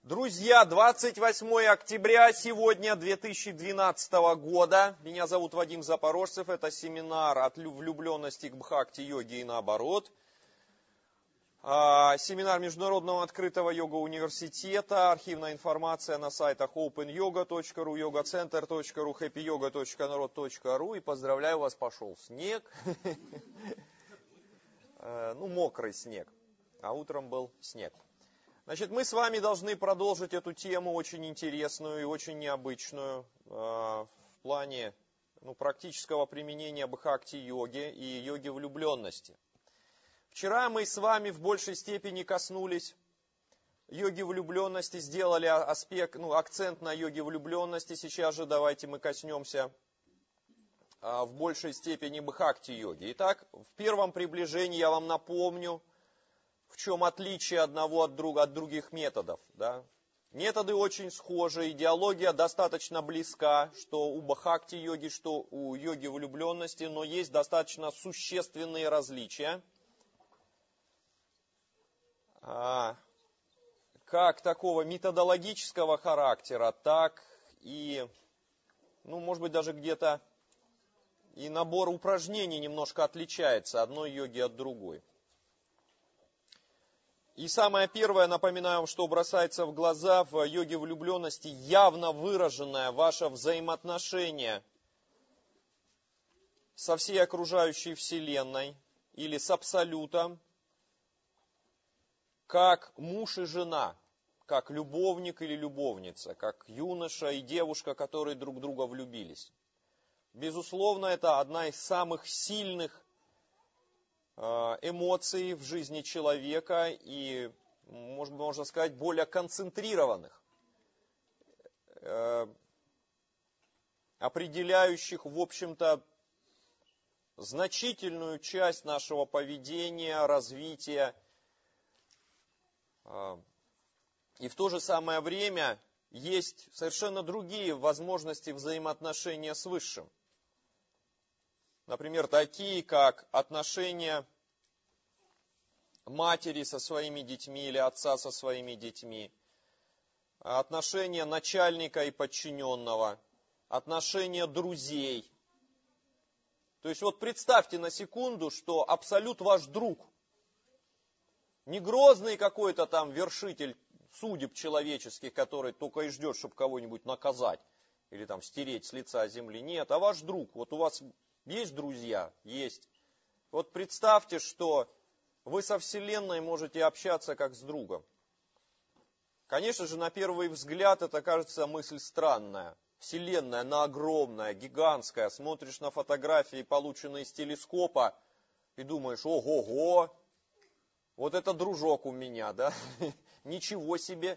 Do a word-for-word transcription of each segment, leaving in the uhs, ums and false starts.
Друзья, двадцать восьмое октября сегодня две тысячи двенадцатого года. Меня зовут Вадим Запорожцев. Это семинар от влюбленности к бхакти-йоге и наоборот. Семинар Международного открытого йога-университета. Архивная информация на сайтах open yoga точка ru, yoga center точка ru, happy yoga точка народ точка ру. И поздравляю вас, пошел снег. Ну, мокрый снег. А утром был снег. Значит, мы с вами должны продолжить эту тему очень интересную и очень необычную э, в плане ну, практического применения бхакти-йоги и йоги влюбленности. Вчера мы с вами в большей степени коснулись йоги влюбленности, сделали аспект, ну, акцент на йоге влюбленности. Сейчас же давайте мы коснемся э, в большей степени бхакти-йоги. Итак, в первом приближении я вам напомню, в чем отличие одного от, друг, от других методов. Да? Методы очень схожи, идеология достаточно близка, что у бхакти-йоги, что у йоги влюбленности, но есть достаточно существенные различия. А, как такого методологического характера, так и, ну, может быть, даже где-то и набор упражнений немножко отличается одной йоги от другой. И самое первое, напоминаю вам, что бросается в глаза в йоге влюбленности, явно выраженное ваше взаимоотношение со всей окружающей Вселенной или с Абсолютом, как муж и жена, как любовник или любовница, как юноша и девушка, которые друг в друга влюбились. Безусловно, это одна из самых сильных эмоций в жизни человека и, можно сказать, более концентрированных, определяющих, в общем-то, значительную часть нашего поведения, развития. И в то же самое время есть совершенно другие возможности взаимоотношения с Высшим. Например, такие, как отношения матери со своими детьми или отца со своими детьми, отношения начальника и подчиненного, отношения друзей. То есть вот представьте на секунду, что Абсолют ваш друг. Не грозный какой-то там вершитель судеб человеческих, который только и ждет, чтобы кого-нибудь наказать или там стереть с лица земли. Нет, а ваш друг. Вот у вас есть друзья? Есть. Вот представьте, что вы со Вселенной можете общаться как с другом. Конечно же, на первый взгляд это кажется мысль странная. Вселенная, она огромная, гигантская. Смотришь на фотографии, полученные с телескопа, и думаешь, ого-го, вот это дружок у меня, да? Ничего себе.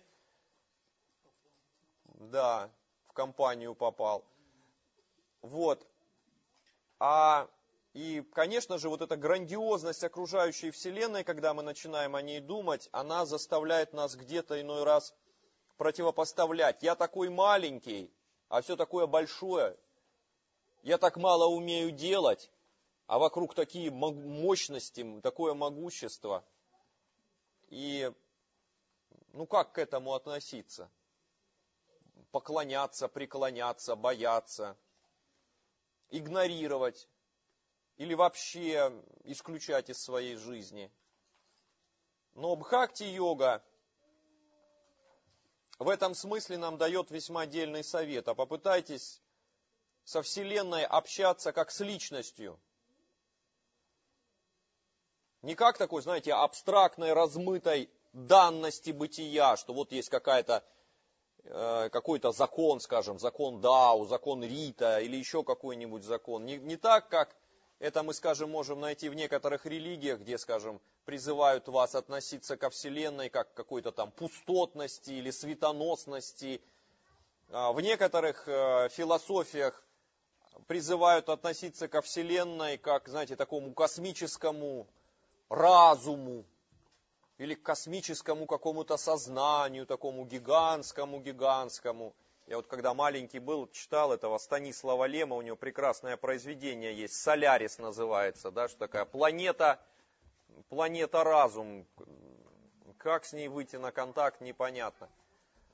Да, в компанию попал. Вот. А, и, конечно же, вот эта грандиозность окружающей Вселенной, когда мы начинаем о ней думать, она заставляет нас где-то иной раз противопоставлять. Я такой маленький, а все такое большое. Я так мало умею делать, а вокруг такие мощности, такое могущество. И, ну, как к этому относиться? Поклоняться, преклоняться, бояться, игнорировать или вообще исключать из своей жизни. Но бхакти-йога в этом смысле нам дает весьма дельный совет. А попытайтесь со Вселенной общаться как с личностью. Не как такой, знаете, абстрактной, размытой данности бытия, что вот есть какая-то какой-то закон, скажем, закон Дао, закон Рита или еще какой-нибудь закон. Не, не так, как это мы, скажем, можем найти в некоторых религиях, где, скажем, призывают вас относиться ко Вселенной как к какой-то там пустотности или светоносности. В некоторых философиях призывают относиться ко Вселенной как, знаете, такому космическому разуму, или к космическому какому-то сознанию, такому гигантскому-гигантскому. Я вот когда маленький был, читал этого Станислава Лема, у него прекрасное произведение есть, «Солярис» называется, да, что такая планета, планета разум. Как с ней выйти на контакт, непонятно.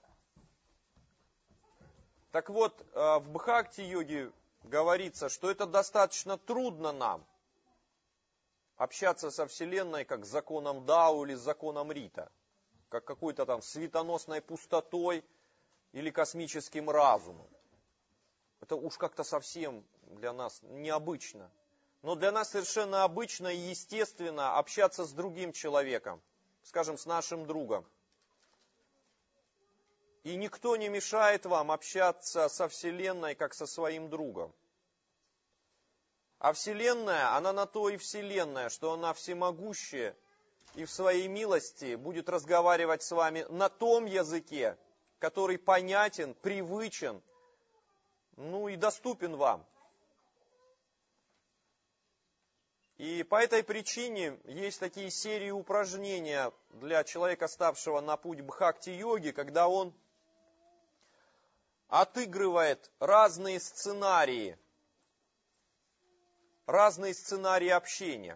Так вот, в Бхакти-йоге говорится, что это достаточно трудно нам общаться со Вселенной как с законом Дао или с законом Рита, как какой-то там светоносной пустотой или космическим разумом. Это уж как-то совсем для нас необычно. Но для нас совершенно обычно и естественно общаться с другим человеком, скажем, с нашим другом. И никто не мешает вам общаться со Вселенной, как со своим другом. А Вселенная, она на то и Вселенная, что она всемогущая и в своей милости будет разговаривать с вами на том языке, который понятен, привычен, ну и доступен вам. И по этой причине есть такие серии упражнения для человека, ставшего на путь бхакти-йоги, когда он отыгрывает разные сценарии, разные сценарии общения.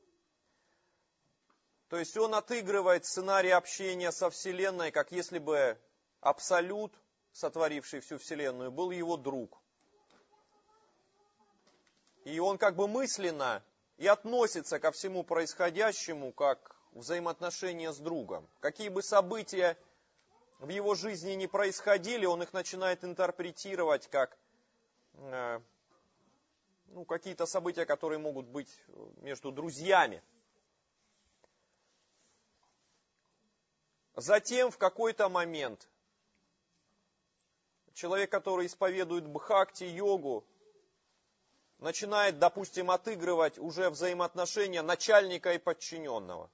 То есть он отыгрывает сценарий общения со Вселенной, как если бы Абсолют, сотворивший всю Вселенную, был его друг. И он как бы мысленно и относится ко всему происходящему как взаимоотношения с другом. Какие бы события в его жизни не происходили, он их начинает интерпретировать как э, ну, какие-то события, которые могут быть между друзьями. Затем в какой-то момент человек, который исповедует бхакти-йогу, начинает, допустим, отыгрывать уже взаимоотношения начальника и подчиненного.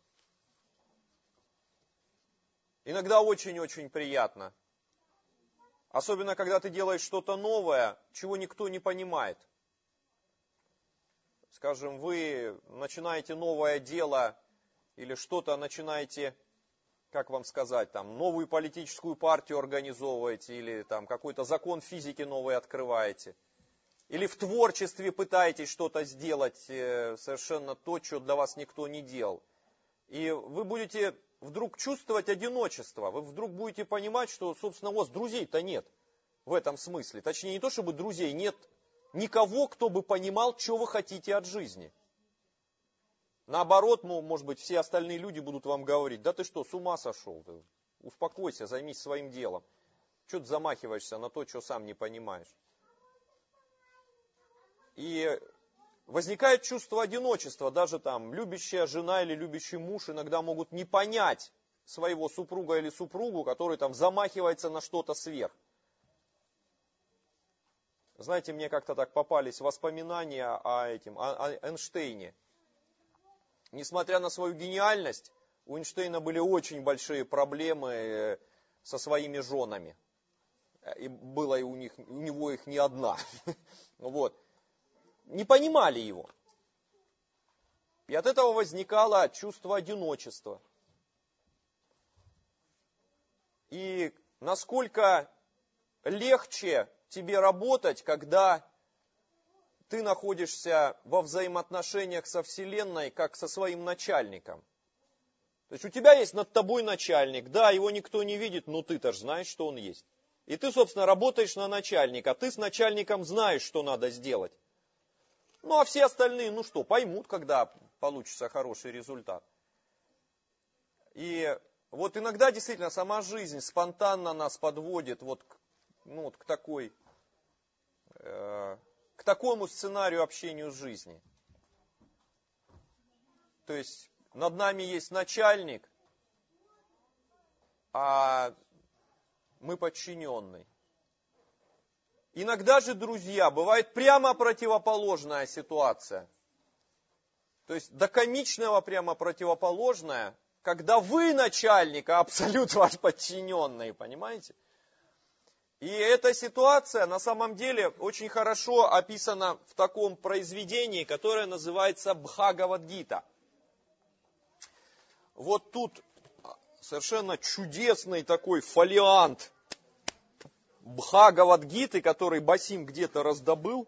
Иногда очень-очень приятно. Особенно, когда ты делаешь что-то новое, чего никто не понимает. Скажем, вы начинаете новое дело или что-то начинаете, как вам сказать, там, новую политическую партию организовываете или там какой-то закон физики новый открываете. Или в творчестве пытаетесь что-то сделать, совершенно то, что для вас никто не делал. И вы будете вдруг чувствовать одиночество. Вы вдруг будете понимать, что, собственно, у вас друзей-то нет в этом смысле. Точнее, не то, чтобы друзей, нет никого, кто бы понимал, что вы хотите от жизни. Наоборот, ну, может быть, все остальные люди будут вам говорить: да ты что, с ума сошел? Ты успокойся, займись своим делом. Чего ты замахиваешься на то, что сам не понимаешь? И возникает чувство одиночества. Даже там любящая жена или любящий муж иногда могут не понять своего супруга или супругу, который там замахивается на что-то сверх. Знаете, мне как-то так попались воспоминания о, этим, о, о Эйнштейне. Несмотря на свою гениальность, у Эйнштейна были очень большие проблемы со своими женами. И было и у, них, у него их не одна. Вот. Не понимали его. И от этого возникало чувство одиночества. И насколько легче тебе работать, когда ты находишься во взаимоотношениях со Вселенной, как со своим начальником. То есть у тебя есть над тобой начальник, да, его никто не видит, но ты-то же знаешь, что он есть. И ты, собственно, работаешь на начальника, ты с начальником знаешь, что надо сделать. Ну, а все остальные, ну что, поймут, когда получится хороший результат. И вот иногда действительно сама жизнь спонтанно нас подводит вот к, ну, вот к такой, э, к такому сценарию общения с жизнью. То есть над нами есть начальник, а мы подчиненный. Иногда же, друзья, бывает прямо противоположная ситуация. То есть до комичного прямо противоположная, когда вы начальник, а абсолют ваш подчиненный, понимаете? И эта ситуация на самом деле очень хорошо описана в таком произведении, которое называется Бхагавад-гита. Вот тут совершенно чудесный такой фолиант Бхагавад-гиты, который Басим где-то раздобыл.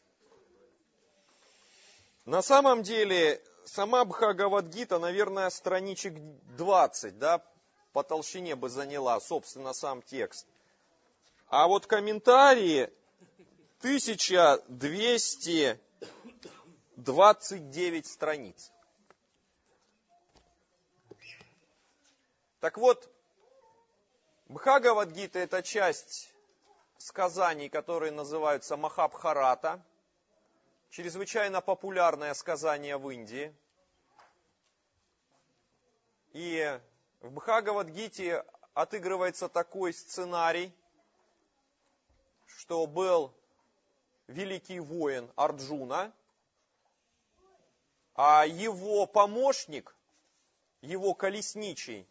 На самом деле, сама Бхагавад-гита, наверное, страничек двадцать, да, по толщине бы заняла, собственно, сам текст. А вот комментарии тысяча двести двадцать девять страниц. Так вот, Бхагавад-гита — это часть сказаний, которые называются Махабхарата, чрезвычайно популярное сказание в Индии. И в Бхагавад-гите отыгрывается такой сценарий, что был великий воин Арджуна, а его помощник, его колесничий,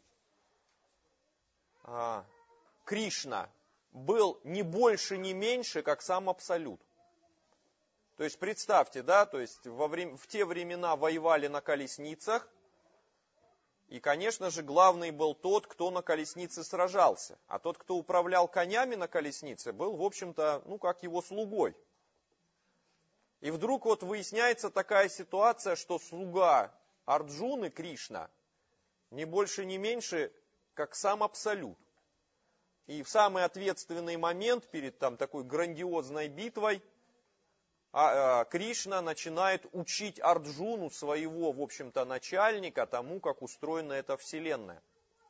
Кришна, был не больше, не меньше, как сам Абсолют. То есть представьте, да, то есть во время, в те времена воевали на колесницах, и, конечно же, главный был тот, кто на колеснице сражался. А тот, кто управлял конями на колеснице, был, в общем-то, ну, как его слугой. И вдруг вот выясняется такая ситуация, что слуга Арджуны, Кришна, не больше, не меньше, как сам Абсолют. И в самый ответственный момент перед там, такой грандиозной битвой а, а, Кришна начинает учить Арджуну, своего, в общем-то, начальника, тому, как устроена эта вселенная.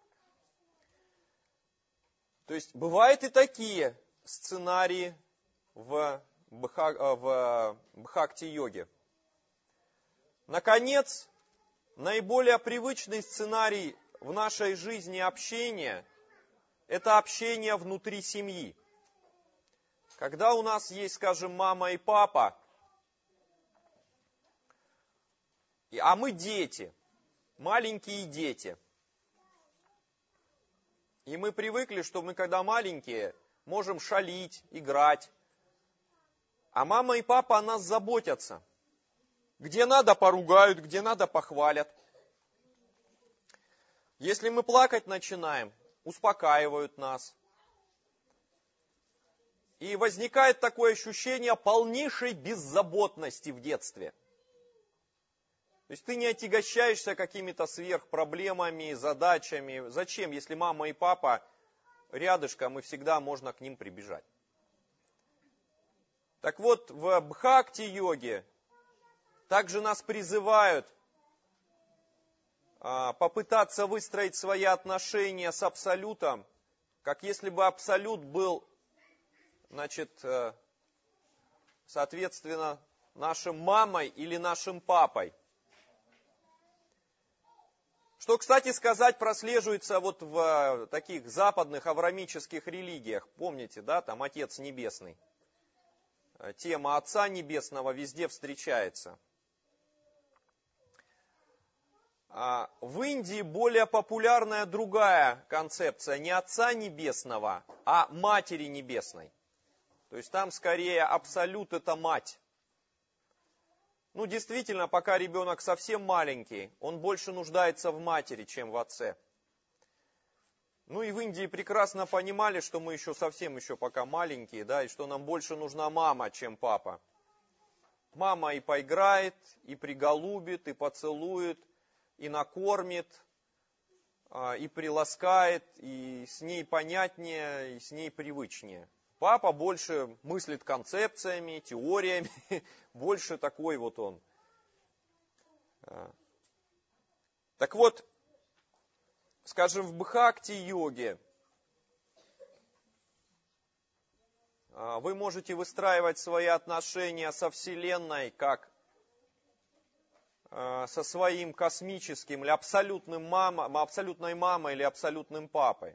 То есть бывают и такие сценарии в, бха, в Бхакти-йоге. Наконец, наиболее привычный сценарий в нашей жизни общения – это общение внутри семьи. Когда у нас есть, скажем, мама и папа, а мы дети, маленькие дети. И мы привыкли, что мы, когда маленькие, можем шалить, играть. А мама и папа о нас заботятся. Где надо, поругают, где надо, похвалят. Если мы плакать начинаем, успокаивают нас. И возникает такое ощущение полнейшей беззаботности в детстве. То есть ты не отягощаешься какими-то сверхпроблемами, задачами. Зачем, если мама и папа рядышком, и всегда можно к ним прибежать? Так вот, в Бхакти-йоге также нас призывают попытаться выстроить свои отношения с Абсолютом, как если бы Абсолют был, значит, соответственно, нашим мамой или нашим папой. Что, кстати сказать, прослеживается вот в таких западных авраамических религиях. Помните, да, там Отец Небесный. Тема Отца Небесного везде встречается. В Индии более популярная другая концепция, не Отца Небесного, а Матери Небесной. То есть там скорее Абсолют — это мать. Ну, действительно, пока ребенок совсем маленький, он больше нуждается в матери, чем в отце. Ну и в Индии прекрасно понимали, что мы еще совсем еще пока маленькие, да, и что нам больше нужна мама, чем папа. Мама и поиграет, и приголубит, и поцелует, и накормит, и приласкает, и с ней понятнее, и с ней привычнее. Папа больше мыслит концепциями, теориями, больше такой вот он. Так вот, скажем, в Бхакти-йоге вы можете выстраивать свои отношения со Вселенной как со своим космическим или абсолютным мамой, абсолютной мамой или абсолютным папой.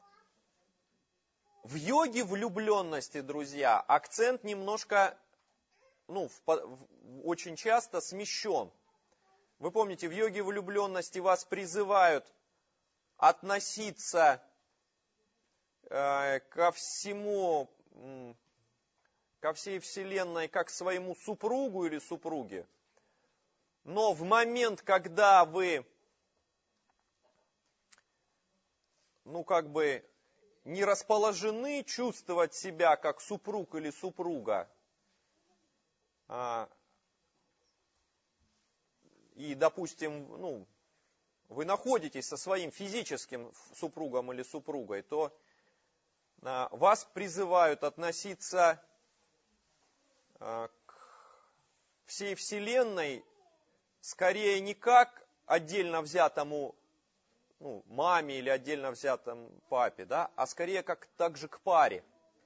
В йоге влюбленности, друзья, акцент немножко, ну, в, в, очень часто смещен. Вы помните, в йоге влюбленности вас призывают относиться э, ко всему, э, ко всей Вселенной как к своему супругу или супруге. Но в момент, когда вы, ну, как бы, не расположены чувствовать себя как супруг или супруга, а, и, допустим, ну, вы находитесь со своим физическим супругом или супругой, то вас призывают относиться к всей Вселенной скорее не как отдельно взятому ну, маме или отдельно взятому папе, да, а скорее как также к паре.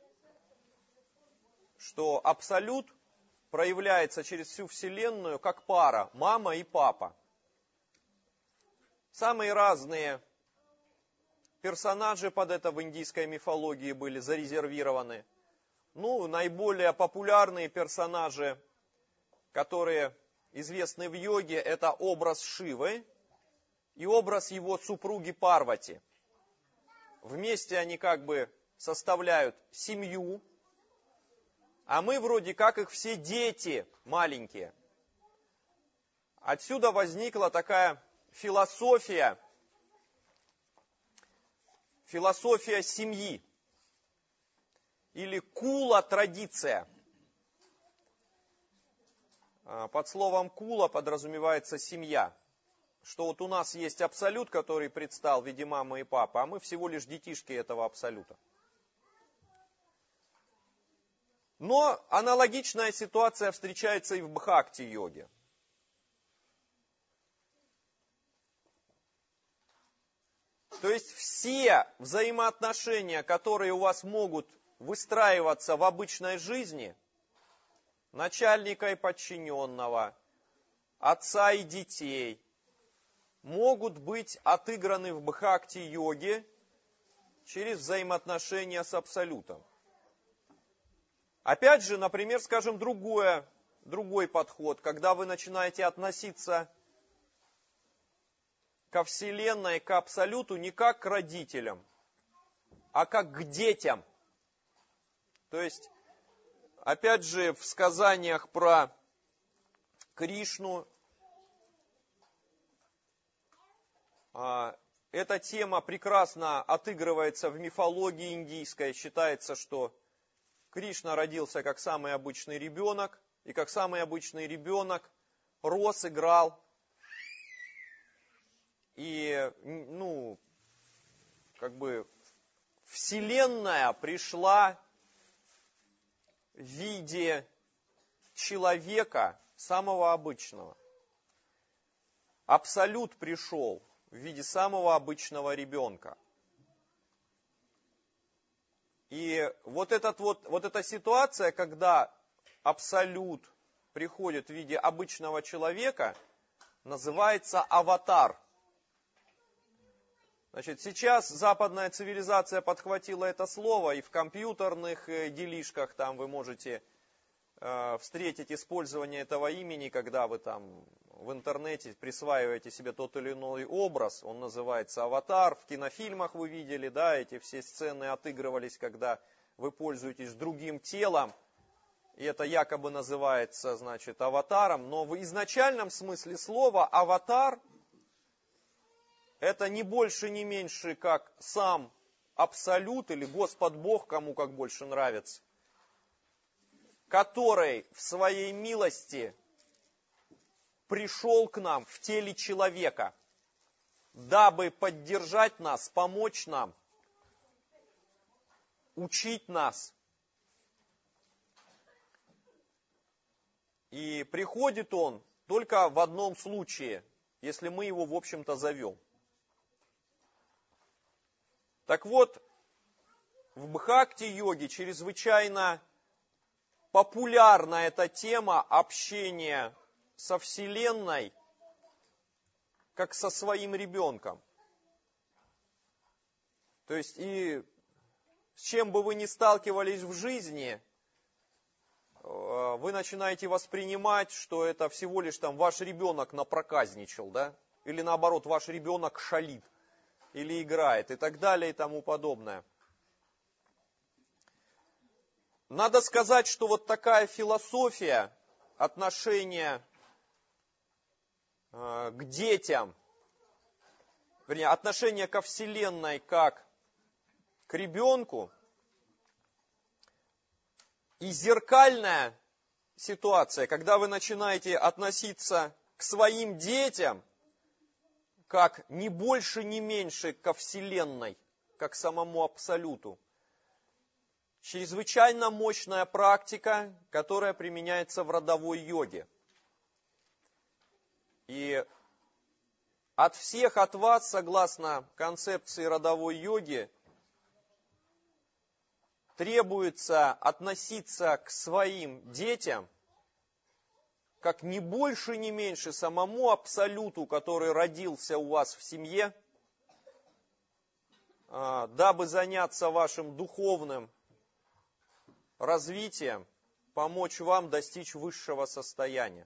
Что абсолют проявляется через всю Вселенную как пара, мама и папа. Самые разные персонажи под это в индийской мифологии были зарезервированы. Ну, наиболее популярные персонажи, которые известны в йоге, это образ Шивы и образ его супруги Парвати. Вместе они как бы составляют семью, а мы вроде как их все дети маленькие. Отсюда возникла такая философия, философия семьи или кула-традиция. Под словом кула подразумевается семья. Что вот у нас есть абсолют, который предстал в виде мамы и папы, а мы всего лишь детишки этого абсолюта. Но аналогичная ситуация встречается и в бхакти-йоге. То есть все взаимоотношения, которые у вас могут выстраиваться в обычной жизни, начальника и подчиненного, отца и детей, могут быть отыграны в бхакти-йоге через взаимоотношения с абсолютом. Опять же, например, скажем, другое, другой подход, когда вы начинаете относиться ко Вселенной, к абсолюту не как к родителям, а как к детям. То есть, опять же, в сказаниях про Кришну эта тема прекрасно отыгрывается в мифологии индийской. Считается, что Кришна родился как самый обычный ребенок, и как самый обычный ребенок рос, играл. И, ну, как бы, Вселенная пришла в виде человека самого обычного. Абсолют пришел в виде самого обычного ребенка. И вот, этот вот, вот эта ситуация, когда абсолют приходит в виде обычного человека, называется аватар. Значит, сейчас западная цивилизация подхватила это слово, и в компьютерных делишках там вы можете э, встретить использование этого имени, когда вы там в интернете присваиваете себе тот или иной образ, он называется аватар. В кинофильмах вы видели, да, эти все сцены отыгрывались, когда вы пользуетесь другим телом, и это якобы называется, значит, аватаром. Но в изначальном смысле слова аватар — это не больше, не меньше, как сам Абсолют или Господь Бог, кому как больше нравится, который в своей милости пришел к нам в теле человека, дабы поддержать нас, помочь нам, учить нас. И приходит он только в одном случае, если мы его, в общем-то, зовем. Так вот, в бхакти-йоге чрезвычайно популярна эта тема общения со Вселенной, как со своим ребенком. То есть, и с чем бы вы ни сталкивались в жизни, вы начинаете воспринимать, что это всего лишь там ваш ребенок напроказничал, да? Или наоборот, ваш ребенок шалит. Или играет, и так далее, и тому подобное. Надо сказать, что вот такая философия отношения э, к детям, вернее, отношение ко Вселенной как к ребенку, и зеркальная ситуация, когда вы начинаете относиться к своим детям, как не больше, не меньше ко Вселенной, как к самому Абсолюту. чрезвычайно мощная практика, которая применяется в родовой йоге. И от всех от вас, согласно концепции родовой йоги, требуется относиться к своим детям как ни больше, ни меньше самому абсолюту, который родился у вас в семье, дабы заняться вашим духовным развитием, помочь вам достичь высшего состояния.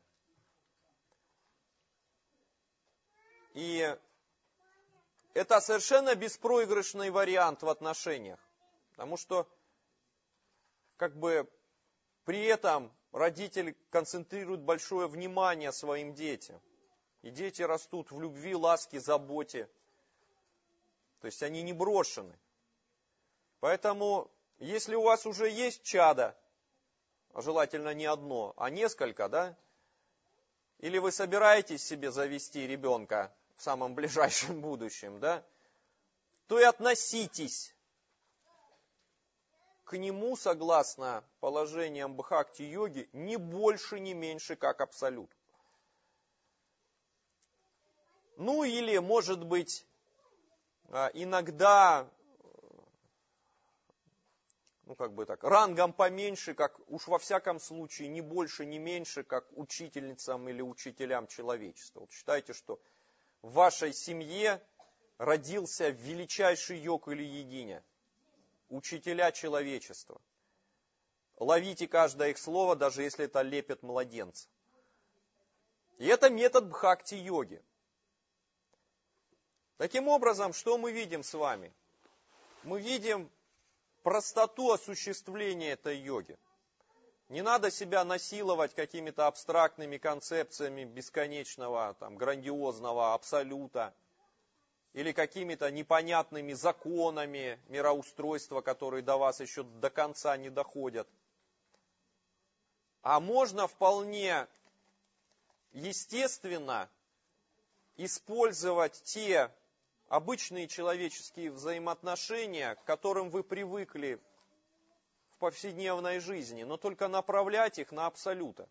И это совершенно беспроигрышный вариант в отношениях, потому что как бы при этом родитель концентрирует большое внимание своим детям. И дети растут в любви, ласке, заботе. То есть они не брошены. Поэтому, если у вас уже есть чадо, а желательно не одно, а несколько, да, или вы собираетесь себе завести ребенка в самом ближайшем будущем, да, то и относитесь к нему, согласно положениям бхакти-йоги, ни больше, ни меньше, как абсолют. Ну или, может быть, иногда, ну как бы так, рангом поменьше, как уж во всяком случае, ни больше, ни меньше, как учительницам или учителям человечества. Вот считайте, что в вашей семье родился величайший йог или йогиня, учителя человечества. Ловите каждое их слово, даже если это лепет младенца. И это метод бхакти-йоги. Таким образом, что мы видим с вами? Мы видим простоту осуществления этой йоги. Не надо себя насиловать какими-то абстрактными концепциями бесконечного, там, грандиозного абсолюта, или какими-то непонятными законами мироустройства, которые до вас еще до конца не доходят. А можно вполне естественно использовать те обычные человеческие взаимоотношения, к которым вы привыкли в повседневной жизни, но только направлять их на абсолюта.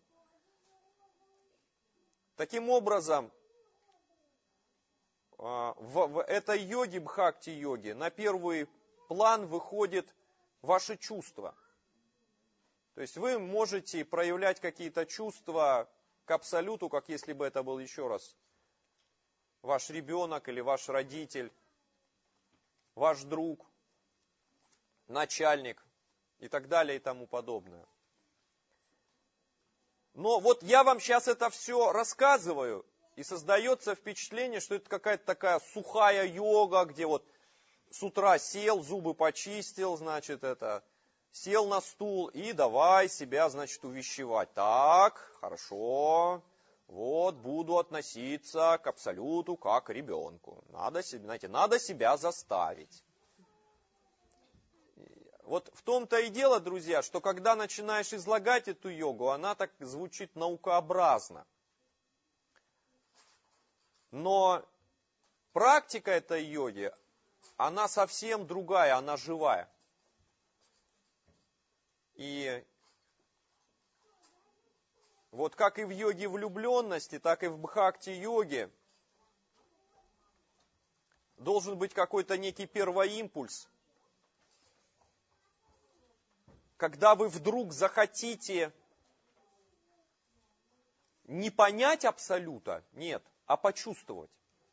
Таким образом, в, в этой йоге, бхакти-йоге, на первый план выходит ваши чувства. То есть вы можете проявлять какие-то чувства к абсолюту, как если бы это был еще раз ваш ребенок или ваш родитель, ваш друг, начальник и так далее и тому подобное. Но вот я вам сейчас это все рассказываю, и создается впечатление, что это какая-то такая сухая йога, где вот с утра сел, зубы почистил, значит, это, сел на стул и давай себя, значит, увещевать. Так, хорошо, вот буду относиться к абсолюту как к ребенку. Надо, знаете, надо себя заставить. Вот в том-то и дело, друзья, что когда начинаешь излагать эту йогу, она так звучит наукообразно. Но практика этой йоги, она совсем другая, она живая. И вот как и в йоге влюбленности, так и в бхакти-йоге должен быть какой-то некий первоимпульс. Когда вы вдруг захотите не понять абсолюта, нет, а почувствовать.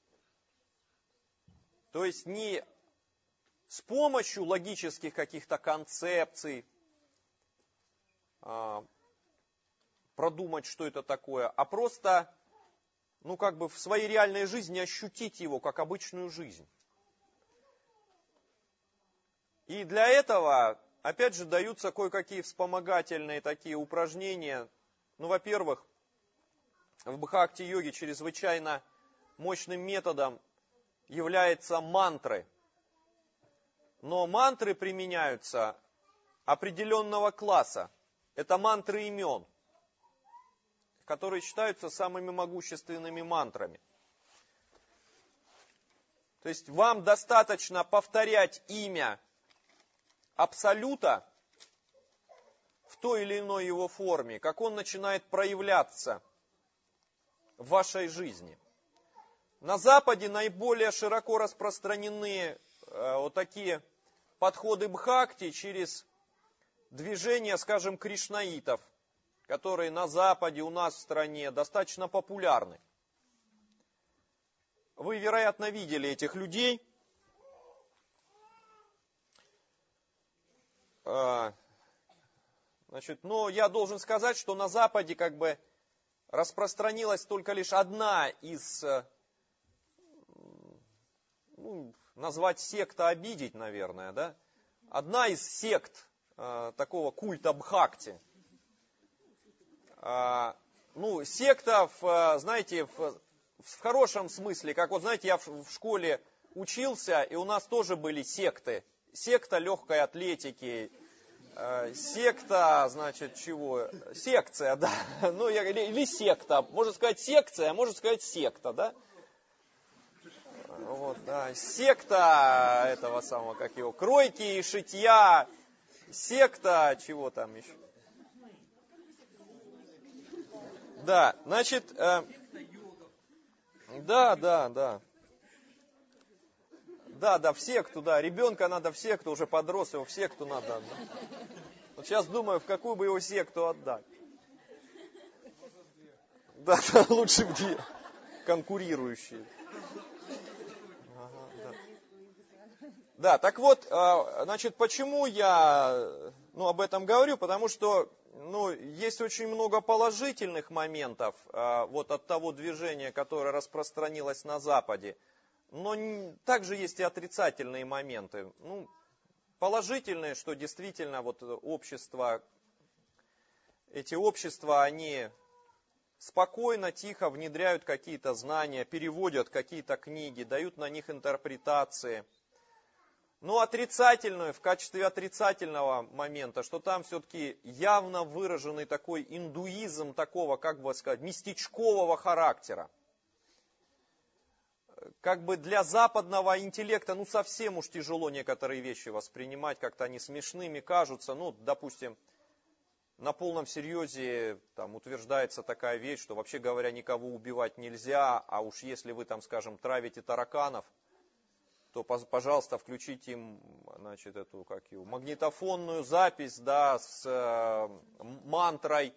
То есть не с помощью логических каких-то концепций а, продумать, что это такое, а просто, ну, как бы в своей реальной жизни ощутить его как обычную жизнь. И для этого, опять же, даются кое-какие вспомогательные такие упражнения. Ну, во-первых, в бхакти-йоге чрезвычайно мощным методом являются мантры. Но мантры применяются определенного класса. Это мантры имен, которые считаются самыми могущественными мантрами. То есть вам достаточно повторять имя Абсолюта той или иной его форме, как он начинает проявляться в вашей жизни. На Западе наиболее широко распространены э, вот такие подходы бхакти через движение, скажем, кришнаитов, которые на Западе, у нас в стране достаточно популярны. Вы, вероятно, видели этих людей. Э, значит, но я должен сказать, что на Западе как бы распространилась только лишь одна из... Ну, назвать секта обидеть, наверное, да? Одна из сект э, такого культа бхакти. Э, ну, секта, в, знаете, в, в хорошем смысле, как вот, знаете, я в, в школе учился, и у нас тоже были секты. Секта легкой атлетики, э, секта, значит, чего? Секция, да. Ну, я, или, или секта. Можно сказать секция, а можно сказать секта, да? Вот, да. Секта этого самого, как его, кройки и шитья, секта, чего там еще? Да, значит, э, да, да, да. Да, да, в секту, да, ребенка надо в секту, уже подрос, его в секту надо отдать. Вот сейчас думаю, в какую бы его секту отдать. Да, да, лучше в две конкурирующие. Да, так вот, значит, почему я ну, об этом говорю? Потому что ну, есть очень много положительных моментов вот, от того движения, которое распространилось на Западе. Но также есть и отрицательные моменты. Ну, положительные, что действительно вот, общество, эти общества, они спокойно, тихо внедряют какие-то знания, переводят какие-то книги, дают на них интерпретации. Но отрицательную, в качестве отрицательного момента, что там все-таки явно выраженный такой индуизм такого, как бы сказать, местечкового характера. Как бы для западного интеллекта, ну совсем уж тяжело некоторые вещи воспринимать, как-то они смешными кажутся. Ну, допустим, на полном серьезе там утверждается такая вещь, что вообще говоря никого убивать нельзя, а уж если вы там, скажем, травите тараканов, то, пожалуйста, включите им, значит, эту, как его, магнитофонную запись, да, с э, мантрой,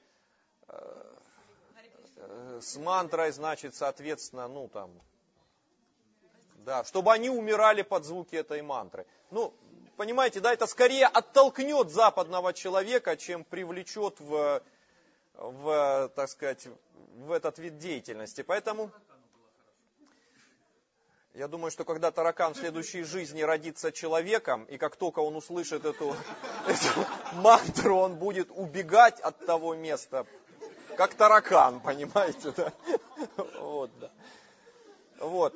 э, с мантрой, значит, соответственно, ну, там, да, чтобы они умирали под звуки этой мантры. Ну, понимаете, да, это скорее оттолкнет западного человека, чем привлечет в, в, так сказать, в этот вид деятельности. Поэтому... Я думаю, что когда таракан в следующей жизни родится человеком, и как только он услышит эту, эту мантру, он будет убегать от того места, как таракан, понимаете, да? Вот, да. Вот.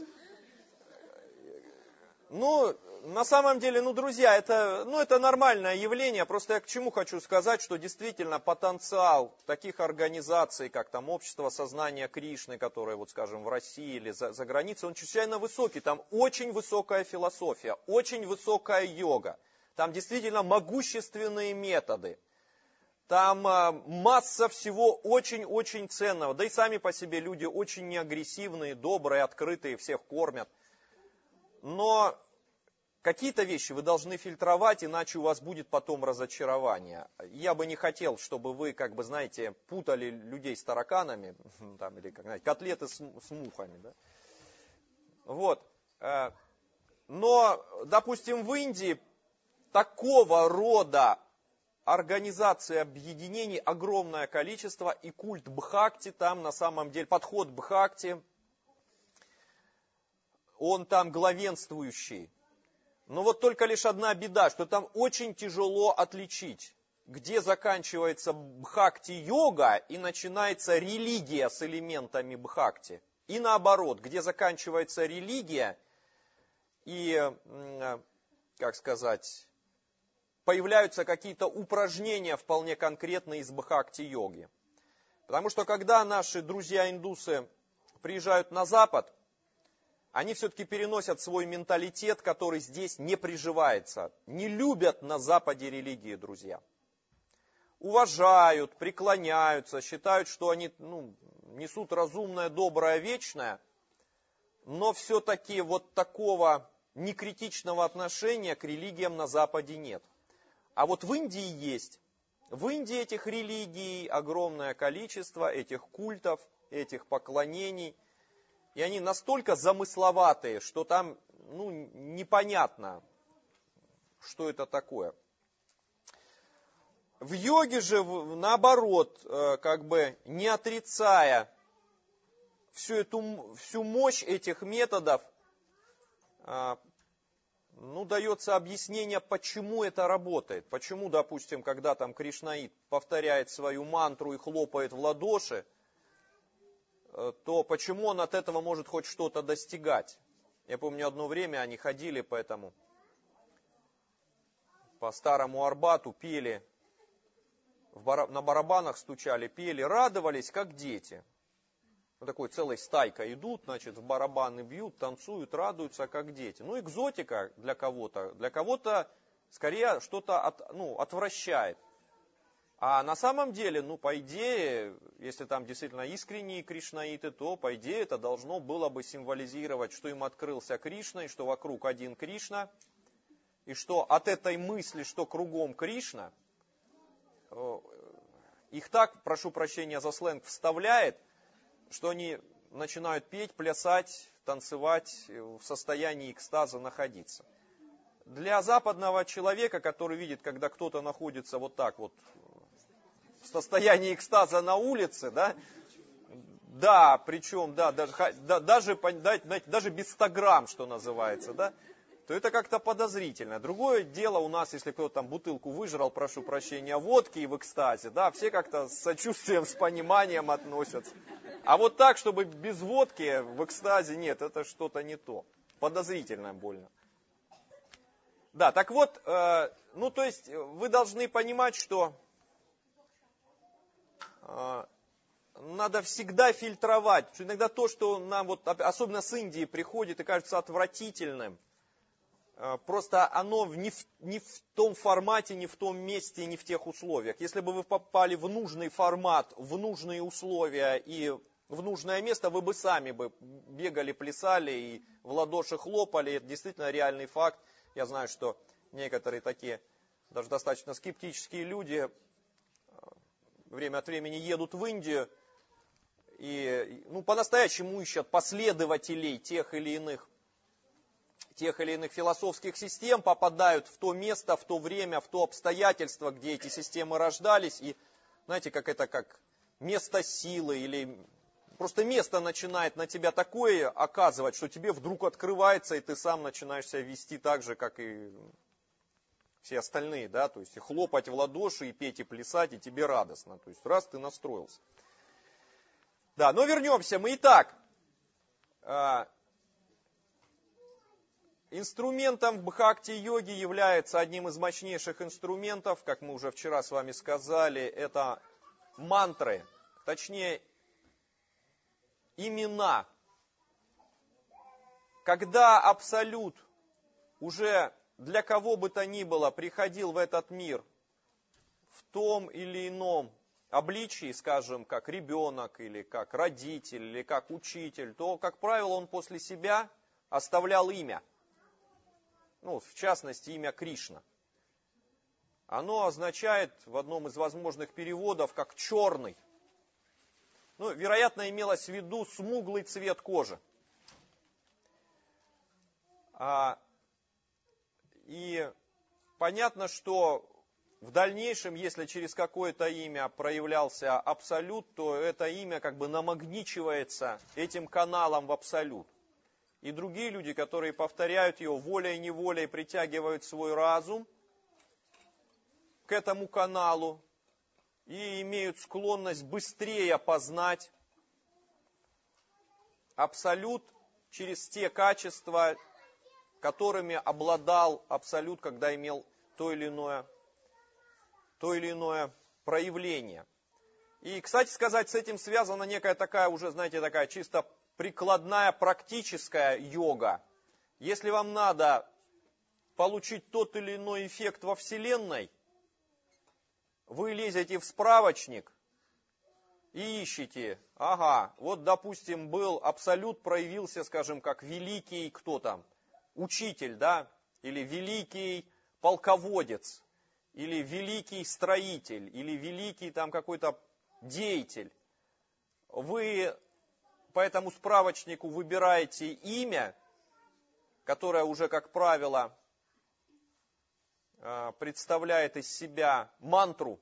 Ну, на самом деле, ну, друзья, это, ну, это нормальное явление, просто я к чему хочу сказать, что действительно потенциал таких организаций, как там Общество сознания Кришны, которое, вот, скажем, в России или за, за границей, он чрезвычайно высокий, там очень высокая философия, очень высокая йога, там действительно могущественные методы, там а, масса всего очень-очень ценного, да и сами по себе люди очень неагрессивные, добрые, открытые, всех кормят. Но какие-то вещи вы должны фильтровать, иначе у вас будет потом разочарование. Я бы не хотел, чтобы вы, как бы, знаете, путали людей с тараканами, там, или, как знаете, котлеты с, с мухами. Да? Вот. Но, допустим, в Индии такого рода организации, объединений огромное количество, и культ Бхакти там на самом деле, подход Бхакти, он там главенствующий. Но вот только лишь одна беда, что там очень тяжело отличить, где заканчивается бхакти-йога и начинается религия с элементами бхакти. И наоборот, где заканчивается религия и, как сказать, появляются какие-то упражнения вполне конкретные из бхакти-йоги. Потому что когда наши друзья-индусы приезжают на Запад, они все-таки переносят свой менталитет, который здесь не приживается. Не любят на Западе религии, друзья. уважают, преклоняются, считают, что они ну, несут разумное, доброе, вечное, но все-таки вот такого некритичного отношения к религиям на Западе нет. А вот в Индии есть. В Индии этих религий огромное количество, этих культов, этих поклонений. И они настолько замысловатые, что там ну, непонятно, что это такое. В йоге же, наоборот, как бы не отрицая всю, эту, всю мощь этих методов, ну, дается объяснение, почему это работает. Почему, допустим, когда там кришнаит повторяет свою мантру и хлопает в ладоши, то почему он от этого может хоть что-то достигать? Я помню, одно время они ходили по этому, по старому Арбату, пели, в бар... на барабанах стучали, пели, радовались, как дети. Вот такой целой стайкой идут, значит, в барабаны бьют, танцуют, радуются, как дети. Ну, экзотика для кого-то, для кого-то скорее что-то от, ну, отвращает. А на самом деле, ну, по идее, если там действительно искренние кришнаиты, то, по идее, это должно было бы символизировать, что им открылся Кришна, и что вокруг один Кришна, и что от этой мысли, что кругом Кришна, их так, прошу прощения за сленг, вставляет, что они начинают петь, плясать, танцевать, в состоянии экстаза находиться. Для западного человека, который видит, когда кто-то находится вот так вот, в состоянии экстаза на улице, да, да, причем, да, даже, да, даже, да, даже без ста грамм, что называется, да, то это как-то подозрительно. Другое дело у нас, если кто-то там бутылку выжрал, прошу прощения, водки и в экстазе, да, все как-то с сочувствием, с пониманием относятся. А вот так, чтобы без водки в экстазе, нет, это что-то не то. Подозрительно больно. Да, так вот, э, ну то есть вы должны понимать, что э, надо всегда фильтровать. Что иногда то, что нам вот, особенно с Индии приходит и кажется отвратительным, э, просто оно не в, не в том формате, не в том месте, не в тех условиях. Если бы вы попали в нужный формат, в нужные условия и в нужное место, вы бы сами бы бегали, плясали и в ладоши хлопали. Это действительно реальный факт. Я знаю, что некоторые такие, даже достаточно скептические люди, время от времени едут в Индию и ну, по-настоящему ищут последователей тех или иных, тех или иных философских систем, попадают в то место, в то время, в то обстоятельство, где эти системы рождались. И знаете, как это как место силы или... Просто место начинает на тебя такое оказывать, что тебе вдруг открывается, и ты сам начинаешь себя вести так же, как и все остальные, да, то есть и хлопать в ладоши, и петь, и плясать, и тебе радостно. То есть раз ты настроился. Да, но вернемся мы. Итак, инструментом в бхакти-йоге является одним из мощнейших инструментов, как мы уже вчера с вами сказали, это мантры, точнее, имена. Когда Абсолют уже для кого бы то ни было приходил в этот мир в том или ином обличии, скажем, как ребенок, или как родитель, или как учитель, то, как правило, он после себя оставлял имя. Ну, в частности, имя Кришна. Оно означает в одном из возможных переводов как «черный». Ну, вероятно, имелось в виду смуглый цвет кожи. А, и понятно, что в дальнейшем, если через какое-то имя проявлялся Абсолют, то это имя как бы намагничивается этим каналом в Абсолют. И другие люди, которые повторяют его волей-неволей, притягивают свой разум к этому каналу, и имеют склонность быстрее познать Абсолют через те качества, которыми обладал Абсолют, когда имел то или иное, то или иное проявление. И, кстати сказать, с этим связана некая такая уже, знаете, такая чисто прикладная, практическая йога. Если вам надо получить тот или иной эффект во Вселенной, вы лезете в справочник и ищете, ага, вот, допустим, был Абсолют, проявился, скажем, как великий, кто там, учитель, да, или великий полководец, или великий строитель, или великий там какой-то деятель. Вы по этому справочнику выбираете имя, которое уже, как правило, представляет из себя мантру,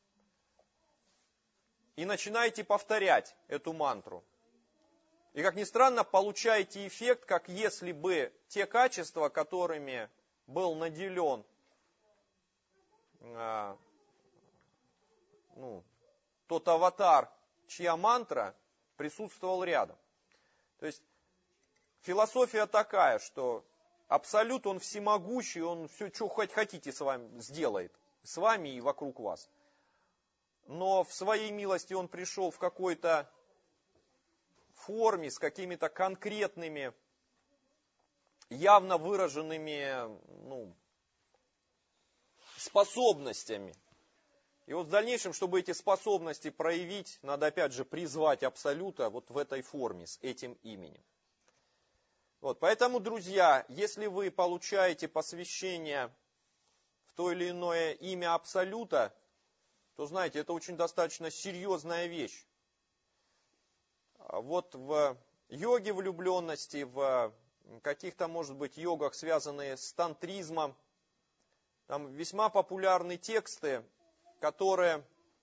и начинаете повторять эту мантру. И, как ни странно, получаете эффект, как если бы те качества, которыми был наделен а, ну, тот аватар, чья мантра, присутствовал рядом. То есть философия такая, что Абсолют, он всемогущий, он все, что хоть хотите с вами сделает, с вами и вокруг вас. Но в своей милости он пришел в какой-то форме, с какими-то конкретными, явно выраженными ну, способностями. И вот в дальнейшем, чтобы эти способности проявить, надо опять же призвать Абсолюта вот в этой форме, с этим именем. Вот, поэтому, друзья, если вы получаете посвящение в то или иное имя Абсолюта, то, знаете, это очень достаточно серьезная вещь. Вот в йоге влюбленности, в каких-то, может быть, йогах, связанные с тантризмом, там весьма популярны тексты, которые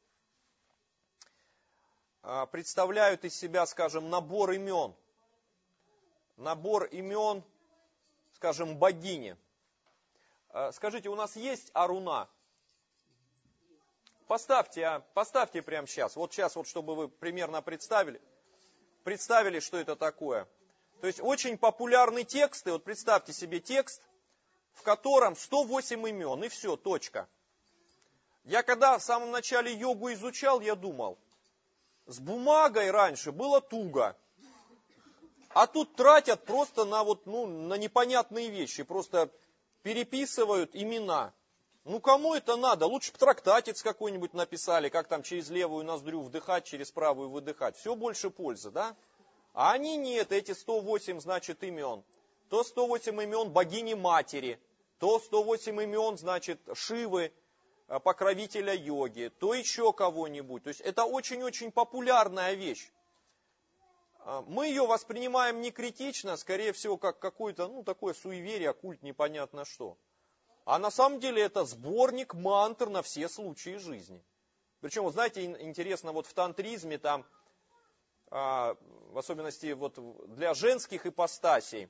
представляют из себя, скажем, набор имен. Набор имен, скажем, богини. Скажите, у нас есть Аруна? Поставьте, а, поставьте прямо сейчас. Вот сейчас, вот, чтобы вы примерно представили, представили, что это такое. То есть очень популярны тексты. Вот представьте себе текст, в котором сто восемь имен, и все, точка. Я когда в самом начале йогу изучал, я думал, с бумагой раньше было туго. А тут тратят просто на, вот, ну, на непонятные вещи, просто переписывают имена. Ну, кому это надо? Лучше бы трактатец какой-нибудь написали, как там через левую ноздрю вдыхать, через правую выдыхать. Все больше пользы, да? А они нет, эти сто восемь, значит, имен. То сто восемь имен богини-матери, то сто восемь имен, значит, Шивы, покровителя йоги, то еще кого-нибудь. То есть это очень-очень популярная вещь. Мы ее воспринимаем не критично, скорее всего, как какое-то, ну, такое суеверие, культ, непонятно что. А на самом деле это сборник мантр на все случаи жизни. Причем, вот знаете, интересно, вот в тантризме, там, в особенности вот для женских ипостасей,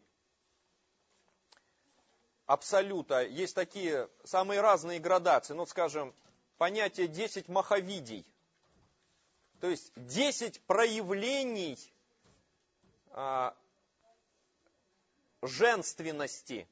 Абсолюта, есть такие самые разные градации. Ну, скажем, понятие десять махавидий. То есть десять проявлений а, женственности.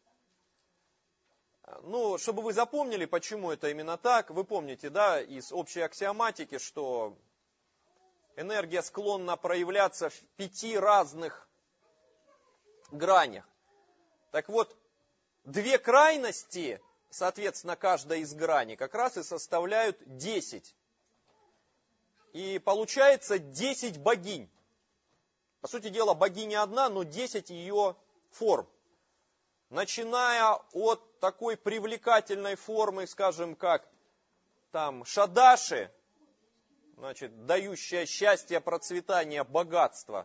Ну, чтобы вы запомнили, почему это именно так, вы помните, да, из общей аксиоматики, что энергия склонна проявляться в пяти разных гранях. Так вот, две крайности, соответственно, каждая из граней, как раз и составляют десять. И получается десять богинь. По сути дела, богиня одна, но десять ее форм. Начиная от такой привлекательной формы, скажем, как там Шадаши, значит, дающая счастье, процветание, богатство.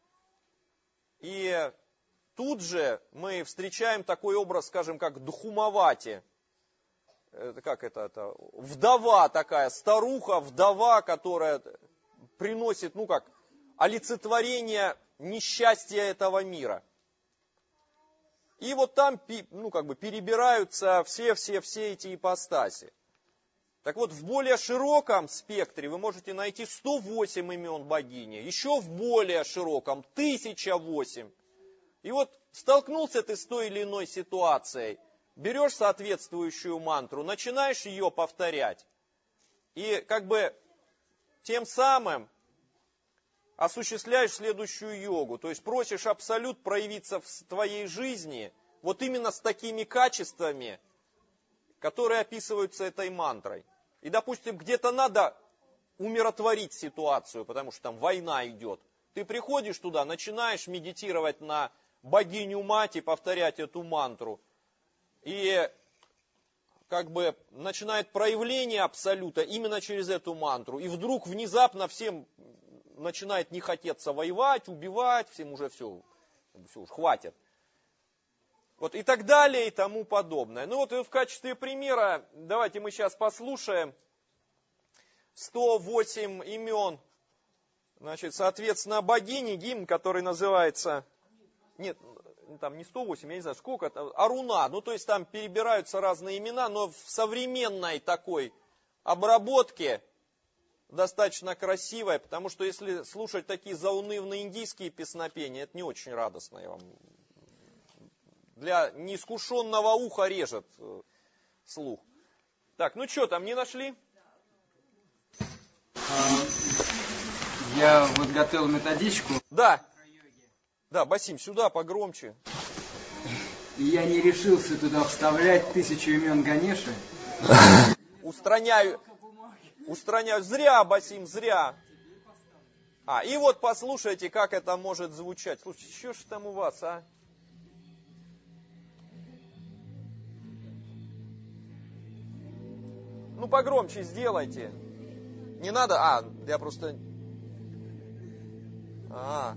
И тут же мы встречаем такой образ, скажем, как Дхумавати. Это как это, это? Вдова такая, старуха, вдова, которая приносит, ну как, олицетворение несчастья этого мира. И вот там, ну как бы, перебираются все-все-все эти ипостаси. Так вот, в более широком спектре вы можете найти сто восемь имен богини, еще в более широком тысяча восемь. И вот столкнулся ты с той или иной ситуацией, берешь соответствующую мантру, начинаешь ее повторять. И как бы тем самым осуществляешь следующую йогу. То есть просишь Абсолют проявиться в твоей жизни вот именно с такими качествами, которые описываются этой мантрой. И, допустим, где-то надо умиротворить ситуацию, потому что там война идет. Ты приходишь туда, начинаешь медитировать на богиню-мать и повторять эту мантру. И как бы начинает проявление абсолюта именно через эту мантру. И вдруг внезапно всем начинает не хотеться воевать, убивать, всем уже все, все уж хватит. Вот и так далее и тому подобное. Ну вот и в качестве примера давайте мы сейчас послушаем сто восемь имен, значит, соответственно, богини, гимн, который называется, нет, там не сто восемь, я не знаю сколько, Аруна, ну то есть там перебираются разные имена, но в современной такой обработке достаточно красивой, потому что если слушать такие заунывные индийские песнопения, это не очень радостно, я вам... Для неискушенного уха режет слух. Так, ну что там, не нашли? Я вот готовил методичку. Да. Да, Басим, сюда погромче. И я не решился туда вставлять тысячу имен Ганеши. Устраняю. Устраняю. Зря, Басим, зря. А, и вот послушайте, как это может звучать. Слушайте, что ж там у вас, а? Ну, погромче сделайте. Не надо? А, я просто... А.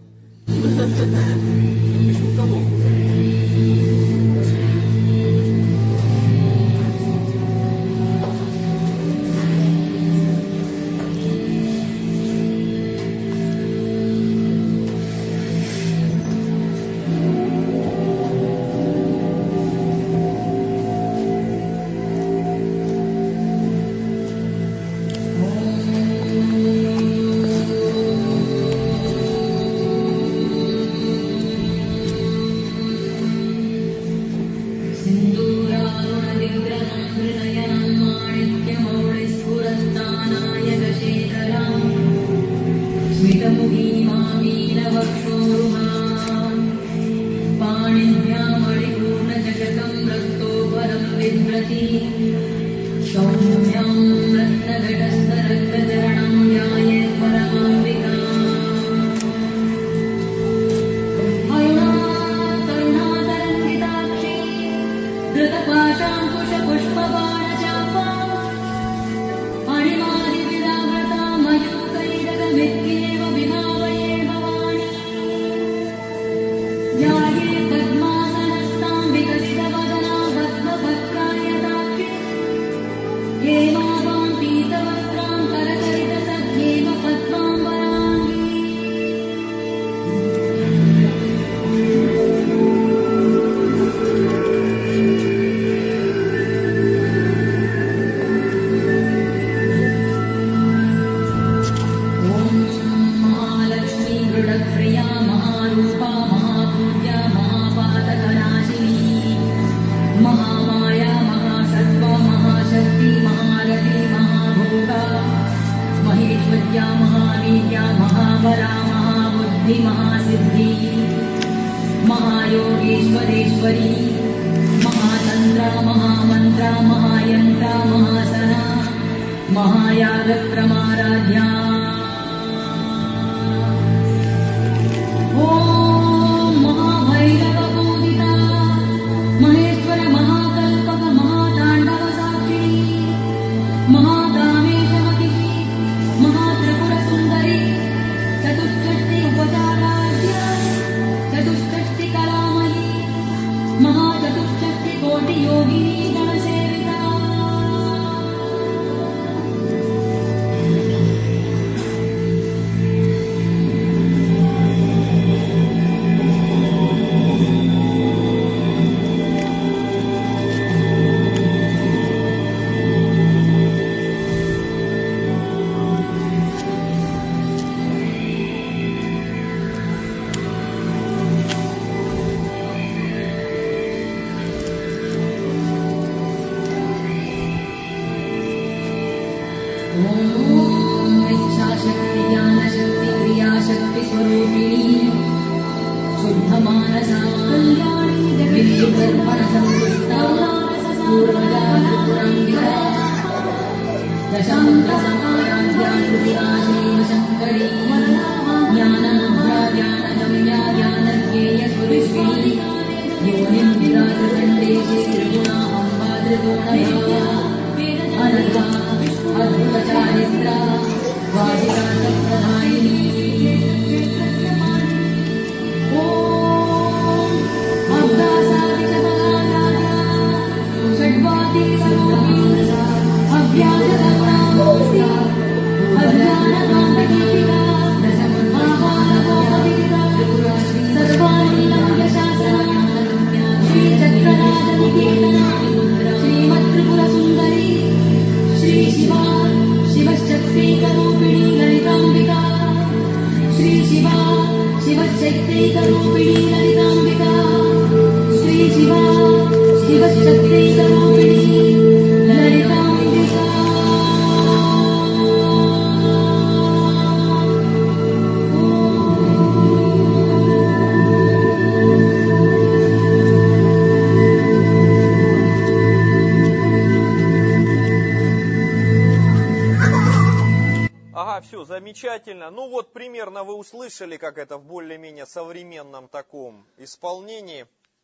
Замечательно. Ну вот примерно вы услышали, как это в более-менее современном таком исполнении.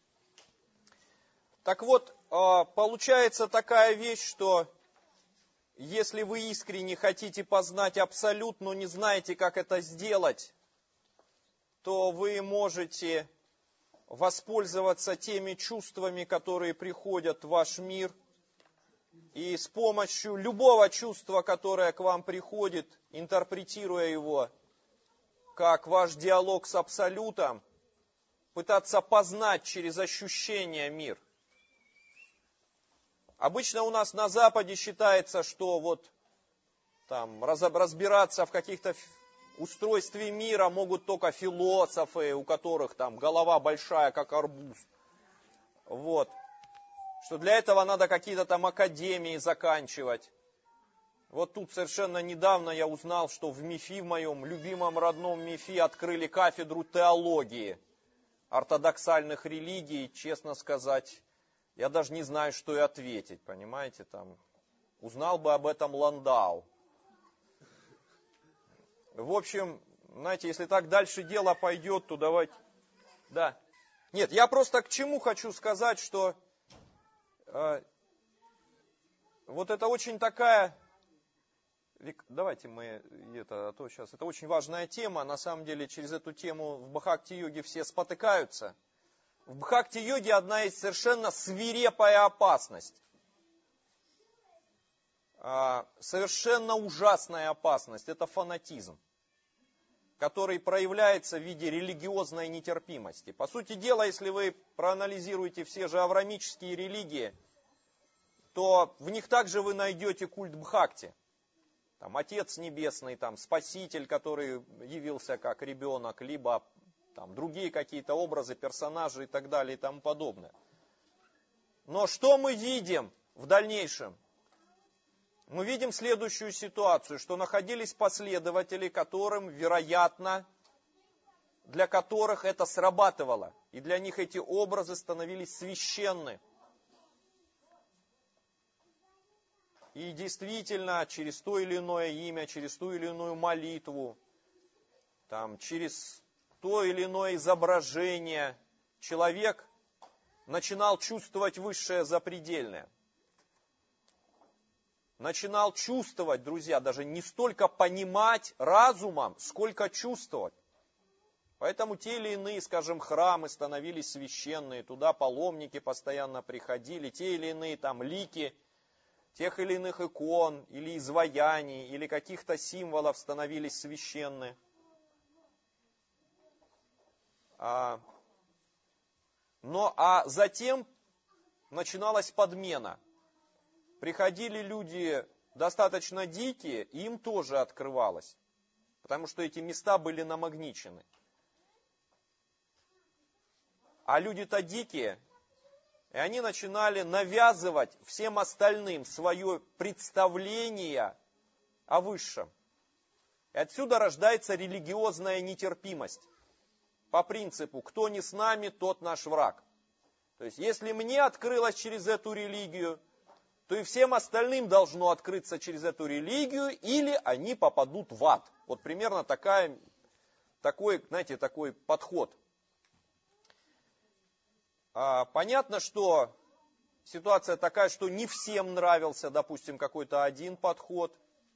Так вот, получается такая вещь, что если вы искренне хотите познать абсолют, но не знаете, как это сделать, то вы можете воспользоваться теми чувствами, которые приходят в ваш мир, и с помощью любого чувства, которое к вам приходит, интерпретируя его как ваш диалог с Абсолютом, пытаться познать через ощущение мир. Обычно у нас на Западе считается, что вот там разбираться в каких-то устройстве мира могут только философы, у которых там голова большая, как арбуз. Вот. Что для этого надо какие-то там академии заканчивать. Вот тут совершенно недавно я узнал, что в МИФИ, в моем любимом родном МИФИ, открыли кафедру теологии ортодоксальных религий. Честно сказать, я даже не знаю, что и ответить, понимаете, там. Узнал бы об этом Ландау. В общем, знаете, если так дальше дело пойдет, то давайте... Да. Нет, я просто к чему хочу сказать, что... Вот это очень такая, давайте мы это, а то сейчас, это очень важная тема, на самом деле через эту тему в Бхакти-йоге все спотыкаются. В Бхакти-йоге одна есть совершенно свирепая опасность, совершенно ужасная опасность, это фанатизм, который проявляется в виде религиозной нетерпимости. По сути дела, если вы проанализируете все же авраамические религии, то в них также вы найдете культ Бхакти. Там Отец Небесный, там Спаситель, который явился как ребенок, либо там другие какие-то образы, персонажи и так далее и тому подобное. Но что мы видим в дальнейшем? Мы видим следующую ситуацию, что находились последователи, которым, вероятно, для которых это срабатывало. И для них эти образы становились священны. И действительно, через то или иное имя, через ту или иную молитву, там, через то или иное изображение, человек начинал чувствовать высшее запредельное. Начинал чувствовать, друзья, даже не столько понимать разумом, сколько чувствовать. Поэтому те или иные, скажем, храмы становились священные, туда паломники постоянно приходили, те или иные там лики, тех или иных икон, или изваяний, или каких-то символов становились священны. А, но а затем начиналась подмена. Приходили люди достаточно дикие, и им тоже открывалось, потому что эти места были намагничены. А люди-то дикие, и они начинали навязывать всем остальным свое представление о высшем. И отсюда рождается религиозная нетерпимость. По принципу, кто не с нами, тот наш враг. То есть, если мне открылось через эту религию, то и всем остальным должно открыться через эту религию, или они попадут в ад. Вот примерно такая, такой, знаете, такой подход. А, понятно, что ситуация такая, что не всем нравился, допустим, какой-то один подход,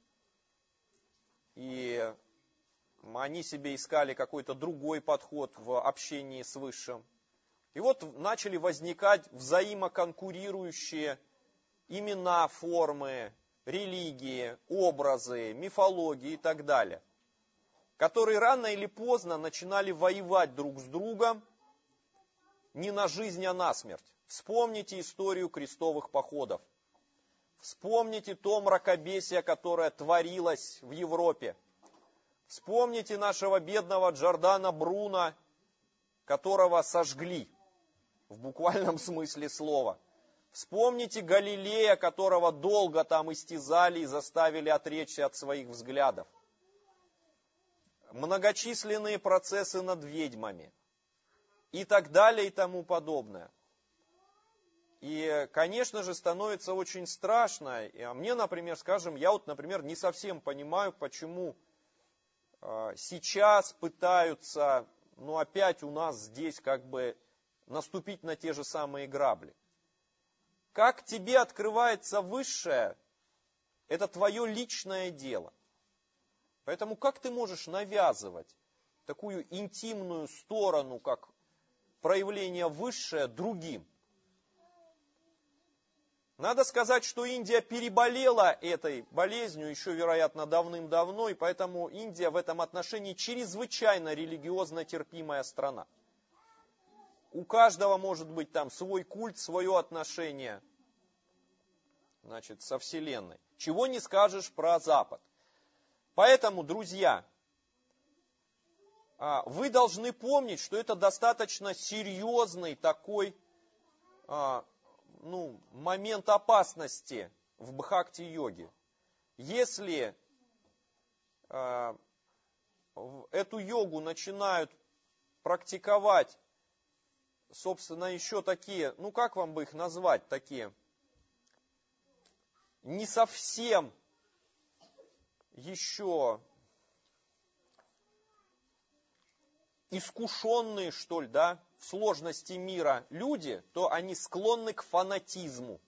и они себе искали какой-то другой подход в общении с Высшим. И вот начали возникать взаимоконкурирующие имена, формы, религии, образы, мифологии и так далее, которые рано или поздно начинали воевать друг с другом не на жизнь, а на смерть. Вспомните историю крестовых походов. Вспомните то мракобесие, которое творилось в Европе. Вспомните нашего бедного Джордана Бруно, которого сожгли, в буквальном смысле слова. Вспомните Галилея, которого долго там истязали и заставили отречься от своих взглядов. Многочисленные процессы над ведьмами. И так далее, и тому подобное. И, конечно же, становится очень страшно. А мне, например, скажем, я вот, например, не совсем понимаю, почему сейчас пытаются, ну, опять у нас здесь как бы наступить на те же самые грабли. Как тебе открывается Высшее, это твое личное дело. Поэтому как ты можешь навязывать такую интимную сторону, как проявление Высшее, другим? Надо сказать, что Индия переболела этой болезнью еще, вероятно, давным-давно, и поэтому Индия в этом отношении чрезвычайно религиозно терпимая страна. У каждого может быть там свой культ, свое отношение, значит, со Вселенной. Чего не скажешь про Запад. Поэтому, друзья, вы должны помнить, что это достаточно серьезный такой, ну, момент опасности в бхакти-йоге. Если эту йогу начинают практиковать, собственно, еще такие, ну как вам бы их назвать, такие не совсем еще искушенные, что ли, да, в сложности мира люди, то они склонны к фанатизму.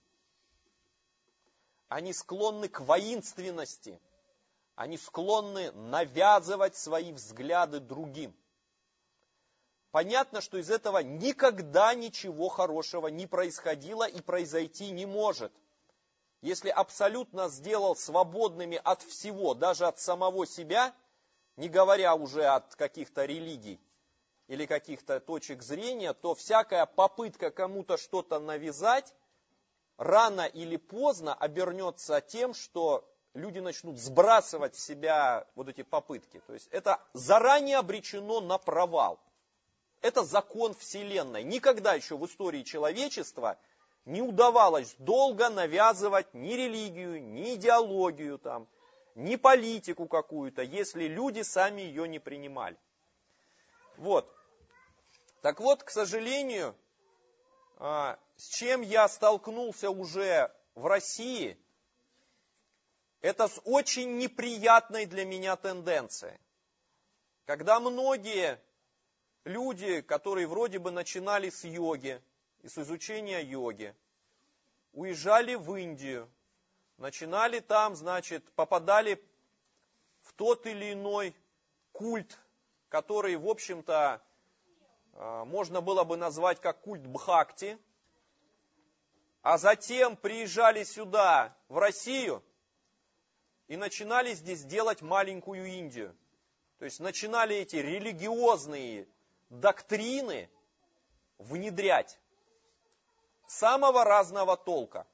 Они склонны к воинственности. Они склонны навязывать свои взгляды другим. Понятно, что из этого никогда ничего хорошего не происходило и произойти не может. Если абсолютно сделал свободными от всего, даже от самого себя, не говоря уже от каких-то религий или каких-то точек зрения, то всякая попытка кому-то что-то навязать рано или поздно обернется тем, что люди начнут сбрасывать в себя вот эти попытки. То есть это заранее обречено на провал. Это закон Вселенной. Никогда еще в истории человечества не удавалось долго навязывать ни религию, ни идеологию, там, ни политику какую-то, если люди сами ее не принимали. Вот. Так вот, к сожалению, с чем я столкнулся уже в России, это с очень неприятной для меня тенденцией. Когда многие люди, которые вроде бы начинали с йоги и с изучения йоги, уезжали в Индию, начинали там, значит, попадали в тот или иной культ, который, в общем-то, можно было бы назвать как культ Бхакти, а затем приезжали сюда, в Россию, и начинали здесь делать маленькую Индию. То есть начинали эти религиозные доктрины внедрять самого разного толка.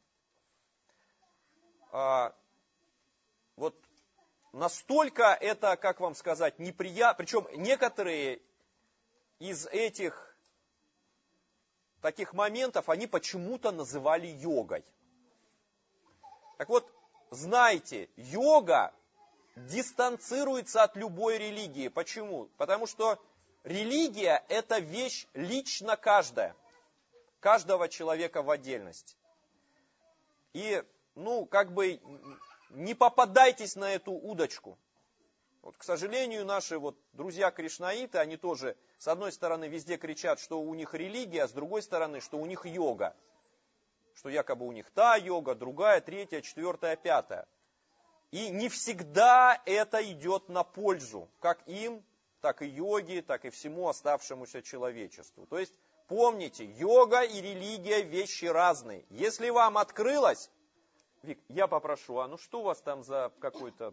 А, вот настолько это, как вам сказать, неприятно. Причем некоторые из этих таких моментов они почему-то называли йогой. Так вот, знайте, йога дистанцируется от любой религии. Почему? Потому что религия – это вещь лично каждая, каждого человека в отдельности. И, ну, как бы, не попадайтесь на эту удочку. Вот, к сожалению, наши вот друзья-кришнаиты, они тоже, с одной стороны, везде кричат, что у них религия, а с другой стороны, что у них йога. Что якобы у них та йога, другая, третья, четвертая, пятая. И не всегда это идет на пользу, как им, так и йоге, так и всему оставшемуся человечеству. То есть, помните, йога и религия вещи разные. Если вам открылось, Вик, я попрошу, а ну что у вас там за какой-то...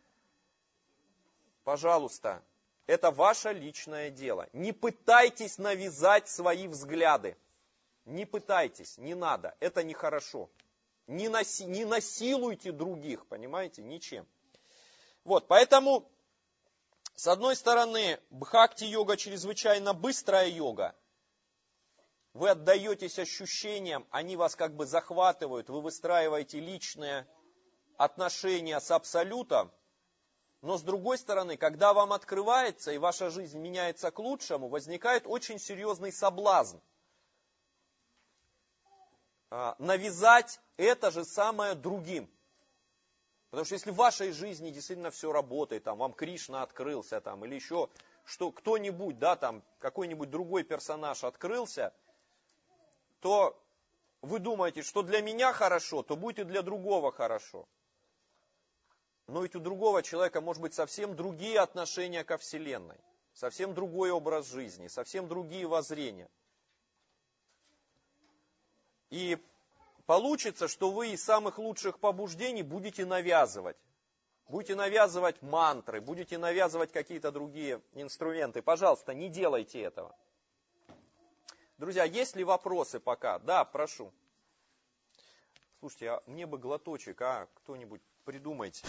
Пожалуйста, это ваше личное дело. Не пытайтесь навязать свои взгляды. Не пытайтесь, не надо, это нехорошо. Не, наси, не насилуйте других, понимаете, ничем. Вот, поэтому, с одной стороны, бхакти-йога чрезвычайно быстрая йога. Вы отдаетесь ощущениям, они вас как бы захватывают, вы выстраиваете личные отношения с Абсолютом. Но с другой стороны, когда вам открывается и ваша жизнь меняется к лучшему, возникает очень серьезный соблазн. Навязать это же самое другим. Потому что если в вашей жизни действительно все работает, там, вам Кришна открылся, там, или еще что, кто-нибудь, да, там, какой-нибудь другой персонаж открылся, то вы думаете, что для меня хорошо, то будет и для другого хорошо. Но ведь у другого человека может быть совсем другие отношения ко Вселенной, совсем другой образ жизни, совсем другие воззрения. И получится, что вы из самых лучших побуждений будете навязывать. Будете навязывать мантры, будете навязывать какие-то другие инструменты. Пожалуйста, не делайте этого. Друзья, есть ли вопросы пока? Да, прошу. Слушайте, а мне бы глоточек, а кто-нибудь придумайте.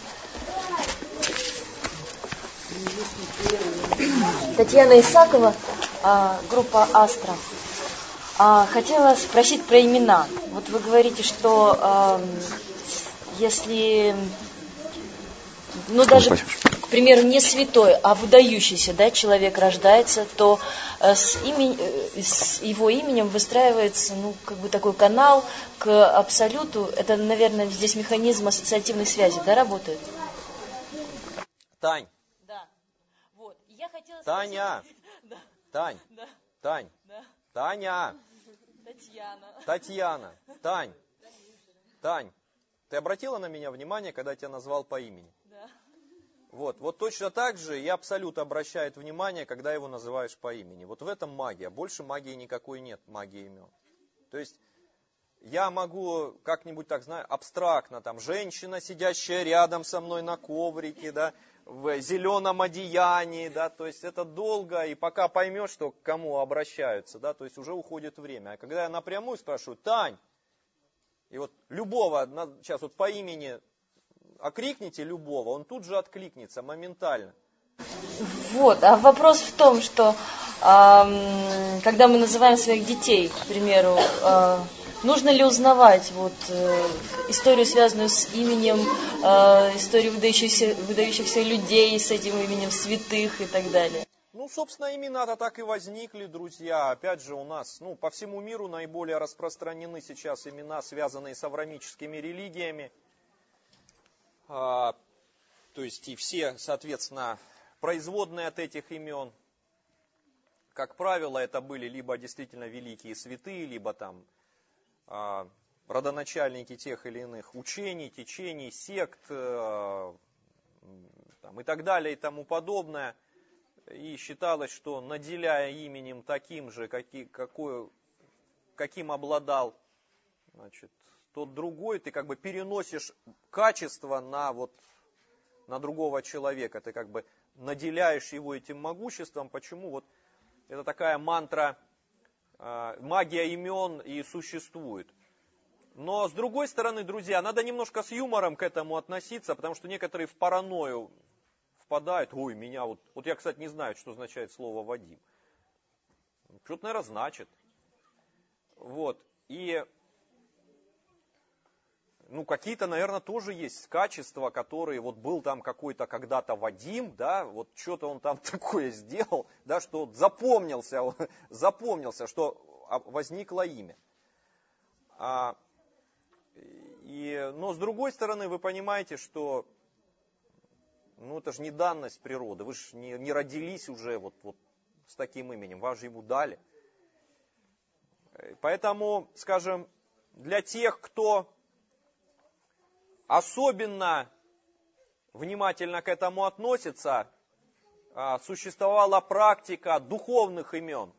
Татьяна Исакова, группа Астра. Хотела спросить про имена. Вот вы говорите, что если, ну даже, к примеру, не святой, а выдающийся, да, человек рождается, то с, имени, с его именем выстраивается, ну, как бы такой канал к Абсолюту. Это, наверное, здесь механизм ассоциативной связи, да, работает? Тань. Да. Вот. Я хотела Таня. Да. Тань. Да. Тань. Да. Таня. Татьяна. Татьяна. Тань. Тань. Ты обратила на меня внимание, когда я тебя назвал по имени? Да. Вот, вот точно так же и Абсолют обращает внимание, когда его называешь по имени. Вот в этом магия. Больше магии никакой нет, магии имен. То есть я могу как-нибудь так, знаю, абстрактно, там, женщина, сидящая рядом со мной на коврике, да, в зеленом одеянии, да, то есть это долго, и пока поймешь, что к кому обращаются, да, то есть уже уходит время. А когда я напрямую спрашиваю, Тань, и вот любого, сейчас вот по имени окрикните любого, он тут же откликнется моментально. Вот, а вопрос в том, что э, когда мы называем своих детей, к примеру, э, нужно ли узнавать вот, э, историю, связанную с именем, э, историю выдающихся, выдающихся людей с этим именем, святых и так далее? Ну, собственно, имена-то так и возникли, друзья. Опять же, у нас, ну, по всему миру наиболее распространены сейчас имена, связанные с авраамическими религиями. А, то есть и все, соответственно, производные от этих имен. Как правило, это были либо действительно великие святые, либо там а, родоначальники тех или иных учений, течений, сект а, там, и так далее и тому подобное. И считалось, что наделяя именем таким же, каки, какой, каким обладал, значит, тот другой, ты как бы переносишь качество на, вот, на другого человека, ты как бы наделяешь его этим могуществом. Почему? Вот это такая мантра, э, магия имен и существует. Но с другой стороны, друзья, надо немножко с юмором к этому относиться, потому что некоторые в паранойю впадают. Ой, меня вот... Вот я, кстати, не знаю, что означает слово Вадим. Что-то, наверное, значит. Вот. И... Ну, какие-то, наверное, тоже есть качества, которые, вот был там какой-то когда-то Вадим, да, вот что-то он там такое сделал, да, что запомнился, запомнился, что возникло имя. И, но с другой стороны, вы понимаете, что ну, это же не данность природы. Вы же не, не родились уже вот, вот с таким именем, вас же ему дали. Поэтому, скажем, для тех, кто особенно внимательно к этому относится, существовала практика духовных имен.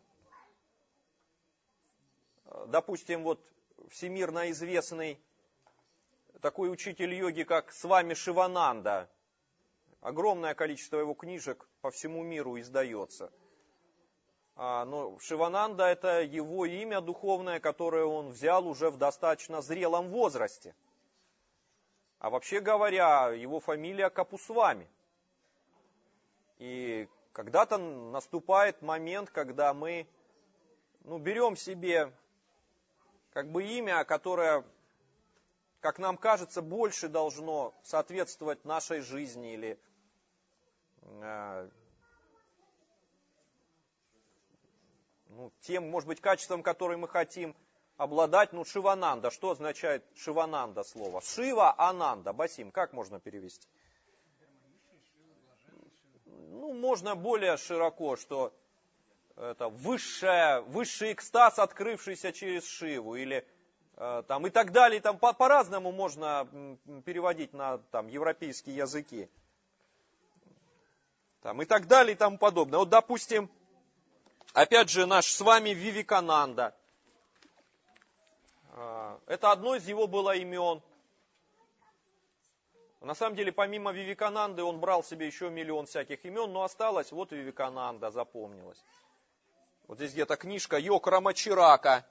Допустим, вот всемирно известный такой учитель йоги, как Свами Шивананда. Огромное количество его книжек по всему миру издается. Но Шивананда — это его имя духовное, которое он взял уже в достаточно зрелом возрасте. А вообще говоря, его фамилия Капусвами. И когда-то наступает момент, когда мы ну, берем себе как бы имя, которое, как нам кажется, больше должно соответствовать нашей жизни или э, ну, тем, может быть, качествам, которые мы хотим обладать. Ну, Шивананда. Что означает Шивананда слово? Шива, Ананда. Басим, как можно перевести? Ну, можно более широко, что это высшая, высший экстаз, открывшийся через Шиву, или э, там и так далее. Там по, по-разному можно переводить на там, европейские языки. Там, и так далее и тому подобное. Вот, допустим, опять же, наш с вами Вивекананда. Это одно из его было имен. На самом деле, помимо Вивекананды, он брал себе еще миллион всяких имен, но осталось вот Вивекананда, запомнилось. Вот здесь где-то книжка Йокрамачирака.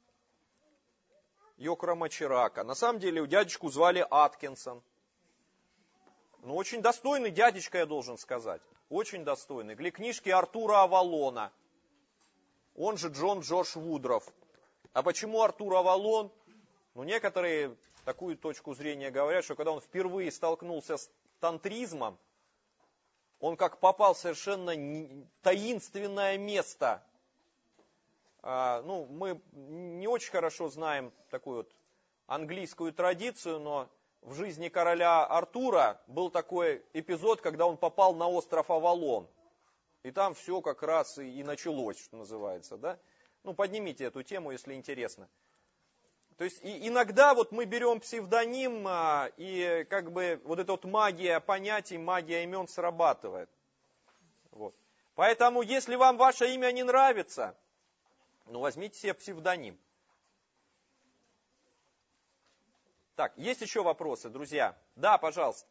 Йокрамачирака. На самом деле, у дядечку звали Аткинсон. Ну, очень достойный дядечка, я должен сказать. Очень достойный. Или книжки Артура Авалона. Он же Джон Джордж Вудров. А почему Артур Авалон? Ну, некоторые такую точку зрения говорят, что когда он впервые столкнулся с тантризмом, он как попал в совершенно таинственное место. А, ну, мы не очень хорошо знаем такую вот английскую традицию, но в жизни короля Артура был такой эпизод, когда он попал на остров Авалон. И там все как раз и, и началось, что называется, да? Ну, поднимите эту тему, если интересно. То есть и иногда вот мы берем псевдоним, а, и как бы вот эта вот магия понятий, магия имен срабатывает. Вот. Поэтому, если вам ваше имя не нравится, ну, возьмите себе псевдоним. Так, есть еще вопросы, друзья? Да, пожалуйста.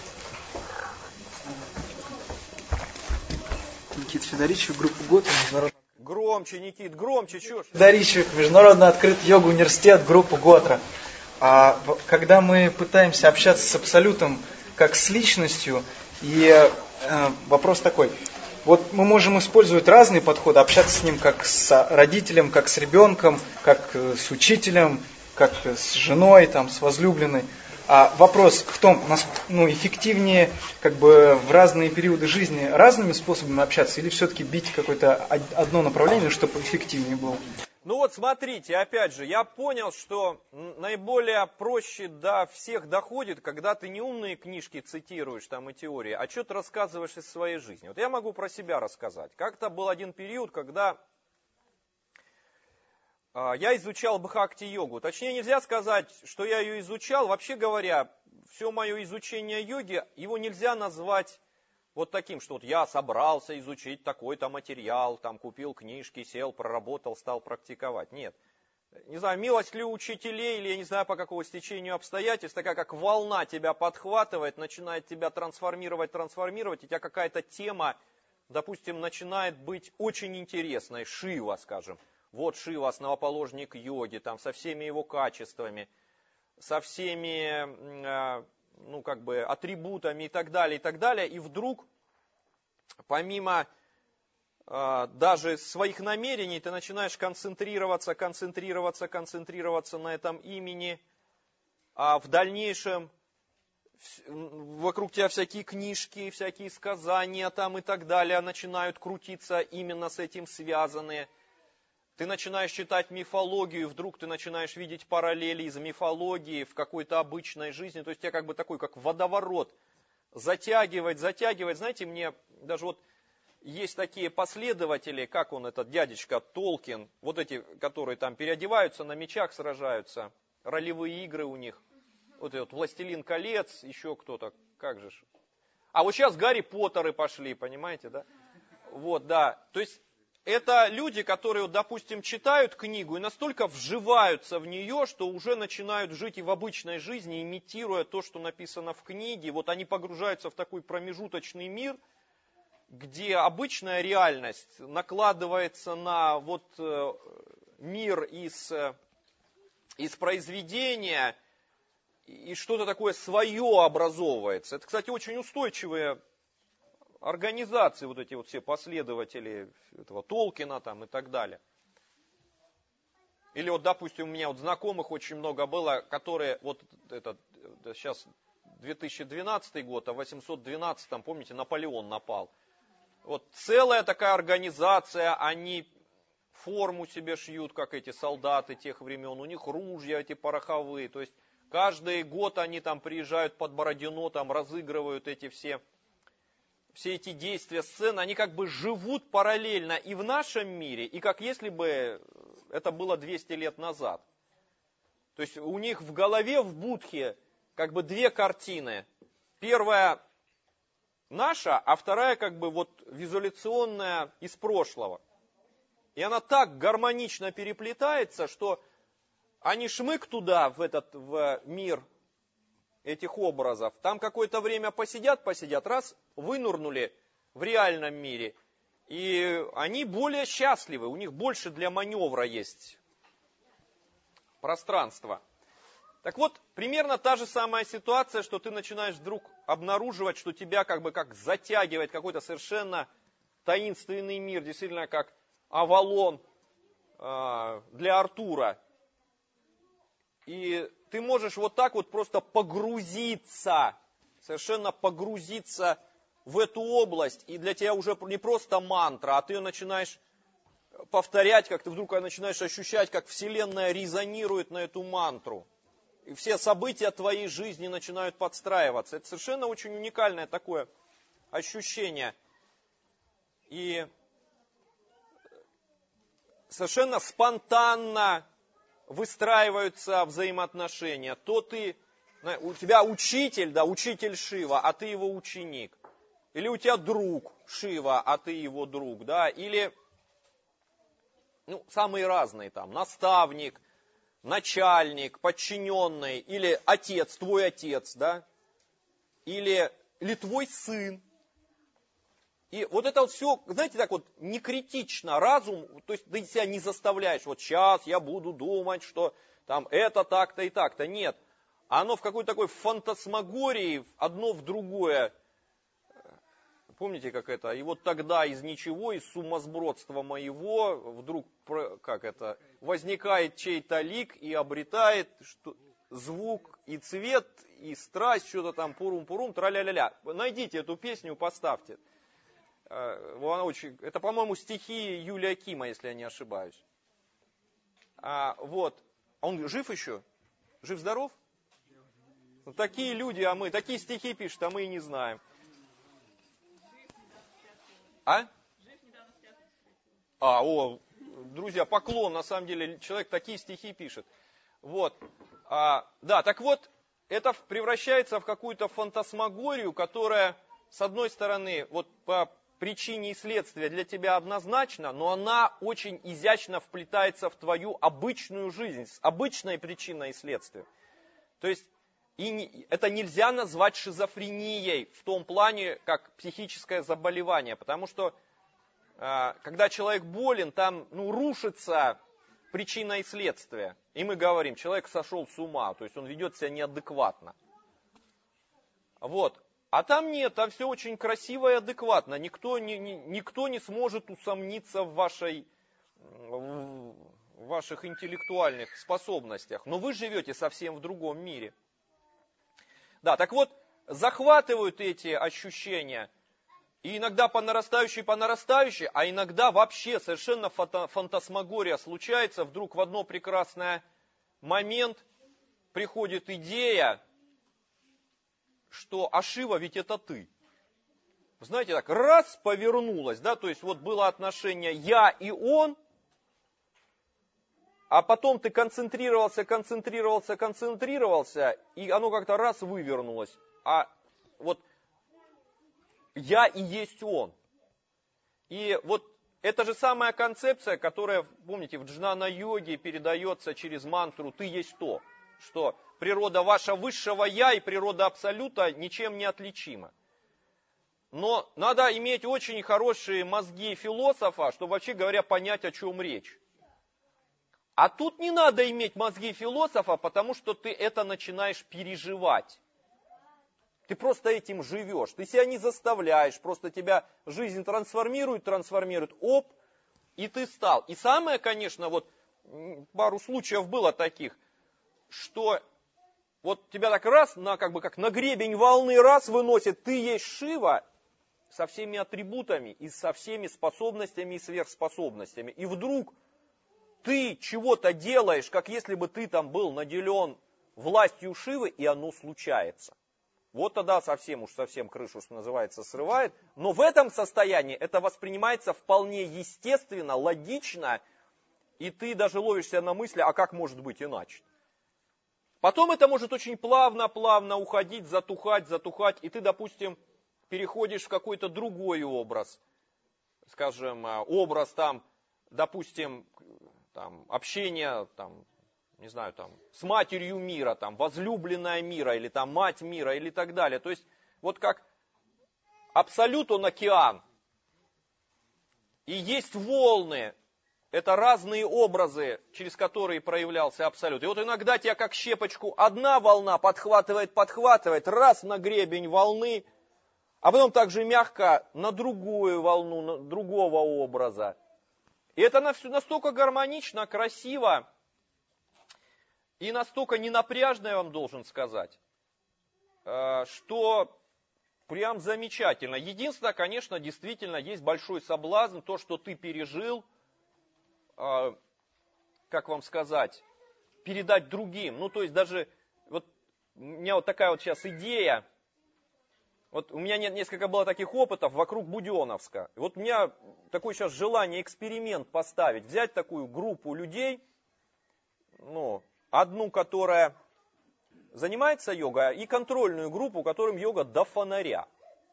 Никита Федоричев, группа ГОТ, международный... Громче, Никит, громче, чё? Федоричев, Международно открытый йога-университет, группа ГОТРА. А когда мы пытаемся общаться с Абсолютом как с личностью, и э, вопрос такой, вот мы можем использовать разные подходы, общаться с ним как с родителем, как с ребенком, как с учителем, как с женой, там, с возлюбленной. А вопрос в том, ну, эффективнее как бы в разные периоды жизни разными способами общаться или все-таки бить какое-то одно направление, чтобы эффективнее было? Ну вот смотрите, опять же, я понял, что наиболее проще до всех доходит, когда ты не умные книжки цитируешь там и теории, а что-то рассказываешь из своей жизни. Вот я могу про себя рассказать. Как-то был один период, когда я изучал бхакти-йогу. Точнее, нельзя сказать, что я ее изучал. Вообще говоря, все мое изучение йоги, его нельзя назвать вот таким, что вот я собрался изучить такой-то материал, там купил книжки, сел, проработал, стал практиковать. Нет. Не знаю, милость ли учителей, или я не знаю по какому стечению обстоятельств, такая как волна тебя подхватывает, начинает тебя трансформировать, трансформировать, и у тебя какая-то тема, допустим, начинает быть очень интересной, Шива, скажем. Вот Шива, основоположник йоги, там, со всеми его качествами, со всеми, ну, как бы, атрибутами и так далее, и так далее. И вдруг, помимо э, даже своих намерений, ты начинаешь концентрироваться, концентрироваться, концентрироваться на этом имени. А в дальнейшем вокруг тебя всякие книжки, всякие сказания там и так далее начинают крутиться, именно с этим связанные. ты начинаешь читать мифологию, и вдруг ты начинаешь видеть параллели из мифологии в какой-то обычной жизни. То есть тебя как бы такой, как водоворот, затягивает, затягивает. Знаете, мне даже вот есть такие последователи, как он, этот дядечка Толкин, вот эти, которые там переодеваются, на мечах сражаются, ролевые игры у них. Вот этот «Властелин колец», еще кто-то, как же ж. А вот сейчас Гарри Поттеры пошли, понимаете, да? Вот, да. То есть это люди, которые, вот, допустим, читают книгу и настолько вживаются в нее, что уже начинают жить и в обычной жизни, имитируя то, что написано в книге. Вот они погружаются в такой промежуточный мир, где обычная реальность накладывается на вот мир из, из произведения, и что-то такое свое образовывается. Это, кстати, очень устойчивые организации, вот эти вот все последователи этого Толкина там и так далее. Или вот, допустим, у меня вот знакомых очень много было, которые, вот это, сейчас две тысячи двенадцатый год, а в восемьсот двенадцатом, помните, Наполеон напал. Вот целая такая организация, они форму себе шьют, как эти солдаты тех времен, у них ружья эти пороховые, то есть каждый год они там приезжают под Бородино, там разыгрывают эти все, все эти действия, сцены, они как бы живут параллельно и в нашем мире, и как если бы это было двести лет назад. То есть у них в голове, в будхе, как бы две картины. Первая наша, а вторая как бы вот визуляционная из прошлого. И она так гармонично переплетается, что они шмык туда, в этот в мир этих образов, там какое-то время посидят, посидят, раз, вынурнули в реальном мире, и они более счастливы, у них больше для маневра есть пространства. Так вот, примерно та же самая ситуация, что ты начинаешь вдруг обнаруживать, что тебя как бы как затягивает какой-то совершенно таинственный мир, действительно как Авалон э, для Артура. И ты можешь вот так вот просто погрузиться, совершенно погрузиться в эту область. И для тебя уже не просто мантра, а ты ее начинаешь повторять, как ты вдруг начинаешь ощущать, как Вселенная резонирует на эту мантру. И все события твоей жизни начинают подстраиваться. Это совершенно очень уникальное такое ощущение. И совершенно спонтанно выстраиваются взаимоотношения. То ты, у тебя учитель, да, учитель Шива, а ты его ученик. Или у тебя друг Шива, а ты его друг, да. Или, ну, самые разные там, наставник, начальник, подчиненный, или отец, твой отец, да. Или, или твой сын. И вот это вот все, знаете, так вот не критично, разум, то есть ты себя не заставляешь, вот сейчас я буду думать, что там это так-то и так-то. Нет, оно в какой-то такой фантасмагории, одно в другое. Помните, как это? И вот тогда из ничего, из сумасбродства моего, вдруг, как это, возникает чей-то лик и обретает что, звук и цвет, и страсть, что-то там, пурум-пурум, тра-ля-ля-ля. Найдите эту песню, поставьте. Она очень, это, по-моему, стихи Юлия Кима, если я не ошибаюсь. А, вот. Он жив еще? Жив-здоров? Ну, такие люди, а мы, такие стихи пишут, а мы и не знаем. А? А, о, друзья, поклон, на самом деле, человек такие стихи пишет. Вот. А, да, так вот, это превращается в какую-то фантасмагорию, которая, с одной стороны, вот по причине и следствия для тебя однозначно, но она очень изящно вплетается в твою обычную жизнь, с обычной причиной и следствием. То есть и не, это нельзя назвать шизофренией в том плане, как психическое заболевание, потому что э, когда человек болен, там ну, рушится причина и следствие. И мы говорим, человек сошел с ума, то есть он ведет себя неадекватно. Вот. А там нет, там все очень красиво и адекватно. Никто не, не, никто не сможет усомниться в, вашей, в ваших интеллектуальных способностях. Но вы живете совсем в другом мире. Да, так вот, захватывают эти ощущения. И иногда по нарастающей, по нарастающей, а иногда вообще совершенно фантасмагория случается. Вдруг в одно прекрасное момент приходит идея, что Ашива ведь это ты. Знаете, так раз повернулось, да, то есть вот было отношение я и он, а потом ты концентрировался, концентрировался, концентрировался, и оно как-то раз вывернулось. А вот я и есть он. И вот это же самая концепция, которая, помните, в джнана-йоге передается через мантру «ты есть то», что природа ваша высшего я и природа абсолюта ничем не отличима. Но надо иметь очень хорошие мозги философа, чтобы, вообще говоря, понять, о чем речь. А тут не надо иметь мозги философа, потому что ты это начинаешь переживать. Ты просто этим живешь, ты себя не заставляешь, просто тебя жизнь трансформирует, трансформирует, оп, и ты стал. И самое, конечно, вот пару случаев было таких, что вот тебя так раз, на, как бы как на гребень волны раз выносит, ты есть Шива со всеми атрибутами и со всеми способностями и сверхспособностями. И вдруг ты чего-то делаешь, как если бы ты там был наделен властью Шивы, и оно случается. Вот тогда совсем уж совсем крышу, что называется, срывает. Но в этом состоянии это воспринимается вполне естественно, логично, и ты даже ловишься на мысли, а как может быть иначе? Потом это может очень плавно-плавно уходить, затухать, затухать, и ты, допустим, переходишь в какой-то другой образ. Скажем, образ там, допустим, там, общения, там, не знаю, там, с матерью мира, там, возлюбленная мира, или там, мать мира, или так далее. То есть, вот как абсолют, он океан. И есть волны, это разные образы, через которые проявлялся абсолют. И вот иногда тебя как щепочку одна волна подхватывает, подхватывает, раз на гребень волны, а потом также мягко на другую волну, на другого образа. И это настолько гармонично, красиво, и настолько ненапряжно, я вам должен сказать, что прям замечательно. Единственное, конечно, действительно есть большой соблазн, то, что ты пережил, как вам сказать, передать другим. Ну, то есть даже, вот у меня вот такая вот сейчас идея, вот у меня несколько было таких опытов вокруг Буденновска. И вот у меня такое сейчас желание, эксперимент поставить, взять такую группу людей, ну, одну, которая занимается йогой, и контрольную группу, которым йога до фонаря.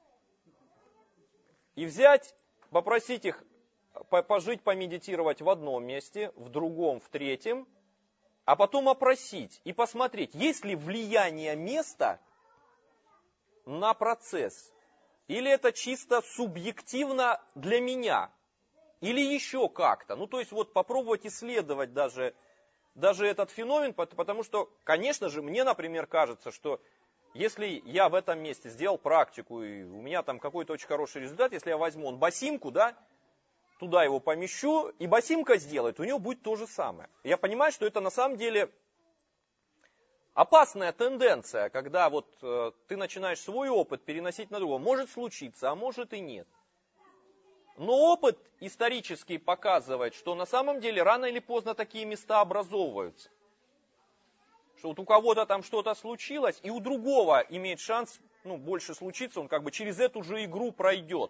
И взять, попросить их пожить, помедитировать в одном месте, в другом, в третьем, а потом опросить и посмотреть, есть ли влияние места на процесс. Или это чисто субъективно для меня, или еще как-то. Ну, то есть вот попробовать исследовать даже... Даже этот феномен, потому что, конечно же, мне, например, кажется, что если я в этом месте сделал практику, и у меня там какой-то очень хороший результат, если я возьму он басимку, да, туда его помещу, и басимка сделает, у него будет то же самое. Я понимаю, что это на самом деле опасная тенденция, когда вот э, ты начинаешь свой опыт переносить на другого. Может случиться, а может и нет. Но опыт исторический показывает, что на самом деле рано или поздно такие места образовываются. Что вот у кого-то там что-то случилось, и у другого имеет шанс, ну, больше случиться, он как бы через эту же игру пройдет.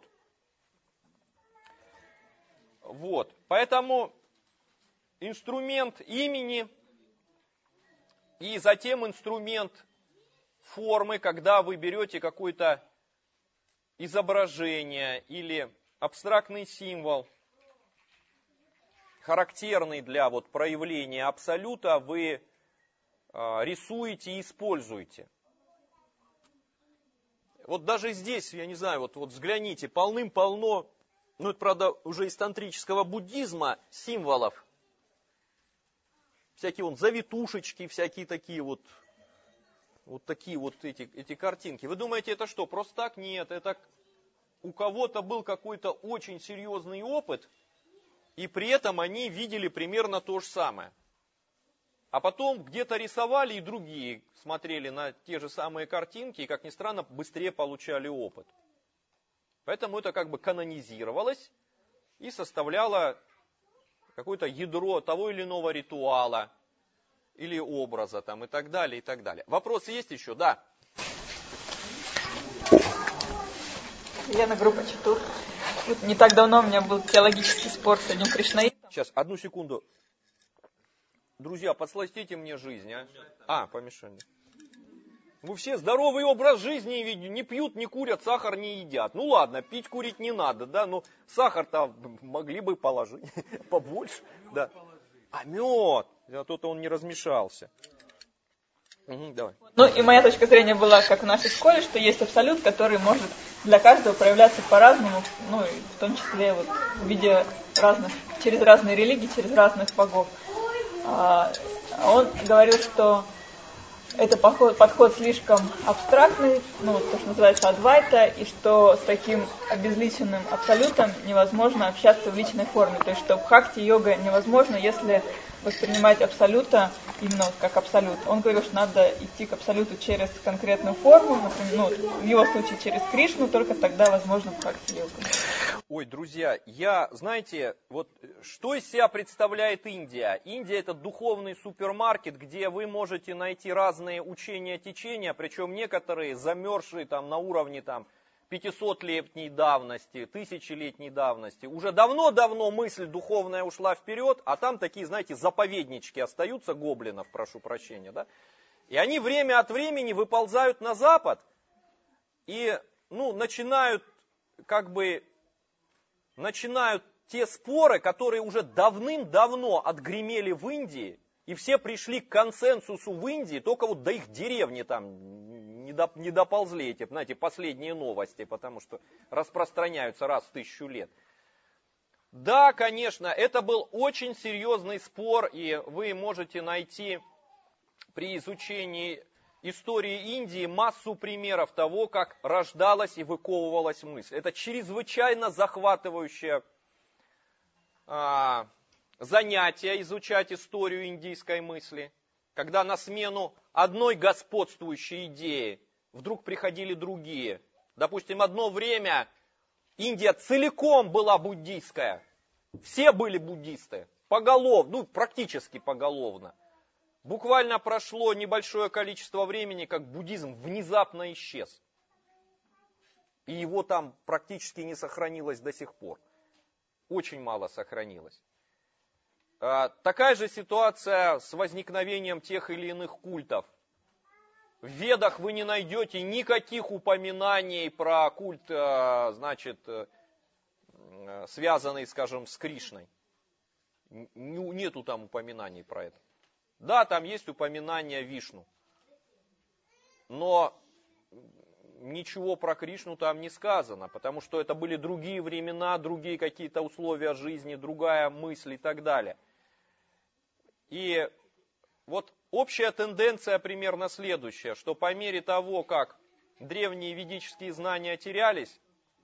Вот. Поэтому инструмент имени и затем инструмент формы, когда вы берете какое-то изображение или абстрактный символ, характерный для вот проявления абсолюта, вы э, рисуете и используете. Вот даже здесь, я не знаю, вот, вот взгляните, полным-полно, ну это, правда, уже из тантрического буддизма, символов. Всякие вон завитушечки, всякие такие вот, вот такие вот эти, эти картинки. Вы думаете, это что, просто так? Нет, это... У кого-то был какой-то очень серьезный опыт, и при этом они видели примерно то же самое. А потом где-то рисовали, и другие смотрели на те же самые картинки, и, как ни странно, быстрее получали опыт. Поэтому это как бы канонизировалось и составляло какое-то ядро того или иного ритуала или образа там, и так далее, и так далее. Вопросы есть еще? Да. Лена, группа Читур. Вот не так давно у меня был теологический спор с одним кришнаитом. Сейчас, одну секунду. Друзья, подсластите мне жизнь, а? А, помешали. Вы все здоровый образ жизни не пьют, не курят, сахар не едят. Ну ладно, пить, курить не надо, да, но сахар-то могли бы положить побольше. Да. А мед, а то-то он не размешался. Угу, давай. Ну и моя точка зрения была, как в нашей школе, что есть абсолют, который может для каждого проявляться по-разному, ну и в том числе вот в виде разных, через разные религии, через разных богов. А он говорил, что это подход, подход слишком абстрактный, ну, то, что называется адвайта, и что с таким обезличенным абсолютом невозможно общаться в личной форме. То есть, что бхакти-йога невозможно, если воспринимать абсолюта именно вот как абсолют. Он говорил, что надо идти к абсолюту через конкретную форму, например, ну, в его случае через Кришну, только тогда возможно бхакти-йога. Ой, друзья, я, знаете, вот что из себя представляет Индия? Индия — это духовный супермаркет, где вы можете найти разные учения, течения, причем некоторые замерзшие там на уровне там пятисотлетней давности, тысячелетней давности. Уже давно-давно мысль духовная ушла вперед, а там такие, знаете, заповеднички остаются, гоблинов, прошу прощения, да? И они время от времени выползают на запад и, ну, начинают как бы... начинают те споры, которые уже давным-давно отгремели в Индии, и все пришли к консенсусу в Индии, только вот до их деревни там не, до, не доползли эти, знаете, последние новости, потому что распространяются раз в тысячу лет. Да, конечно, это был очень серьезный спор, и вы можете найти при изучении истории Индии массу примеров того, как рождалась и выковывалась мысль. Это чрезвычайно захватывающее а, занятие изучать историю индийской мысли, когда на смену одной господствующей идеи вдруг приходили другие. Допустим, одно время Индия целиком была буддийская. Все были буддисты, поголовно, ну практически поголовно. Буквально прошло небольшое количество времени, как буддизм внезапно исчез. И его там практически не сохранилось до сих пор. Очень мало сохранилось. Такая же ситуация с возникновением тех или иных культов. В Ведах вы не найдете никаких упоминаний про культ, значит, связанный, скажем, с Кришной. Нету там упоминаний про это. Да, там есть упоминание Вишну, но ничего про Кришну там не сказано, потому что это были другие времена, другие какие-то условия жизни, другая мысль и так далее. И вот общая тенденция примерно следующая, что по мере того, как древние ведические знания терялись,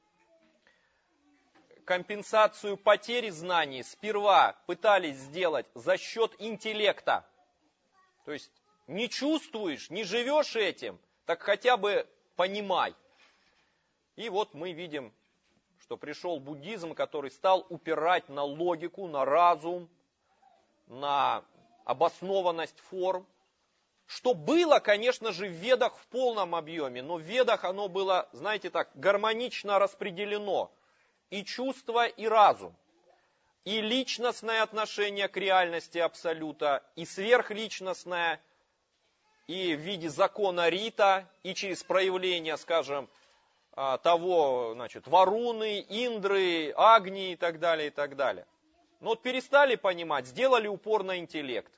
компенсацию потери знаний сперва пытались сделать за счет интеллекта. То есть не чувствуешь, не живешь этим, так хотя бы понимай. И вот мы видим, что пришел буддизм, который стал упирать на логику, на разум, на обоснованность форм. Что было, конечно же, в Ведах в полном объеме, но в Ведах оно было, знаете так, гармонично распределено. И чувство, и разум. И личностное отношение к реальности абсолюта, и сверхличностное, и в виде закона Рита, и через проявление, скажем, того, значит, Варуны, Индры, Агни и так далее, и так далее. Но вот перестали понимать, сделали упор на интеллект.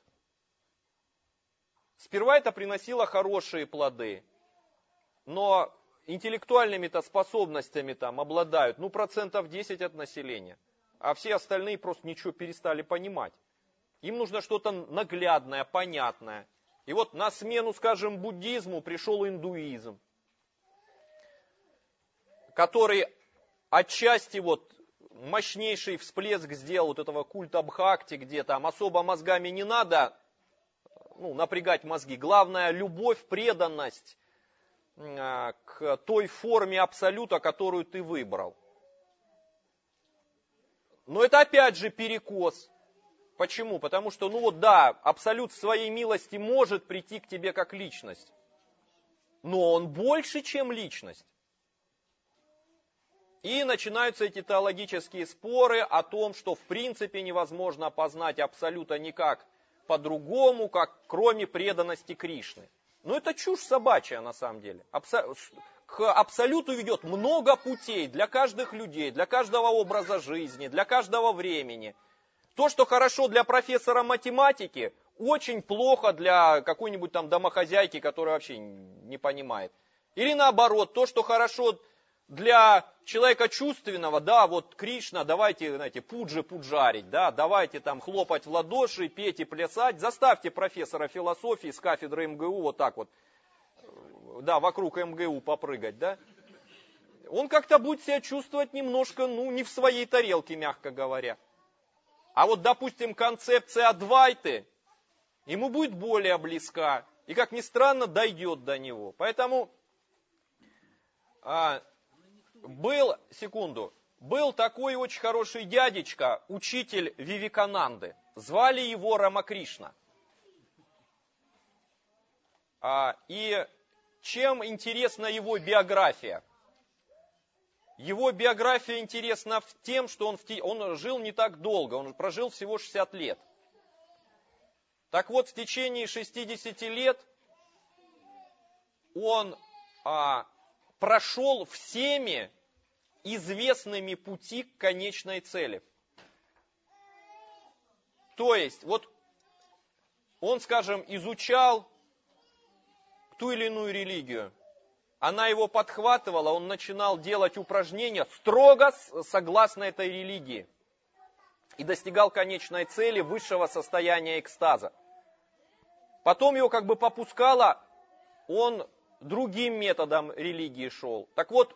Сперва это приносило хорошие плоды, но интеллектуальными-то способностями там обладают, ну, процентов десять от населения. А все остальные просто ничего перестали понимать. Им нужно что-то наглядное, понятное. И вот на смену, скажем, буддизму пришел индуизм, который отчасти вот мощнейший всплеск сделал вот этого культа Бхакти, где там особо мозгами не надо, ну, напрягать мозги. Главное — любовь, преданность, к той форме абсолюта, которую ты выбрал. Но это опять же перекос. Почему? Потому что, ну вот да, абсолют в своей милости может прийти к тебе как личность. Но он больше, чем личность. И начинаются эти теологические споры о том, что в принципе невозможно познать абсолюта никак по-другому, как кроме преданности Кришны. Но это чушь собачья на самом деле. Абсо... К абсолюту ведет много путей для каждых людей, для каждого образа жизни, для каждого времени. То, что хорошо для профессора математики, очень плохо для какой-нибудь там домохозяйки, которая вообще не понимает. Или наоборот, то, что хорошо для человека чувственного, да, вот Кришна, давайте, знаете, пуджи пуджарить, да, давайте там хлопать в ладоши, петь и плясать. Заставьте профессора философии с кафедры эм гэ у вот так вот, да, вокруг эм гэ у попрыгать, да. Он как-то будет себя чувствовать немножко, ну, не в своей тарелке, мягко говоря. А вот, допустим, концепция Адвайты ему будет более близка. И, как ни странно, дойдет до него. Поэтому а, был, секунду, был такой очень хороший дядечка, учитель Вивекананды. Звали его Рамакришна. А, и чем интересна его биография? Его биография интересна в тем, что он, в те... он жил не так долго, он прожил всего шестьдесят лет. Так вот, в течение шестидесяти лет он а, прошел всеми известными пути к конечной цели. То есть, вот он, скажем, изучал ту или иную религию. Она его подхватывала, он начинал делать упражнения строго согласно этой религии. И достигал конечной цели высшего состояния экстаза. Потом его как бы попускало, он другим методом религии шел. Так вот,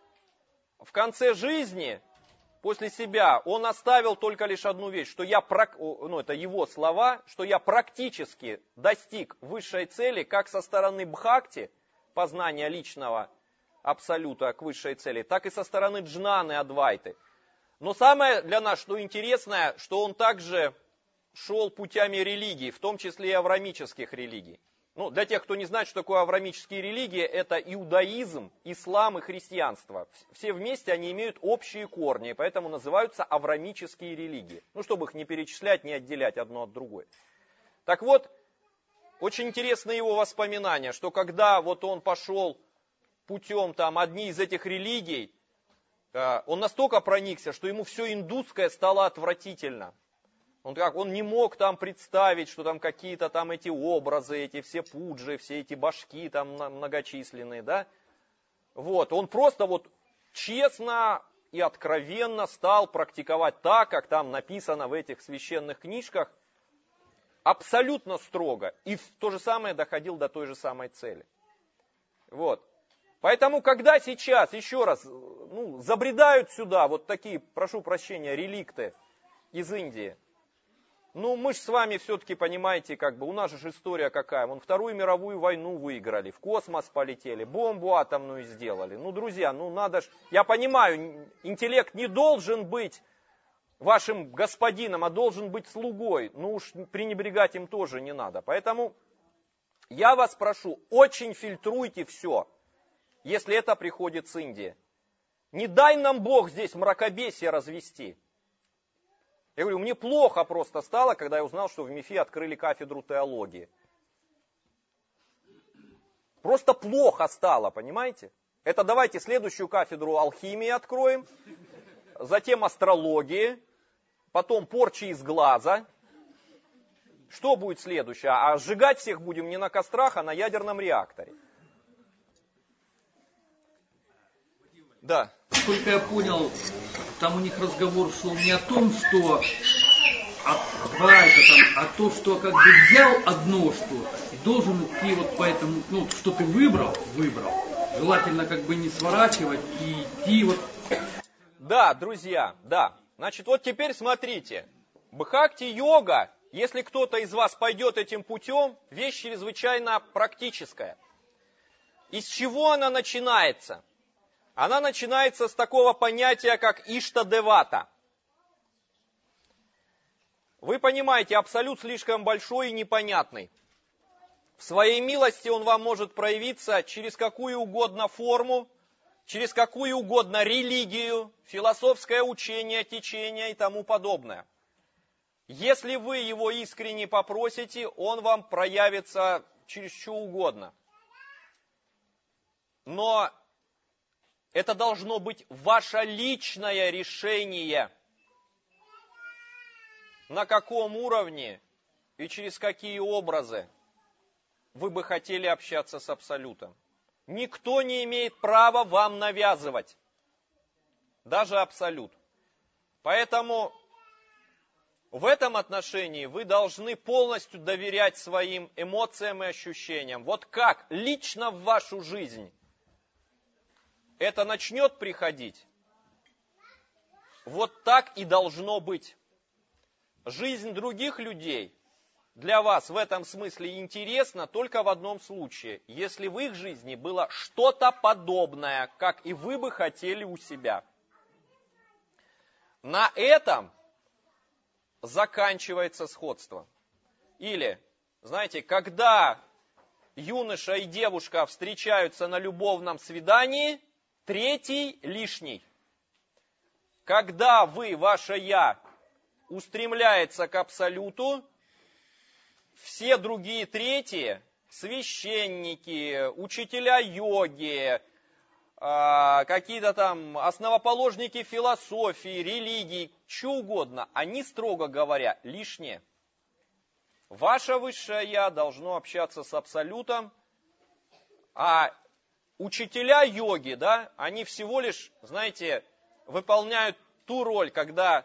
в конце жизни, после себя, он оставил только лишь одну вещь, что я, ну это его слова, что я практически достиг высшей цели, как со стороны бхакти, познания личного абсолюта к высшей цели, так и со стороны джнаны адвайты. Но самое для нас, что интересное, что он также шел путями религий, в том числе и авраамических религий. Ну, для тех, кто не знает, что такое авраамические религии, это иудаизм, ислам и христианство. Все вместе они имеют общие корни, поэтому называются авраамические религии. Ну, чтобы их не перечислять, не отделять одно от другой. Так вот, очень интересны его воспоминания, что когда вот он пошел путем там одни из этих религий, он настолько проникся, что ему все индусское стало отвратительно. Он, как, он не мог там представить, что там какие-то там эти образы, эти все пуджи, все эти башки там многочисленные, да. Вот, он просто вот честно и откровенно стал практиковать так, как там написано в этих священных книжках, абсолютно строго. И в то же самое доходил до той же самой цели. Вот. Поэтому, когда сейчас, еще раз, ну, забредают сюда вот такие, прошу прощения, реликты из Индии, ну, мы же с вами все-таки, понимаете, как бы, у нас же история какая. Вон Вторую мировую войну выиграли, в космос полетели, бомбу атомную сделали. Ну, друзья, ну, надо ж... Я понимаю, интеллект не должен быть вашим господином, а должен быть слугой. Ну уж пренебрегать им тоже не надо. Поэтому я вас прошу, очень фильтруйте все, если это приходит с Индии. Не дай нам Бог здесь мракобесие развести. Я говорю, мне плохо просто стало, когда я узнал, что в МИФИ открыли кафедру теологии. Просто плохо стало, понимаете? Это давайте следующую кафедру алхимии откроем, затем астрологии, потом порчи из глаза. Что будет следующее? А сжигать всех будем не на кострах, а на ядерном реакторе. Да. Насколько я понял, там у них разговор шел не о том, что Адвайта, там, а то, что как бы взял одно что-то и должен идти вот по этому, ну, что ты выбрал, выбрал. Желательно как бы не сворачивать и идти вот. Да, друзья, да. Значит, вот теперь смотрите. Бхакти-йога, если кто-то из вас пойдет этим путем, вещь чрезвычайно практическая. Из чего она начинается? Она начинается с такого понятия, как Иштадевата. Вы понимаете, абсолют слишком большой и непонятный. В своей милости он вам может проявиться через какую угодно форму, через какую угодно религию, философское учение, течение и тому подобное. Если вы его искренне попросите, он вам проявится через что угодно. Но это должно быть ваше личное решение, на каком уровне и через какие образы вы бы хотели общаться с Абсолютом. Никто не имеет права вам навязывать, даже Абсолют. Поэтому в этом отношении вы должны полностью доверять своим эмоциям и ощущениям. Вот как лично в вашу жизнь это начнет приходить, вот так и должно быть. Жизнь других людей для вас в этом смысле интересна только в одном случае, если в их жизни было что-то подобное, как и вы бы хотели у себя. На этом заканчивается сходство. Или, знаете, когда юноша и девушка встречаются на любовном свидании, третий лишний. Когда вы, ваше «я», устремляется к Абсолюту, все другие третьи, священники, учителя йоги, какие-то там основоположники философии, религии, что угодно, они, строго говоря, лишние. Ваше высшее «я» должно общаться с Абсолютом, а учителя йоги, да, они всего лишь, знаете, выполняют ту роль, когда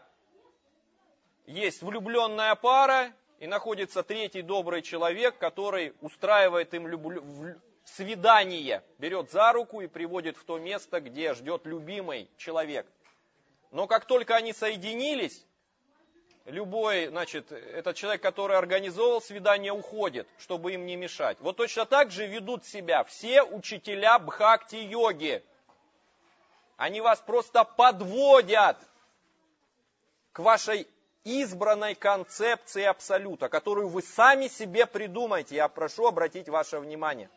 есть влюбленная пара, и находится третий добрый человек, который устраивает им люб... свидание, берет за руку и приводит в то место, где ждет любимый человек. Но как только они соединились, любой, значит, этот человек, который организовал свидание, уходит, чтобы им не мешать. Вот точно так же ведут себя все учителя бхакти-йоги. Они вас просто подводят к вашей избранной концепции Абсолюта, которую вы сами себе придумаете. Я прошу обратить ваше внимание.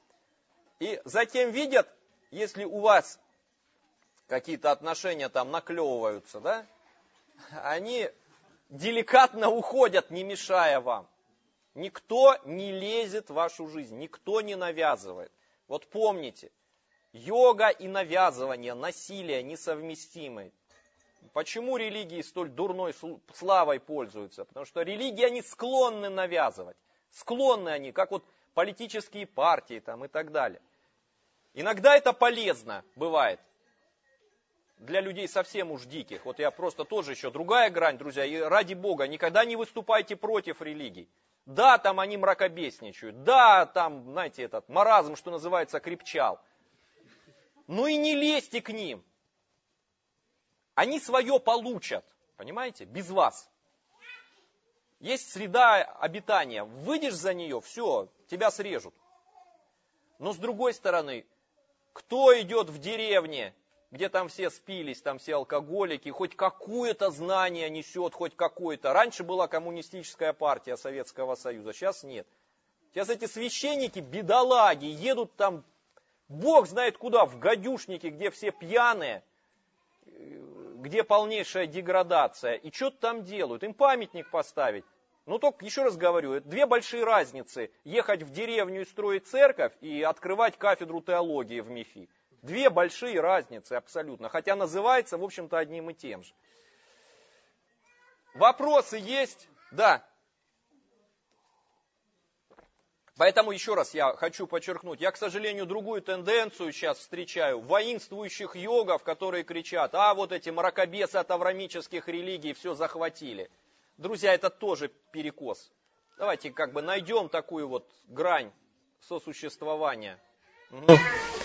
И затем видят, если у вас какие-то отношения там наклевываются, да, они деликатно уходят, не мешая вам. Никто не лезет в вашу жизнь, никто не навязывает. Вот помните, йога и навязывание, насилие несовместимы. Почему религии столь дурной славой пользуются? Потому что религии они склонны навязывать. Склонны они, как вот политические партии там и так далее. Иногда это полезно бывает для людей совсем уж диких. Вот я просто тоже еще другая грань, друзья. И ради Бога, никогда не выступайте против религий. Да, там они мракобесничают. Да, там, знаете, этот маразм, что называется, крепчал. Ну и не лезьте к ним. Они свое получат, понимаете, без вас. Есть среда обитания. Выйдешь за нее, все, тебя срежут. Но с другой стороны, кто идет в деревне, где там все спились, там все алкоголики, хоть какое-то знание несет, хоть какое-то. Раньше была коммунистическая партия Советского Союза, сейчас нет. Сейчас эти священники, бедолаги, едут там, Бог знает куда, в гадюшники, где все пьяные, где полнейшая деградация, и что-то там делают, им памятник поставить. Ну, только, еще раз говорю, это две большие разницы, ехать в деревню и строить церковь, и открывать кафедру теологии в МИФИ. Две большие разницы абсолютно, хотя называется, в общем-то, одним и тем же. Вопросы есть? Да. Поэтому еще раз я хочу подчеркнуть, я, к сожалению, другую тенденцию сейчас встречаю. Воинствующих йогов, которые кричат, а вот эти мракобесы от аврамических религий все захватили. Друзья, это тоже перекос. Давайте как бы найдем такую вот грань сосуществования. Угу.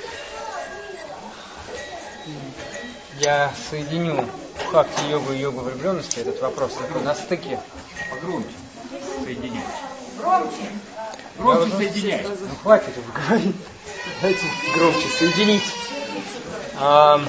Я соединю бхакти-йогу и йогу влюбленности, этот вопрос такой на стыке. Погромче соединяй. Громче. Громче соединяй. Ну хватит уже говорить. Давайте громче соединить. А,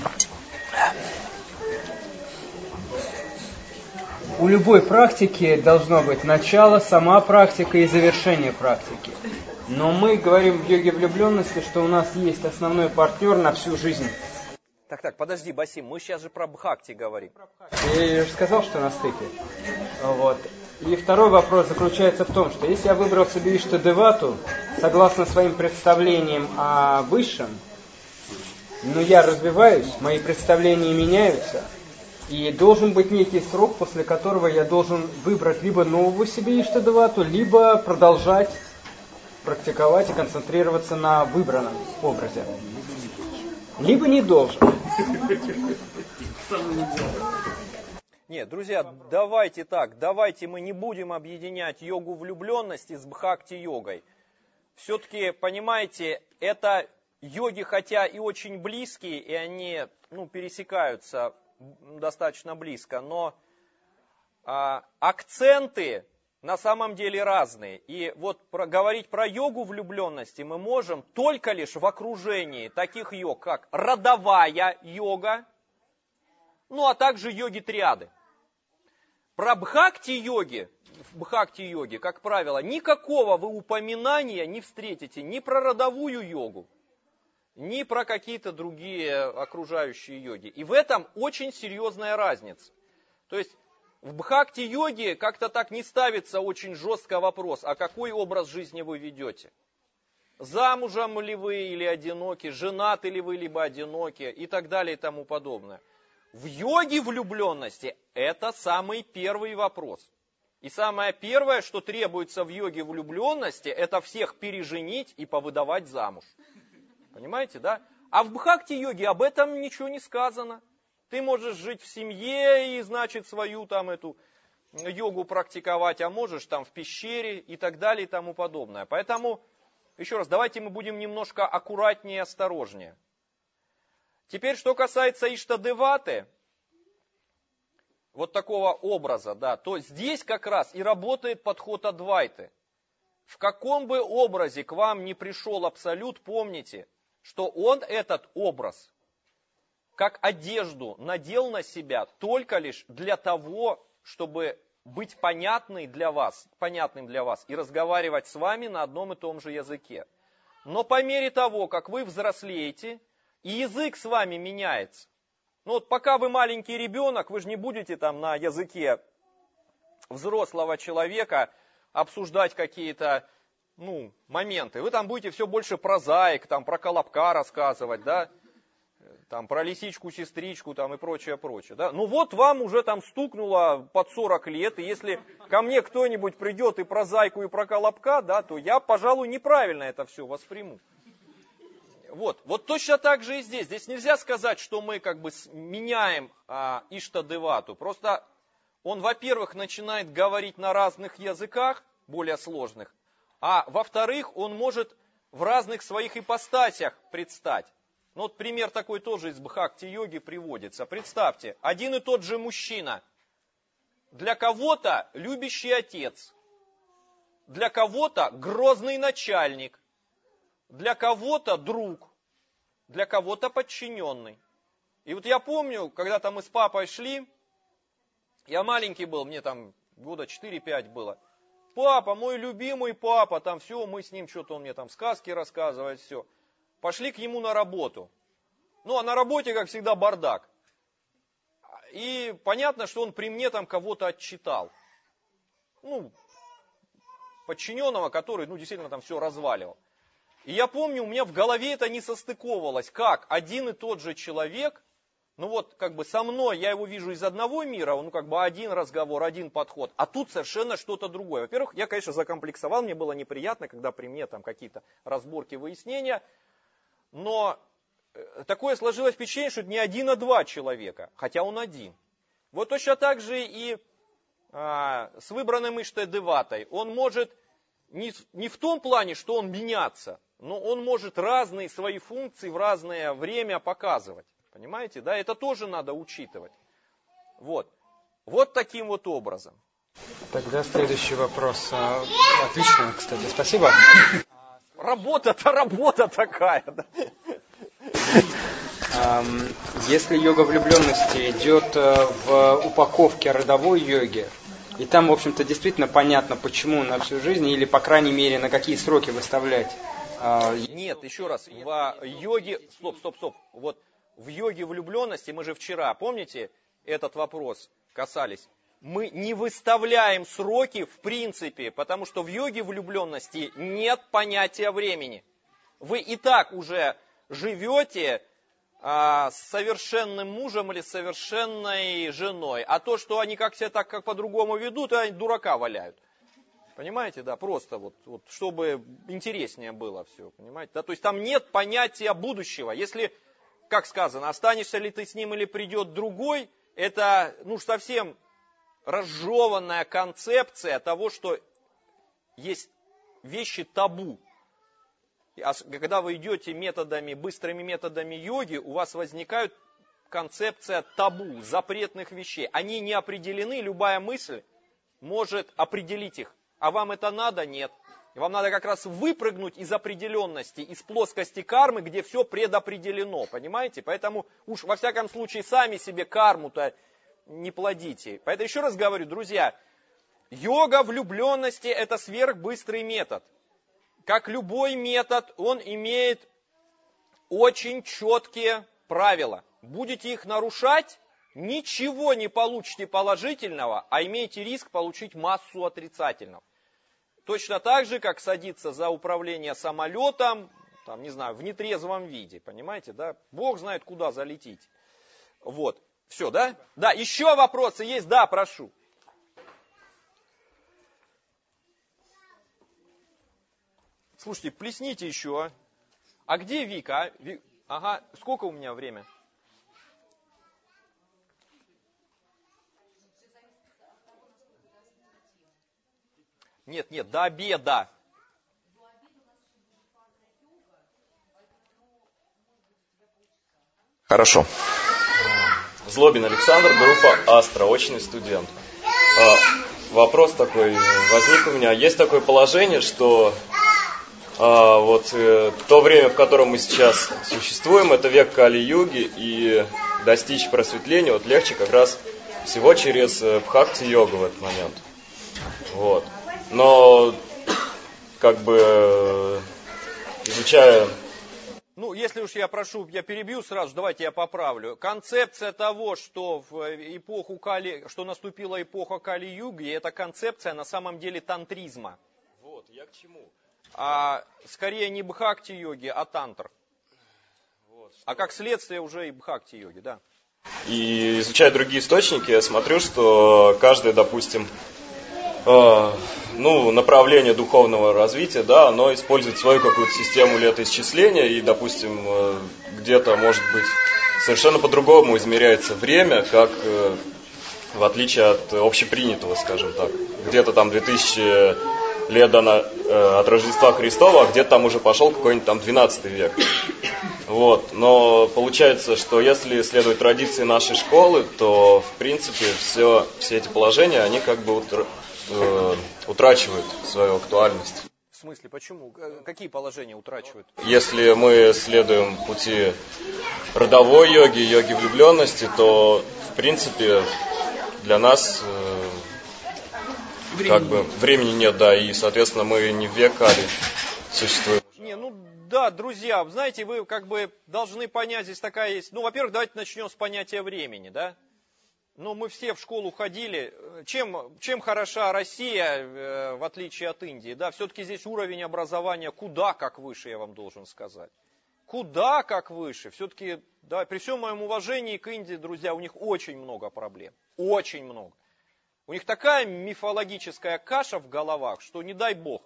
у любой практики должно быть начало, сама практика и завершение практики. Но мы говорим в йоге влюбленности, что у нас есть основной партнер на всю жизнь. Так, так, подожди, Басим, мы сейчас же про бхакти говорим. Я же сказал, что на стыке. Вот. И второй вопрос заключается в том, что если я выбрал себе Иштадевату, согласно своим представлениям о высшем, но я развиваюсь, мои представления меняются, и должен быть некий срок, после которого я должен выбрать либо нового себе Иштадевату, либо продолжать практиковать и концентрироваться на выбранном образе. Либо не должен. Нет, друзья, давайте так, давайте мы не будем объединять йогу влюбленности с бхакти-йогой. Все-таки, понимаете, это йоги, хотя и очень близкие, и они ну, пересекаются достаточно близко, но а, акценты на самом деле разные. И вот про, говорить про йогу влюбленности мы можем только лишь в окружении таких йог, как родовая йога, ну а также йоги-триады. Про бхакти-йоги, в бхакти-йоге, как правило, никакого вы упоминания не встретите ни про родовую йогу, ни про какие-то другие окружающие йоги. И в этом очень серьезная разница. То есть в бхакти-йоге как-то так не ставится очень жестко вопрос, а какой образ жизни вы ведете. Замужем ли вы или одиноки, женаты ли вы, либо одиноки и так далее и тому подобное. В йоге влюбленности это самый первый вопрос. И самое первое, что требуется в йоге влюбленности, это всех переженить и повыдавать замуж. Понимаете, да? А в бхакти-йоге об этом ничего не сказано. Ты можешь жить в семье и, значит, свою там эту йогу практиковать, а можешь там в пещере и так далее и тому подобное. Поэтому, еще раз, давайте мы будем немножко аккуратнее и осторожнее. Теперь, что касается Иштадеваты, вот такого образа, да, то здесь как раз и работает подход Адвайты. В каком бы образе к вам ни пришел Абсолют, помните, что он этот образ, как одежду, надел на себя только лишь для того, чтобы быть понятным для вас, понятным для вас и разговаривать с вами на одном и том же языке. Но по мере того, как вы взрослеете, и язык с вами меняется. Ну вот пока вы маленький ребенок, вы же не будете там на языке взрослого человека обсуждать какие-то ну, моменты. Вы там будете все больше прозаик, там про Колобка рассказывать, да, там про лисичку-сестричку там и прочее, прочее. Да? Ну вот вам уже там стукнуло под сорок лет, и если ко мне кто-нибудь придет и про зайку, и про Колобка, да, то я, пожалуй, неправильно это все восприму. Вот, вот точно так же и здесь. Здесь нельзя сказать, что мы как бы меняем а, Иштадевату. Просто он, во-первых, начинает говорить на разных языках, более сложных, а во-вторых, он может в разных своих ипостасях предстать. Ну вот пример такой тоже из бхакти-йоги приводится. Представьте, один и тот же мужчина. Для кого-то любящий отец, для кого-то грозный начальник, для кого-то друг, для кого-то подчиненный. И вот я помню, когда-то мы с папой шли, я маленький был, мне там года четыре-пять было. Папа, мой любимый папа, там все, мы с ним что-то, он мне там сказки рассказывает, все. Пошли к нему на работу. Ну, а на работе, как всегда, бардак. И понятно, что он при мне там кого-то отчитал. Ну, подчиненного, который, ну, действительно там все разваливал. И я помню, у меня в голове это не состыковывалось. Как один и тот же человек, ну вот как бы со мной, я его вижу из одного мира, ну как бы один разговор, один подход, а тут совершенно что-то другое. Во-первых, я, конечно, закомплексовал, мне было неприятно, когда при мне там какие-то разборки, выяснения, но такое сложилось впечатление, что это не один, а два человека, хотя он один. Вот точно так же и а, с выбранным Иштадеватой. Он может не, не в том плане, что он меняться, но он может разные свои функции в разное время показывать. Понимаете, да? Это тоже надо учитывать. Вот. Вот таким вот образом. Тогда следующий вопрос. Отлично, кстати, спасибо. работа-то работа такая. Да? Если йога влюбленности идет в упаковке родовой йоги, и там, в общем-то, действительно понятно, почему на всю жизнь, или, по крайней мере, на какие сроки выставлять. Нет, еще раз, в йоге, стоп, стоп, стоп, вот в йоге влюбленности, мы же вчера, помните, этот вопрос касались, мы не выставляем сроки в принципе, потому что в йоге влюбленности нет понятия времени. Вы и так уже живете а, с совершенным мужем или совершенной женой, а то, что они как себя так как по-другому ведут, они дурака валяют. Понимаете, да, просто вот, вот чтобы интереснее было все, понимаете, да, то есть там нет понятия будущего. Если, как сказано, останешься ли ты с ним или придет другой, это, ну, совсем разжеванная концепция того, что есть вещи табу. Когда вы идете методами, быстрыми методами йоги, у вас возникает концепция табу, запретных вещей. Они не определены, любая мысль может определить их. А вам это надо? Нет. И вам надо как раз выпрыгнуть из определенности, из плоскости кармы, где все предопределено, понимаете? Поэтому уж во всяком случае сами себе карму-то не плодите. Поэтому еще раз говорю, друзья, йога влюбленности это сверхбыстрый метод. Как любой метод, он имеет очень четкие правила. Будете их нарушать, ничего не получите положительного, а имеете риск получить массу отрицательного. Точно так же, как садиться за управление самолетом, там, не знаю, в нетрезвом виде, понимаете, да? Бог знает, куда залетите. Вот, все, да? Да, еще вопросы есть? Да, прошу. Слушайте, плесните еще. А где Вика? А? Ви... Ага, сколько у меня время? Нет, нет, до обеда. Хорошо. Злобин Александр, группа Астра, очный студент. А, вопрос такой возник у меня. Есть такое положение, что а, вот э, то время, в котором мы сейчас существуем, это век Кали-юги, и достичь просветления вот легче как раз всего через бхакти-йогу в этот момент. Вот. Но, как бы, изучая... Ну, если уж я прошу, я перебью сразу, давайте я поправлю. Концепция того, что в эпоху Кали, что наступила эпоха Кали-юги, это концепция на самом деле тантризма. Вот, я к чему? А скорее не бхакти-йоги, а тантр. Вот, что... А как следствие уже и бхакти-йоги, да. И изучая другие источники, я смотрю, что каждый, допустим, э, ну, направление духовного развития, да, оно использует свою какую-то систему летоисчисления, и, допустим, э, где-то, может быть, совершенно по-другому измеряется время, как э, в отличие от общепринятого, скажем так. Где-то там две тысячи лет до, э, от Рождества Христова, а где-то там уже пошел какой-нибудь там двенадцатый век. Вот. Но получается, что если следовать традиции нашей школы, то, в принципе, все, все эти положения, они как бы утр, э, утрачивают свою актуальность. В смысле, почему? Какие положения утрачивают? Если мы следуем пути родовой йоги, йоги влюбленности, то, в принципе, для нас э, как бы времени нет, да, и, соответственно, мы не в век Кали существуем. Не, ну да, друзья, знаете, вы как бы должны понять, здесь такая есть... Ну, во-первых, давайте начнем с понятия времени, да? Ну, мы все в школу ходили. Чем, чем хороша Россия, э, в отличие от Индии, да? Все-таки здесь уровень образования куда как выше, я вам должен сказать. Куда как выше. Все-таки, да, при всем моем уважении к Индии, друзья, у них очень много проблем. Очень много. У них такая мифологическая каша в головах, что не дай бог.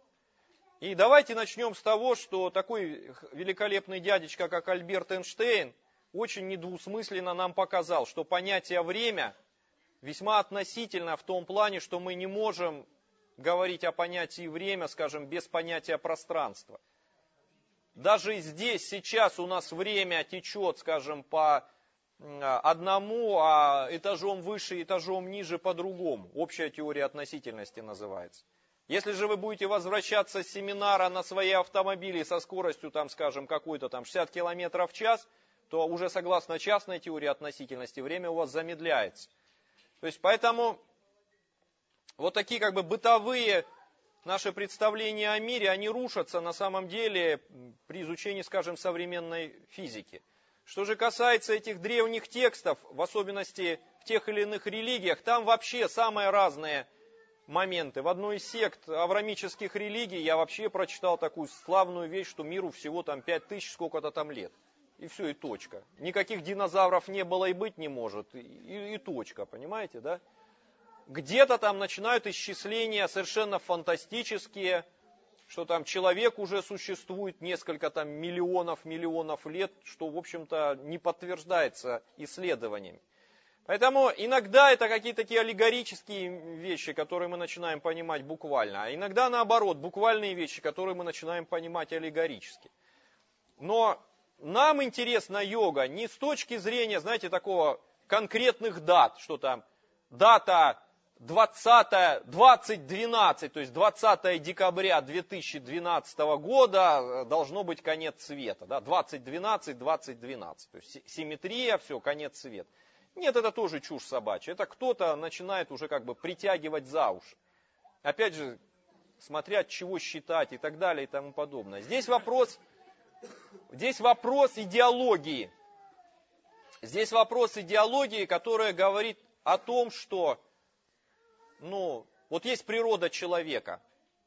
И давайте начнем с того, что такой великолепный дядечка, как Альберт Эйнштейн, очень недвусмысленно нам показал, что понятие время весьма относительно в том плане, что мы не можем говорить о понятии время, скажем, без понятия пространства. Даже здесь, сейчас у нас время течет, скажем, по одному, а этажом выше, этажом ниже по другому. Общая теория относительности называется. Если же вы будете возвращаться с семинара на свои автомобили со скоростью, там, скажем, какой-то там шестьдесят километров в час, то уже согласно частной теории относительности время у вас замедляется. То есть поэтому вот такие как бы бытовые наши представления о мире, они рушатся на самом деле при изучении, скажем, современной физики. Что же касается этих древних текстов, в особенности в тех или иных религиях, там вообще самые разные моменты. В одной из сект авраамических религий я вообще прочитал такую славную вещь, что миру всего там пять тысяч сколько-то там лет. И все, и точка. Никаких динозавров не было и быть не может. И, и, и точка, понимаете, да? Где-то там начинают исчисления совершенно фантастические, что там человек уже существует несколько там миллионов, миллионов лет, что, в общем-то, не подтверждается исследованиями. Поэтому иногда это какие-то такие аллегорические вещи, которые мы начинаем понимать буквально, а иногда наоборот, буквальные вещи, которые мы начинаем понимать аллегорически. Но нам интересна йога не с точки зрения, знаете, такого конкретных дат, что там дата двадцатое, двадцать двенадцать, то есть двадцатое декабря две тысячи двенадцатого года должно быть конец света, да, двадцать двенадцать, двадцать двенадцать, то есть симметрия, все, конец света. Нет, это тоже чушь собачья. Это кто-то начинает уже как бы притягивать за уши. Опять же, смотря от чего считать и так далее и тому подобное. Здесь вопрос, здесь вопрос идеологии. Здесь вопрос идеологии, которая говорит о том, что, ну, вот есть природа человека,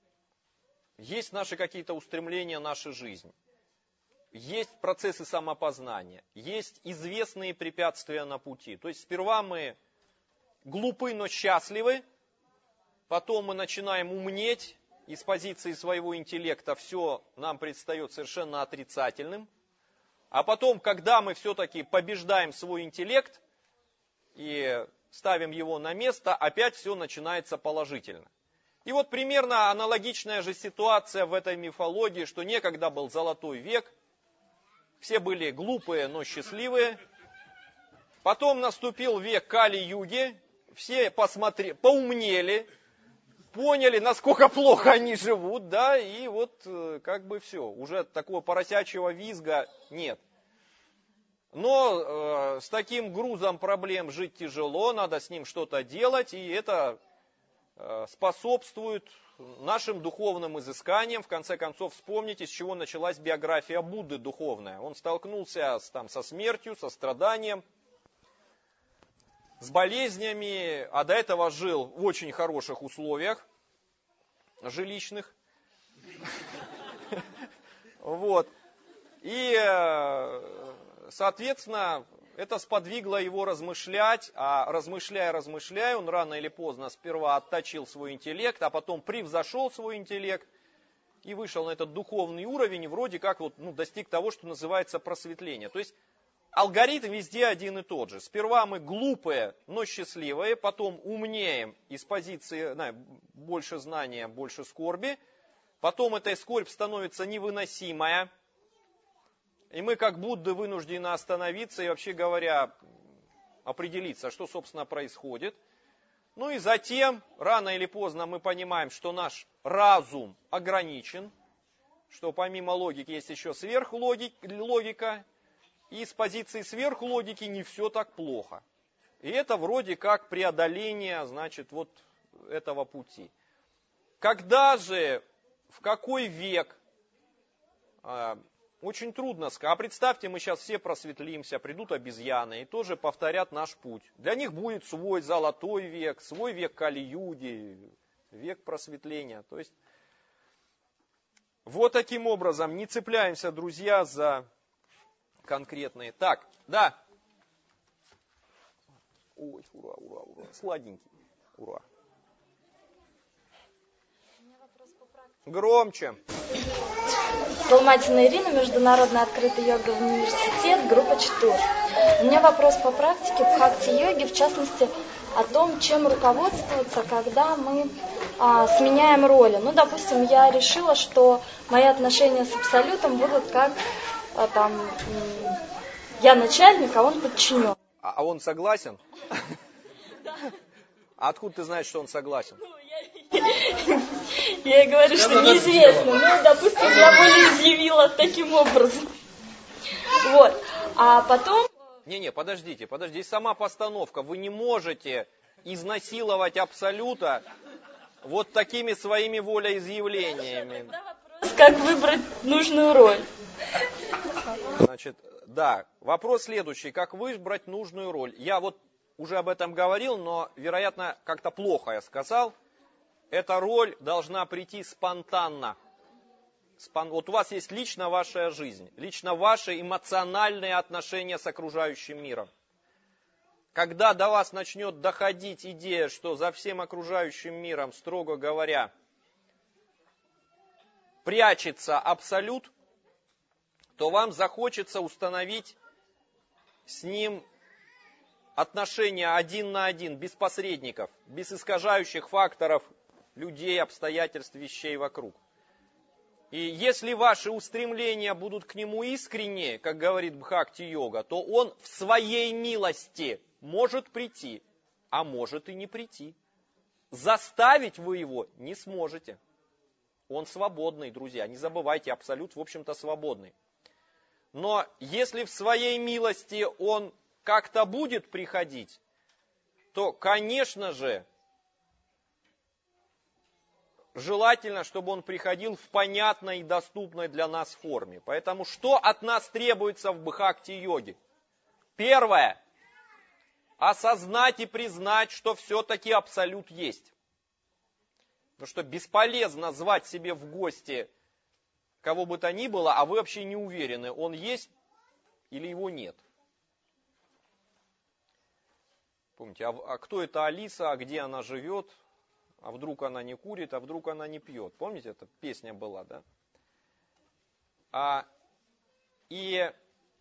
есть наши какие-то устремления, наша жизнь. Есть процессы самопознания, есть известные препятствия на пути. То есть сперва мы глупы, но счастливы, потом мы начинаем умнеть, и с позиции своего интеллекта все нам предстает совершенно отрицательным. А потом, когда мы все-таки побеждаем свой интеллект и ставим его на место, опять все начинается положительно. И вот примерно аналогичная же ситуация в этой мифологии, что некогда был золотой век, все были глупые, но счастливые. Потом наступил век Кали-юги, все посмотрели, поумнели, поняли, насколько плохо они живут, да, и вот как бы все, уже такого поросячьего визга нет. Но э, с таким грузом проблем жить тяжело, надо с ним что-то делать, и это э, способствует нашим духовным изысканиям. В конце концов, вспомните, с чего началась биография Будды духовная. Он столкнулся с, там, со смертью, со страданием, с болезнями, а до этого жил в очень хороших условиях жилищных. Вот. И, соответственно, это сподвигло его размышлять, а размышляя, размышляя, он рано или поздно сперва отточил свой интеллект, а потом превзошел свой интеллект и вышел на этот духовный уровень и вроде как вот, ну, достиг того, что называется просветление. То есть алгоритм везде один и тот же. Сперва мы глупые, но счастливые, потом умнеем из позиции да, больше знания, больше скорби, потом эта скорбь становится невыносимая, и мы, как Будды, вынуждены остановиться и, вообще говоря, определиться, что, собственно, происходит. Ну и затем, рано или поздно, мы понимаем, что наш разум ограничен, что помимо логики есть еще сверхлогика, и с позиции сверхлогики не все так плохо. И это вроде как преодоление, значит, вот этого пути. Когда же, в какой век... Очень трудно сказать. А представьте, мы сейчас все просветлимся, придут обезьяны и тоже повторят наш путь. Для них будет свой золотой век, свой век Кали-юги, век просветления. То есть, вот таким образом, не цепляемся, друзья, за конкретные. Так, да. Ой, ура, ура, ура. Сладенький. Ура. Громче. Толматина Ирина, Международный открытый йоговый университет, группа Читур. У меня вопрос по практике бхакти-йоги, в частности, о том, чем руководствоваться, когда мы а, сменяем роли. Ну, допустим, я решила, что мои отношения с Абсолютом будут как, а, там, я начальник, а он подчинен. А он согласен? А откуда ты знаешь, что он согласен? Ну, я, Я говорю, что неизвестно. Ну, допустим, я волеизъявила таким образом. Вот. А потом... Не-не, подождите, подождите. Сама постановка. Вы не можете изнасиловать Абсолюта вот такими своими волеизъявлениями. Как выбрать нужную роль? Значит, да, вопрос следующий. Как выбрать нужную роль? Я вот уже об этом говорил, но, вероятно, как-то плохо я сказал. Эта роль должна прийти спонтанно. Спон... Вот у вас есть лично ваша жизнь, лично ваши эмоциональные отношения с окружающим миром. Когда до вас начнет доходить идея, что за всем окружающим миром, строго говоря, прячется Абсолют, то вам захочется установить с ним отношения один на один, без посредников, без искажающих факторов людей, обстоятельств, вещей вокруг. И если ваши устремления будут к нему искренние, как говорит Бхакти-йога, то он в своей милости может прийти, а может и не прийти. Заставить вы его не сможете. Он свободный, друзья. Не забывайте, Абсолют, в общем-то, свободный. Но если в своей милости он как-то будет приходить, то, конечно же, желательно, чтобы он приходил в понятной и доступной для нас форме. Поэтому что от нас требуется в Бхакти-йоге? Первое. Осознать и признать, что все-таки Абсолют есть. Потому что бесполезно звать себе в гости кого бы то ни было, а вы вообще не уверены, он есть или его нет. Помните, а, а кто это Алиса, а где она живет? А вдруг она не курит, а вдруг она не пьет. Помните, эта песня была, да? А, и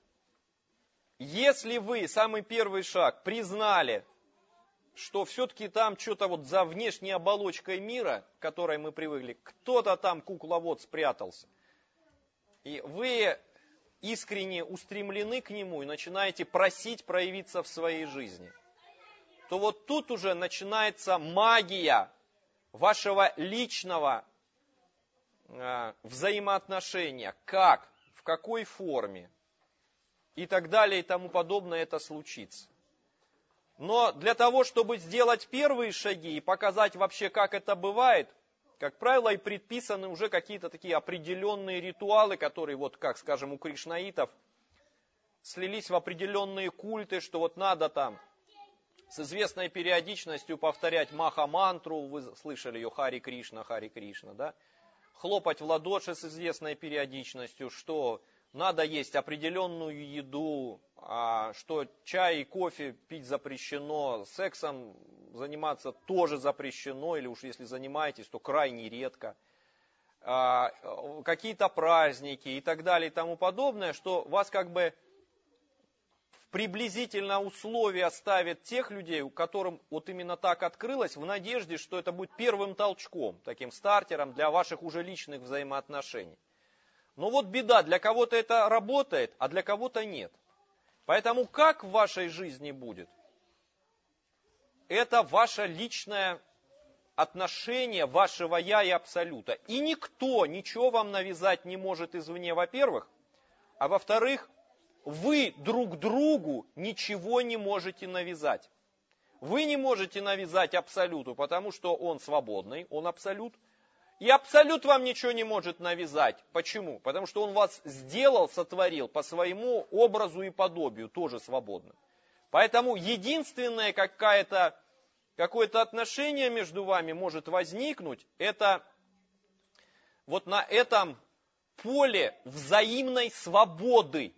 если вы, самый первый шаг, признали, что все-таки там что-то вот за внешней оболочкой мира, к которой мы привыкли, кто-то там кукловод спрятался, и вы искренне устремлены к нему и начинаете просить проявиться в своей жизни, то вот тут уже начинается магия вашего личного э, взаимоотношения. Как, в какой форме и так далее и тому подобное это случится. Но для того, чтобы сделать первые шаги и показать вообще, как это бывает, как правило, и предписаны уже какие-то такие определенные ритуалы, которые, вот как, скажем, у кришнаитов, слились в определенные культы, что вот надо там с известной периодичностью повторять маха-мантру, вы слышали ее, Хари Кришна, Хари Кришна, да? Хлопать в ладоши с известной периодичностью, что надо есть определенную еду, а что чай и кофе пить запрещено, сексом заниматься тоже запрещено, или уж если занимаетесь, то крайне редко. А, какие-то праздники и так далее и тому подобное, что вас как бы в приблизительно условия ставит тех людей, у которым вот именно так открылось, в надежде, что это будет первым толчком, таким стартером для ваших уже личных взаимоотношений. Но вот беда, для кого-то это работает, а для кого-то нет. Поэтому как в вашей жизни будет? Это ваше личное отношение вашего Я и Абсолюта. И никто ничего вам навязать не может извне, во-первых. А во-вторых, вы друг другу ничего не можете навязать. Вы не можете навязать Абсолюту, потому что он свободный, он Абсолют. И Абсолют вам ничего не может навязать. Почему? Потому что он вас сделал, сотворил по своему образу и подобию, тоже свободно. Поэтому единственное какое-то, какое-то отношение между вами может возникнуть, это вот на этом поле взаимной свободы.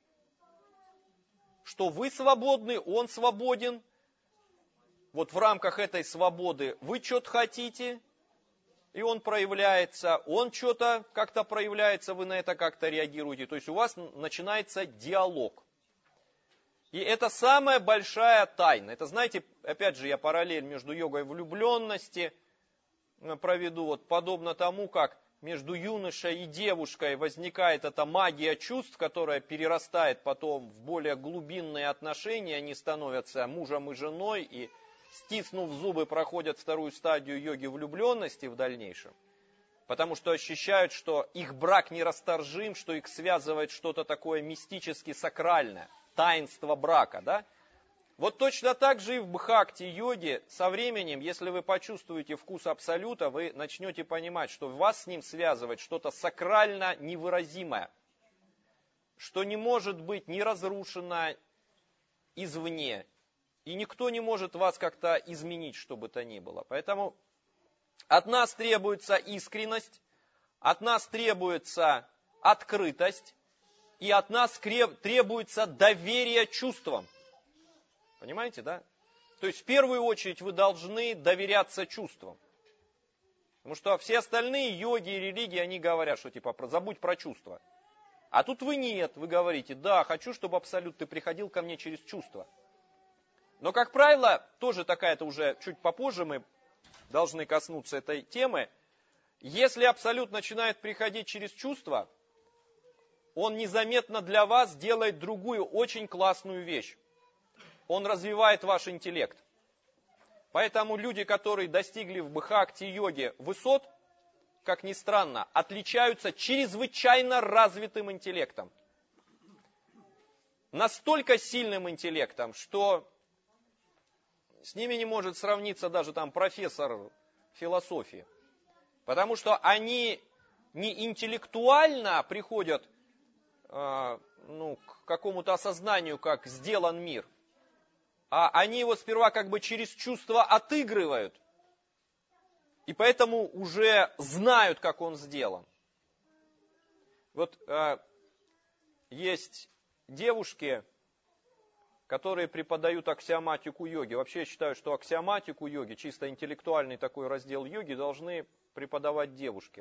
Что вы свободны, он свободен. Вот в рамках этой свободы вы что-то хотите, и он проявляется, он что-то как-то проявляется, вы на это как-то реагируете. То есть у вас начинается диалог. И это самая большая тайна. Это, знаете, опять же, я параллель между йогой влюбленности проведу. Вот подобно тому, как между юношей и девушкой возникает эта магия чувств, которая перерастает потом в более глубинные отношения. Они становятся мужем и женой, и стиснув зубы, проходят вторую стадию йоги влюбленности в дальнейшем, потому что ощущают, что их брак нерасторжим, что их связывает что-то такое мистически сакральное, таинство брака, да? Вот точно так же и в бхакти-йоге со временем, если вы почувствуете вкус абсолюта, вы начнете понимать, что вас с ним связывает что-то сакрально невыразимое, что не может быть ни разрушено извне, и никто не может вас как-то изменить, что бы то ни было. Поэтому от нас требуется искренность, от нас требуется открытость, и от нас требуется доверие чувствам. Понимаете, да? То есть в первую очередь вы должны доверяться чувствам. Потому что все остальные йоги и религии, они говорят, что типа забудь про чувства. А тут вы нет, вы говорите, да, хочу, чтобы абсолют ты приходил ко мне через чувства. Но, как правило, тоже такая-то уже чуть попозже мы должны коснуться этой темы. Если абсолют начинает приходить через чувства, он незаметно для вас делает другую очень классную вещь. Он развивает ваш интеллект. Поэтому люди, которые достигли в бхакти-йоге высот, как ни странно, отличаются чрезвычайно развитым интеллектом. Настолько сильным интеллектом, что с ними не может сравниться даже там профессор философии. Потому что они не интеллектуально приходят э, ну, к какому-то осознанию, как сделан мир, а они его сперва как бы через чувства отыгрывают. И поэтому уже знают, как он сделан. Вот э, есть девушки, которые преподают аксиоматику йоги. Вообще я считаю, что аксиоматику йоги, чисто интеллектуальный такой раздел йоги, должны преподавать девушки.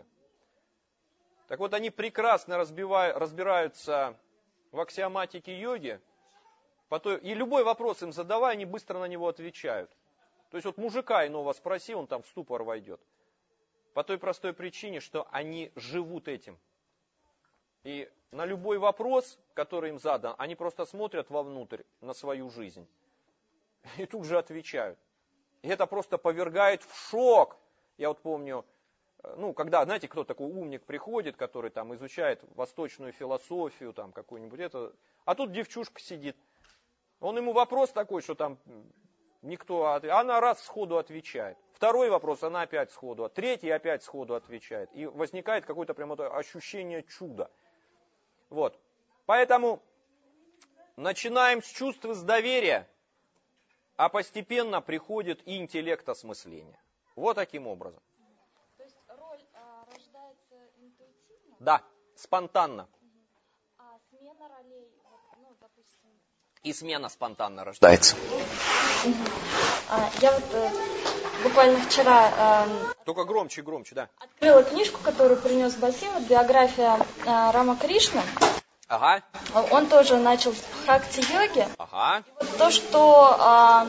Так вот, они прекрасно разбираются в аксиоматике йоги, и любой вопрос им задавая, они быстро на него отвечают. То есть вот мужика иного спроси, он там в ступор войдет. По той простой причине, что они живут этим. И на любой вопрос, который им задан, они просто смотрят вовнутрь на свою жизнь. И тут же отвечают. И это просто повергает в шок. Я вот помню, ну, когда, знаете, кто такой умник приходит, который там изучает восточную философию, там какую-нибудь это. А тут девчушка сидит. Он ему вопрос такой, что там никто, она раз сходу отвечает. Второй вопрос, она опять сходу, третий опять сходу отвечает. И возникает какое-то прямо ощущение чуда. Вот. Поэтому начинаем с чувств и с доверия, а постепенно приходит и интеллект осмысления. Вот таким образом. То есть роль а, рождается интуитивно? Да, спонтанно. Угу. А смена ролей, вот, ну, допустим... И смена спонтанно рождается. Угу. А, я вот э, буквально вчера... Э, Только громче, громче, да. Открыла книжку, которую принес Басим, биография э, Рама Кришны. Ага. Он тоже начал с бхакти-йоги. Ага. И вот то, что а,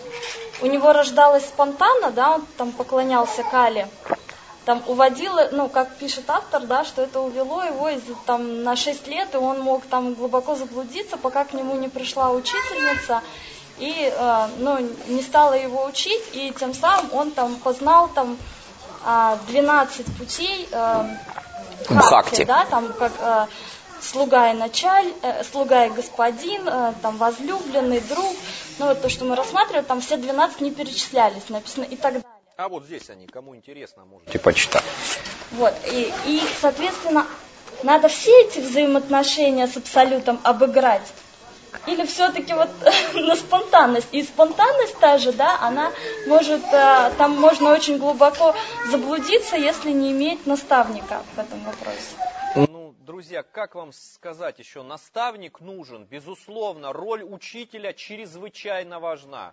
у него рождалось спонтанно, да, он там поклонялся Кали, там уводило, ну, как пишет автор, да, что это увело его из, там, на шесть лет, и он мог там глубоко заблудиться, пока к нему не пришла учительница, и, а, ну, не стала его учить, и тем самым он там познал там двенадцать путей а, бхакти, да, там, как... А, слуга и началь, э, слуга и господин, э, там возлюбленный, друг. Ну вот то, что мы рассматривали, там все двенадцать не перечислялись, написано и так далее. А вот здесь они, кому интересно, можете почитать. Вот, и, и, соответственно, надо все эти взаимоотношения с абсолютом обыграть. Или все-таки вот на спонтанность. И спонтанность та же, да, она может, э, там можно очень глубоко заблудиться, если не иметь наставника в этом вопросе. Ну, друзья, как вам сказать еще, наставник нужен, безусловно, роль учителя чрезвычайно важна.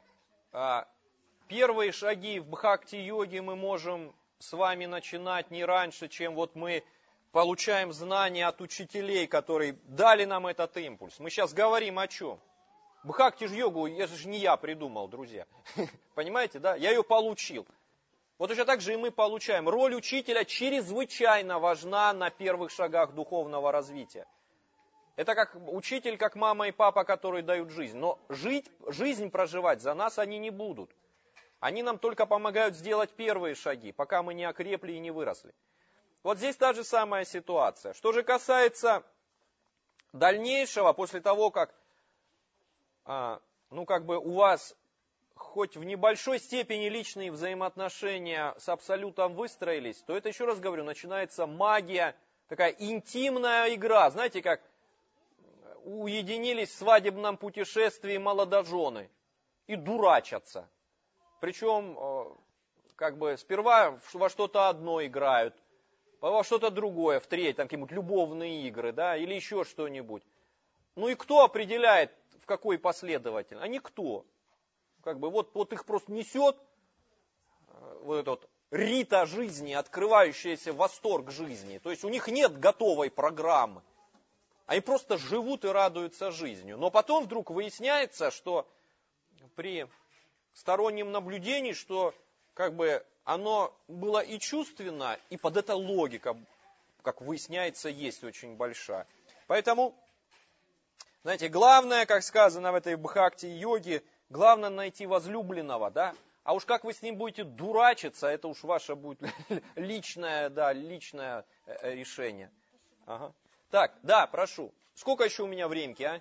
Первые шаги в бхакти-йоге мы можем с вами начинать не раньше, чем вот мы получаем знания от учителей, которые дали нам этот импульс. Мы сейчас говорим о чем? Бхакти-йогу, это же не я придумал, друзья. Понимаете, да? Я ее получил. Вот точно так же и мы получаем. Роль учителя чрезвычайно важна на первых шагах духовного развития. Это как учитель, как мама и папа, которые дают жизнь. Но жить, жизнь проживать за нас они не будут. Они нам только помогают сделать первые шаги, пока мы не окрепли и не выросли. Вот здесь та же самая ситуация. Что же касается дальнейшего, после того, как, а, ну, как бы у вас хоть в небольшой степени личные взаимоотношения с Абсолютом выстроились, то это, еще раз говорю, начинается магия, такая интимная игра. Знаете, как уединились в свадебном путешествии молодожены и дурачатся. Причем, как бы, сперва во что-то одно играют, во что-то другое, в третье, там какие-нибудь любовные игры, да, или еще что-нибудь. Ну и кто определяет, в какой последовательности? А никто. Как бы, вот, вот их просто несет вот этот вот рита жизни, открывающаяся восторг жизни. То есть у них нет готовой программы. Они просто живут и радуются жизнью. Но потом вдруг выясняется, что при стороннем наблюдении, что как бы оно было и чувственно, и под это логика, как выясняется, есть очень большая. Поэтому, знаете, главное, как сказано в этой бхакти-йоге, главное найти возлюбленного, да? А уж как вы с ним будете дурачиться, это уж ваше будет личное, да, личное решение. Ага. Так, да, прошу. Сколько еще у меня времени, а?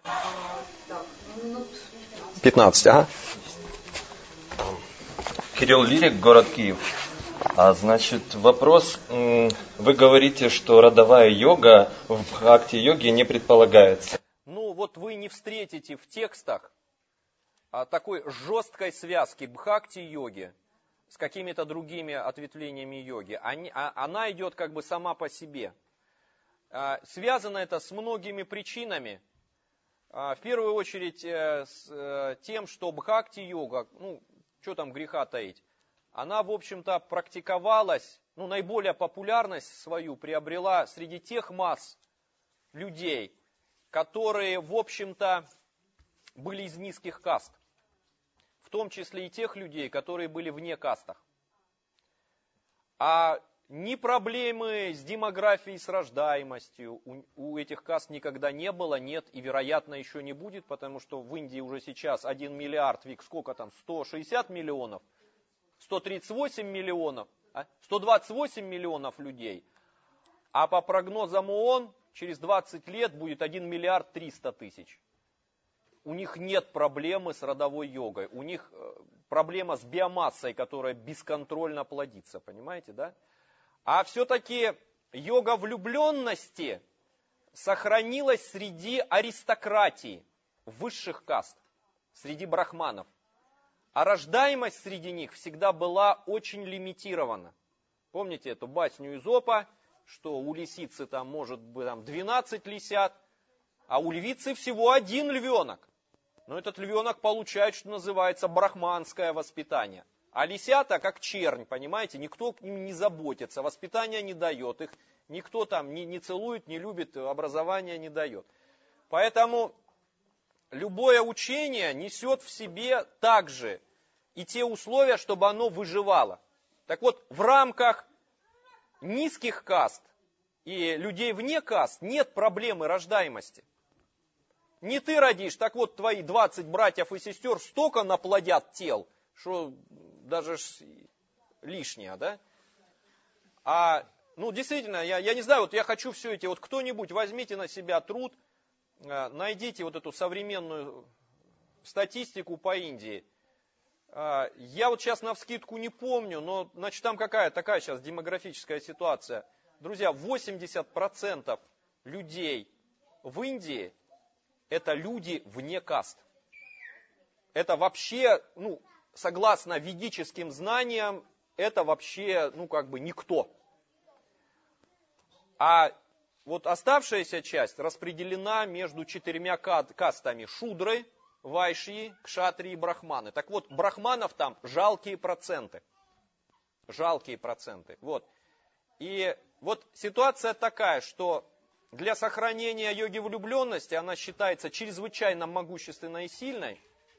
пятнадцать, ага. Кирилл Лирик, город Киев. А, значит, вопрос. Вы говорите, что родовая йога в бхакти-йоге не предполагается. Ну, вот вы не встретите в текстах такой жесткой связки бхакти-йоги с какими-то другими ответвлениями йоги. Она идет как бы сама по себе. Связано это с многими причинами. В первую очередь с тем, что бхакти-йога, ну, что там греха таить, она, в общем-то, практиковалась, ну, наиболее популярность свою приобрела среди тех масс людей, которые, в общем-то, были из низких каст. В том числе и тех людей, которые были вне кастах. А ни проблемы с демографией, с рождаемостью у, у этих каст никогда не было, нет и, вероятно, еще не будет, потому что в Индии уже сейчас один миллиард, вик, сколько там, сто шестьдесят миллионов, сто тридцать восемь миллионов, а? сто двадцать восемь миллионов людей, а по прогнозам ООН через двадцать лет будет один миллиард триста тысяч. У них нет проблемы с родовой йогой, у них проблема с биомассой, которая бесконтрольно плодится, понимаете, да? А все-таки йога влюбленности сохранилась среди аристократии, высших каст, среди брахманов. А рождаемость среди них всегда была очень лимитирована. Помните эту басню Изопа, что у лисицы там может быть там, двенадцать лисят, а у львицы всего один львенок. Но этот львенок получает, что называется, брахманское воспитание. А лисята, как чернь, понимаете, никто к ним не заботится, воспитания не дает, их никто там не, не целует, не любит, образования не дает. Поэтому любое учение несет в себе также и те условия, чтобы оно выживало. Так вот, в рамках низких каст и людей вне каст нет проблемы рождаемости. Не ты родишь, так вот твои двадцать братьев и сестер столько наплодят тел, что даже лишнее, да? А, ну, действительно, я, я не знаю, вот я хочу все эти, вот кто-нибудь возьмите на себя труд, найдите вот эту современную статистику по Индии. Я вот сейчас навскидку не помню, но, значит, там какая такая сейчас демографическая ситуация. Друзья, восемьдесят процентов людей в Индии это люди вне каст. Это вообще, ну, согласно ведическим знаниям, это вообще, ну, как бы никто. А вот оставшаяся часть распределена между четырьмя кастами: шудры, вайшьи, кшатрии и брахманы. Так вот, брахманов там жалкие проценты. Жалкие проценты. Вот. И вот ситуация такая, что для сохранения йоги влюбленности, она считается чрезвычайно могущественной и сильной.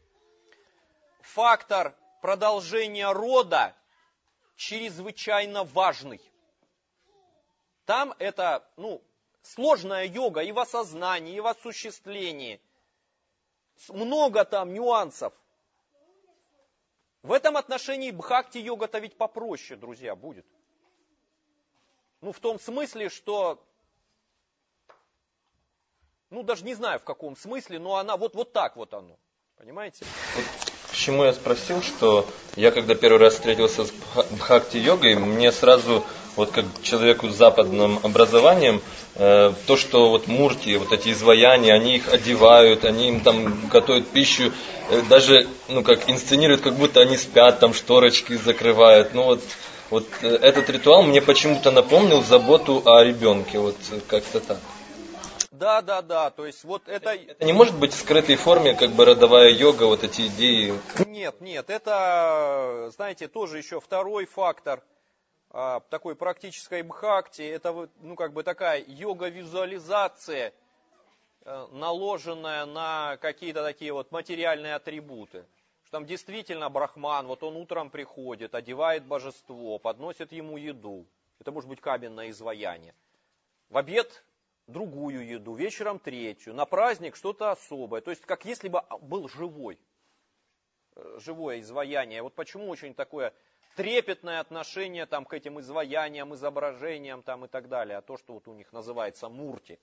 Фактор продолжения рода чрезвычайно важный. Там это, ну, сложная йога и в осознании, и в осуществлении. Много там нюансов. В этом отношении бхакти-йога-то ведь попроще, друзья, будет. Ну, в том смысле, что... Ну, даже не знаю в каком смысле, но она вот, вот так вот оно. Понимаете? Почему я спросил, что я когда первый раз встретился с бхакти-йогой, мне сразу, вот как человеку с западным образованием, э, то, что вот мурти, вот эти изваяния, они их одевают, они им там готовят пищу, э, даже, ну, как инсценируют, как будто они спят, там шторочки закрывают. Ну, вот, вот э, этот ритуал мне почему-то напомнил заботу о ребенке, вот как-то так. Да, да, да, то есть вот это... Это не может быть в скрытой форме, как бы родовая йога, вот эти идеи? Нет, нет, это, знаете, тоже еще второй фактор а, такой практической бхакти, это, ну, как бы такая йога-визуализация, а, наложенная на какие-то такие вот материальные атрибуты. Что там действительно брахман, вот он утром приходит, одевает божество, подносит ему еду. Это может быть каменное изваяние. В обед другую еду, вечером третью, на праздник что-то особое. То есть, как если бы был живой, живое изваяние. Вот почему очень такое трепетное отношение там, к этим изваяниям, изображениям там, и так далее. А то, что вот у них называется мурти.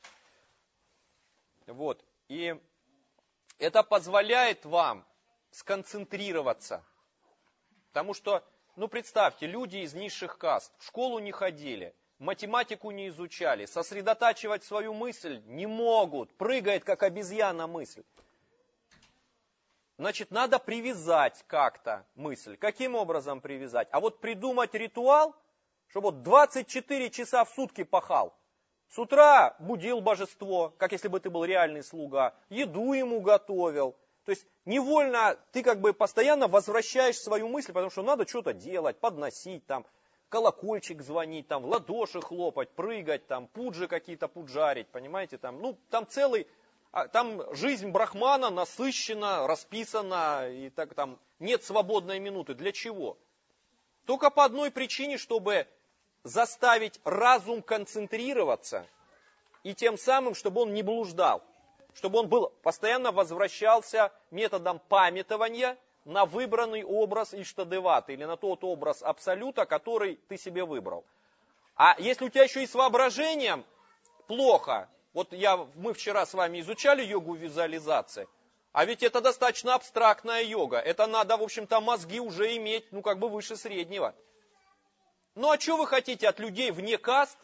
Вот. И это позволяет вам сконцентрироваться. Потому что, ну представьте, люди из низших каст в школу не ходили, математику не изучали, сосредотачивать свою мысль не могут, прыгает как обезьяна мысль. Значит, надо привязать как-то мысль. Каким образом привязать? А вот придумать ритуал, чтобы вот двадцать четыре часа в сутки пахал. С утра будил божество, как если бы ты был реальный слуга, еду ему готовил. То есть невольно ты как бы постоянно возвращаешь свою мысль, потому что надо что-то делать, подносить там, колокольчик звонить, там, в ладоши хлопать, прыгать, там, пуджи какие-то пуджарить, понимаете, там, ну, там целый, там жизнь брахмана насыщена, расписана, и так там нет свободной минуты. Для чего? Только по одной причине, чтобы заставить разум концентрироваться, и тем самым, чтобы он не блуждал, чтобы он был, постоянно возвращался методом памятования на выбранный образ Иштадеваты, или на тот образ Абсолюта, который ты себе выбрал. А если у тебя еще и с воображением плохо, вот я, мы вчера с вами изучали йогу визуализации, а ведь это достаточно абстрактная йога, это надо, в общем-то, мозги уже иметь, ну, как бы выше среднего. Ну, а что вы хотите от людей вне каст?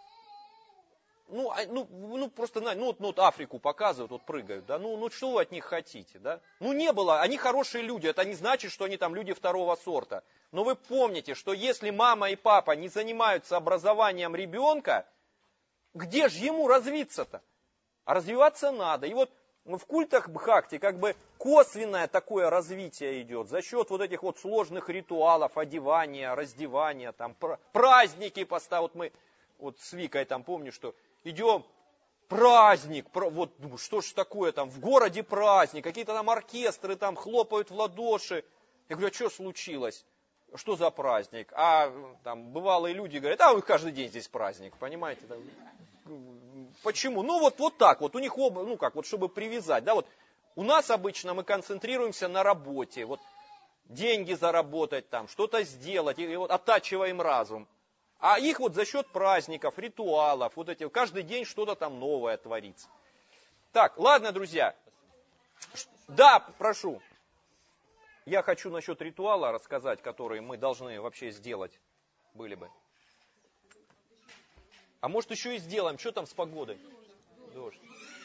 Ну, ну, ну просто, ну, вот, ну, вот Африку показывают, вот прыгают, да, ну, ну, что вы от них хотите, да? Ну, не было, они хорошие люди, это не значит, что они там люди второго сорта. Но вы помните, что если мама и папа не занимаются образованием ребенка, где же ему развиться-то? А развиваться надо. И вот в культах бхакти как бы косвенное такое развитие идет за счет вот этих вот сложных ритуалов, одевания, раздевания, там, праздники поставят. Вот мы вот с Викой там помню, что идем, праздник, вот что ж такое там, в городе праздник, какие-то там оркестры там хлопают в ладоши. Я говорю, а что случилось? Что за праздник? А там бывалые люди говорят, а у них каждый день здесь праздник, понимаете? Там, почему? Ну вот, вот так вот, у них оба, ну как, вот чтобы привязать, да, вот у нас обычно мы концентрируемся на работе, вот деньги заработать там, что-то сделать, и вот оттачиваем разум. А их вот за счет праздников, ритуалов, вот эти, каждый день что-то там новое творится. Так, ладно, друзья. Да, прошу. Я хочу насчет ритуала рассказать, который мы должны вообще сделать были бы. А может еще и сделаем. Что там с погодой? Дождь.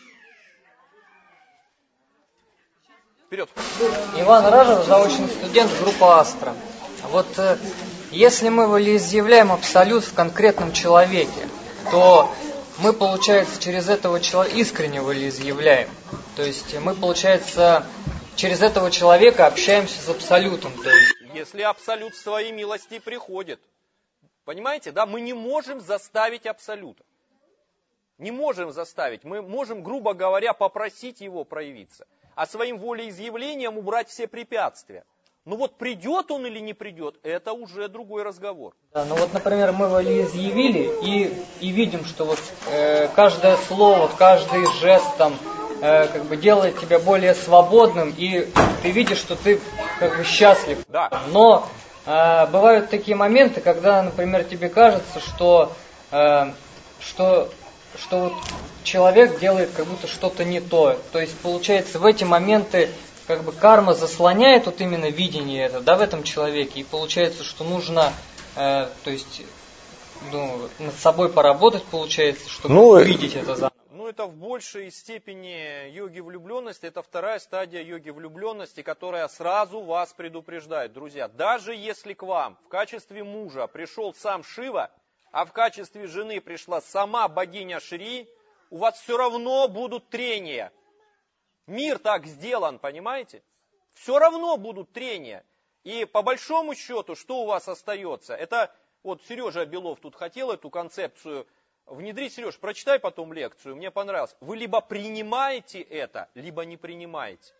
Вперед. Иван Ражев, заочный студент группы Астра. Вот если мы волеизъявляем абсолют в конкретном человеке, то мы, получается, через этого человека искренне волеизъявляем. То есть мы, получается, через этого человека общаемся с абсолютом. То есть... Если абсолют в своей милости приходит. Понимаете, да, мы не можем заставить абсолюта. Не можем заставить. Мы можем, грубо говоря, попросить его проявиться. А своим волеизъявлением убрать все препятствия. Ну вот придет он или не придет, это уже другой разговор. Да, ну вот, например, мы его изъявили и, и видим, что вот э, каждое слово, каждый жест там э, как бы делает тебя более свободным, и ты видишь, что ты как бы счастлив. Да. Но э, бывают такие моменты, когда, например, тебе кажется, что, э, что, что вот человек делает как будто что-то не то. То есть, получается, в эти моменты как бы карма заслоняет вот именно видение это, да, в этом человеке, и получается, что нужно, э, то есть, ну, над собой поработать, получается, чтобы ну, увидеть это заново. Ну, это в большей степени йоги влюбленности, это вторая стадия йоги влюбленности, которая сразу вас предупреждает, друзья. Даже если к вам в качестве мужа пришел сам Шива, а в качестве жены пришла сама богиня Шри, у вас все равно будут трения. Мир так сделан, понимаете? Все равно будут трения. И по большому счету, что у вас остается? Это, вот Сережа Белов тут хотел эту концепцию внедрить. Сереж, прочитай потом лекцию, мне понравилось. Вы либо принимаете это, либо не принимаете.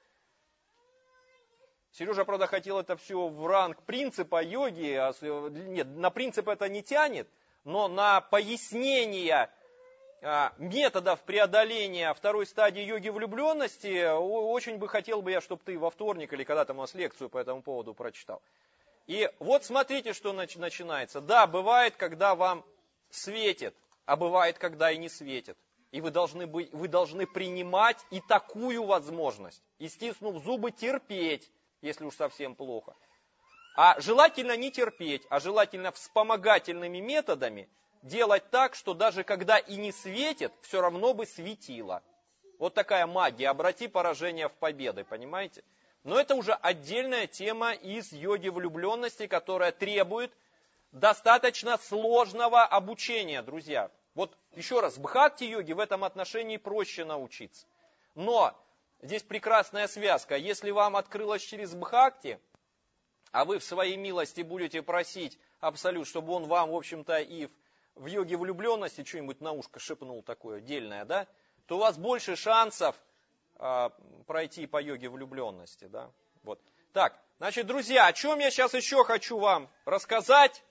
Сережа, правда, хотел это все в ранг принципа йоги. Нет, на принцип это не тянет, но на пояснение методов преодоления второй стадии йоги влюбленности очень бы хотел бы я, чтобы ты во вторник или когда-то у нас лекцию по этому поводу прочитал. И вот смотрите, что начинается. Да, бывает, когда вам светит, а бывает, когда и не светит. И вы должны, быть, вы должны принимать и такую возможность. И стиснув зубы, терпеть, если уж совсем плохо. А желательно не терпеть, а желательно вспомогательными методами делать так, что даже когда и не светит, все равно бы светило. Вот такая магия, обрати поражение в победы, понимаете? Но это уже отдельная тема из йоги влюбленности, которая требует достаточно сложного обучения, друзья. Вот еще раз, бхакти-йоге в этом отношении проще научиться. Но здесь прекрасная связка. Если вам открылось через бхакти, а вы в своей милости будете просить Абсолют, чтобы он вам, в общем-то, и в в йоге влюбленности что-нибудь на ушко шепнул такое дельное, да, то у вас больше шансов э, пройти по йоге влюбленности, да. Вот. Так, значит, друзья, о чем я сейчас еще хочу вам рассказать?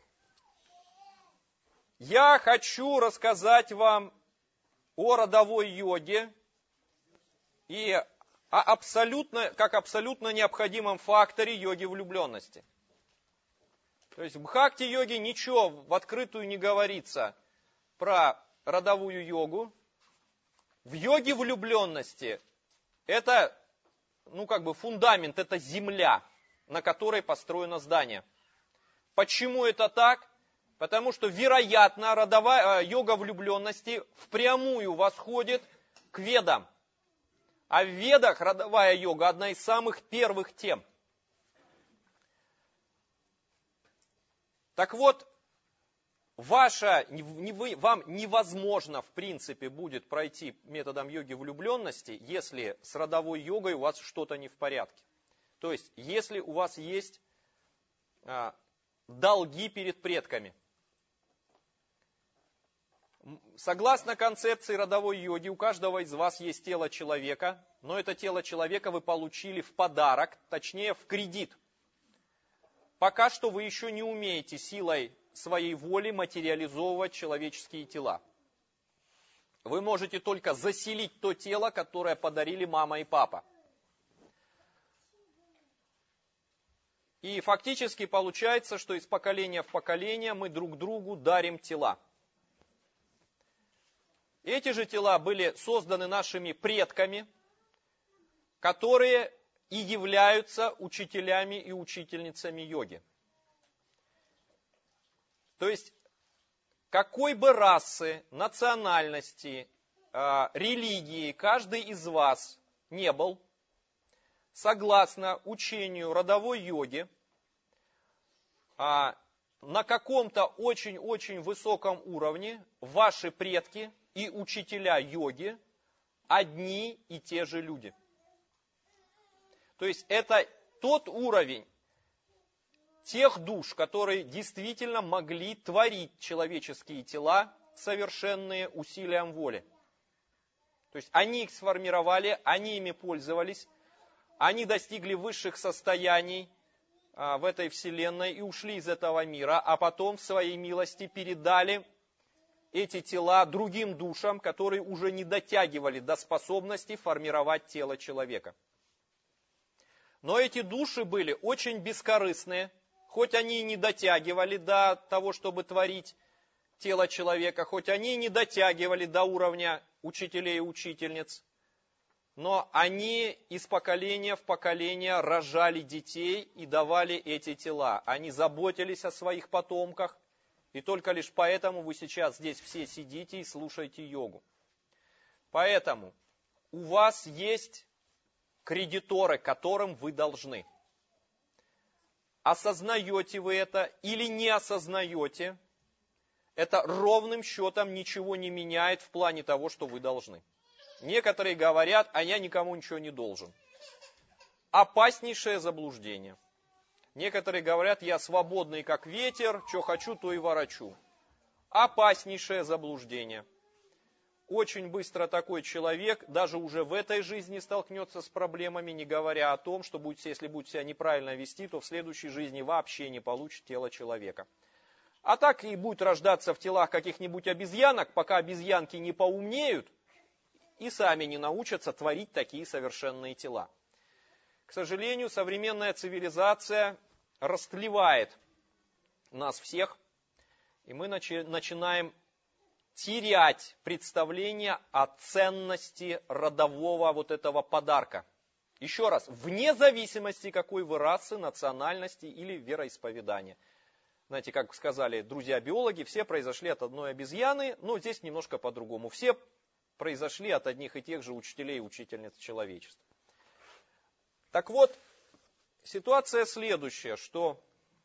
Я хочу рассказать вам о родовой йоге и о абсолютно, как абсолютно необходимом факторе йоги влюбленности. То есть в бхакти-йоге ничего в открытую не говорится про родовую йогу. В йоге влюбленности это, ну как бы фундамент, это земля, на которой построено здание. Почему это так? Потому что, вероятно, родовая йога влюбленности впрямую восходит к ведам. А в ведах родовая йога одна из самых первых тем. Так вот, ваша, не вы, вам невозможно, в принципе, будет пройти методом йоги влюбленности, если с родовой йогой у вас что-то не в порядке. То есть, если у вас есть а, долги перед предками. Согласно концепции родовой йоги, у каждого из вас есть тело человека, но это тело человека вы получили в подарок, точнее в кредит. Пока что вы еще не умеете силой своей воли материализовывать человеческие тела. Вы можете только заселить то тело, которое подарили мама и папа. И фактически получается, что из поколения в поколение мы друг другу дарим тела. Эти же тела были созданы нашими предками, которые и являются учителями и учительницами йоги. То есть, какой бы расы, национальности, религии каждый из вас не был, согласно учению родовой йоги, на каком-то очень-очень высоком уровне ваши предки и учителя йоги одни и те же люди. То есть это тот уровень тех душ, которые действительно могли творить человеческие тела, совершенные усилием воли. То есть они их сформировали, они ими пользовались, они достигли высших состояний, в этой вселенной и ушли из этого мира, а потом в своей милости передали эти тела другим душам, которые уже не дотягивали до способности формировать тело человека. Но эти души были очень бескорыстные, хоть они и не дотягивали до того, чтобы творить тело человека, хоть они и не дотягивали до уровня учителей и учительниц, но они из поколения в поколение рожали детей и давали эти тела. Они заботились о своих потомках, и только лишь поэтому вы сейчас здесь все сидите и слушаете йогу. Поэтому у вас есть кредиторы, которым вы должны. Осознаете вы это или не осознаете, это ровным счетом ничего не меняет в плане того, что вы должны. Некоторые говорят, а я никому ничего не должен. Опаснейшее заблуждение. Некоторые говорят, я свободный как ветер, что хочу, то и ворочу. Опаснейшее заблуждение. Очень быстро такой человек даже уже в этой жизни столкнется с проблемами, не говоря о том, что будет, если будет себя неправильно вести, то в следующей жизни вообще не получит тело человека. А так и будет рождаться в телах каких-нибудь обезьянок, пока обезьянки не поумнеют и сами не научатся творить такие совершенные тела. К сожалению, современная цивилизация растлевает нас всех, и мы начи- начинаем терять представление о ценности родового вот этого подарка. Еще раз, вне зависимости, какой вы расы, национальности или вероисповедания. Знаете, как сказали друзья-биологи, все произошли от одной обезьяны, но здесь немножко по-другому. Все произошли от одних и тех же учителей и учительниц человечества. Так вот, ситуация следующая, что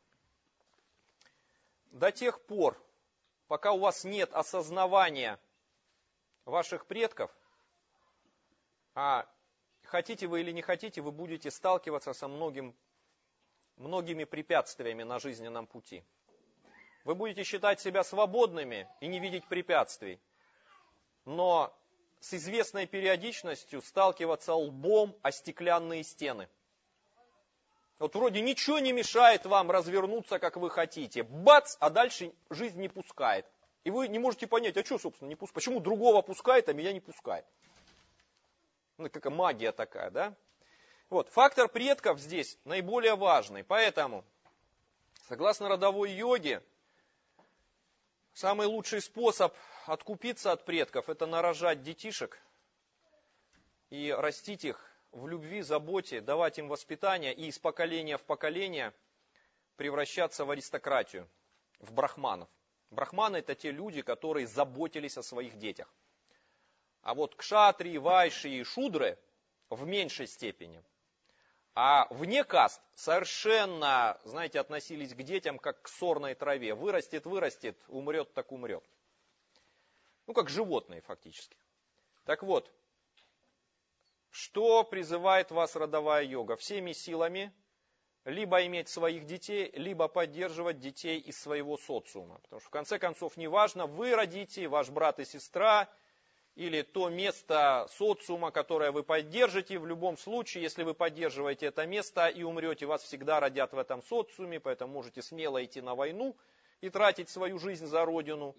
до тех пор, пока у вас нет осознавания ваших предков, а хотите вы или не хотите, вы будете сталкиваться со многим, многими препятствиями на жизненном пути. Вы будете считать себя свободными и не видеть препятствий, но с известной периодичностью сталкиваться лбом о стеклянные стены. Вот вроде ничего не мешает вам развернуться, как вы хотите. Бац, а дальше жизнь не пускает. И вы не можете понять, а что, собственно, не пускает? Почему другого пускает, а меня не пускает? Ну, какая магия такая, да? Вот, фактор предков здесь наиболее важный. Поэтому, согласно родовой йоге, самый лучший способ откупиться от предков – это нарожать детишек и растить их в любви, заботе, давать им воспитание и из поколения в поколение превращаться в аристократию, в брахманов. Брахманы – это те люди, которые заботились о своих детях. А вот кшатрии, вайши и шудры в меньшей степени. А вне каст совершенно, знаете, относились к детям как к сорной траве. Вырастет, вырастет, умрет, так умрет. Ну, как животные фактически. Так вот, что призывает вас родовая йога? Всеми силами либо иметь своих детей, либо поддерживать детей из своего социума. Потому что в конце концов не важно, вы родите, ваш брат и сестра, или то место социума, которое вы поддержите. В любом случае, если вы поддерживаете это место и умрете, вас всегда родят в этом социуме, поэтому можете смело идти на войну и тратить свою жизнь за родину.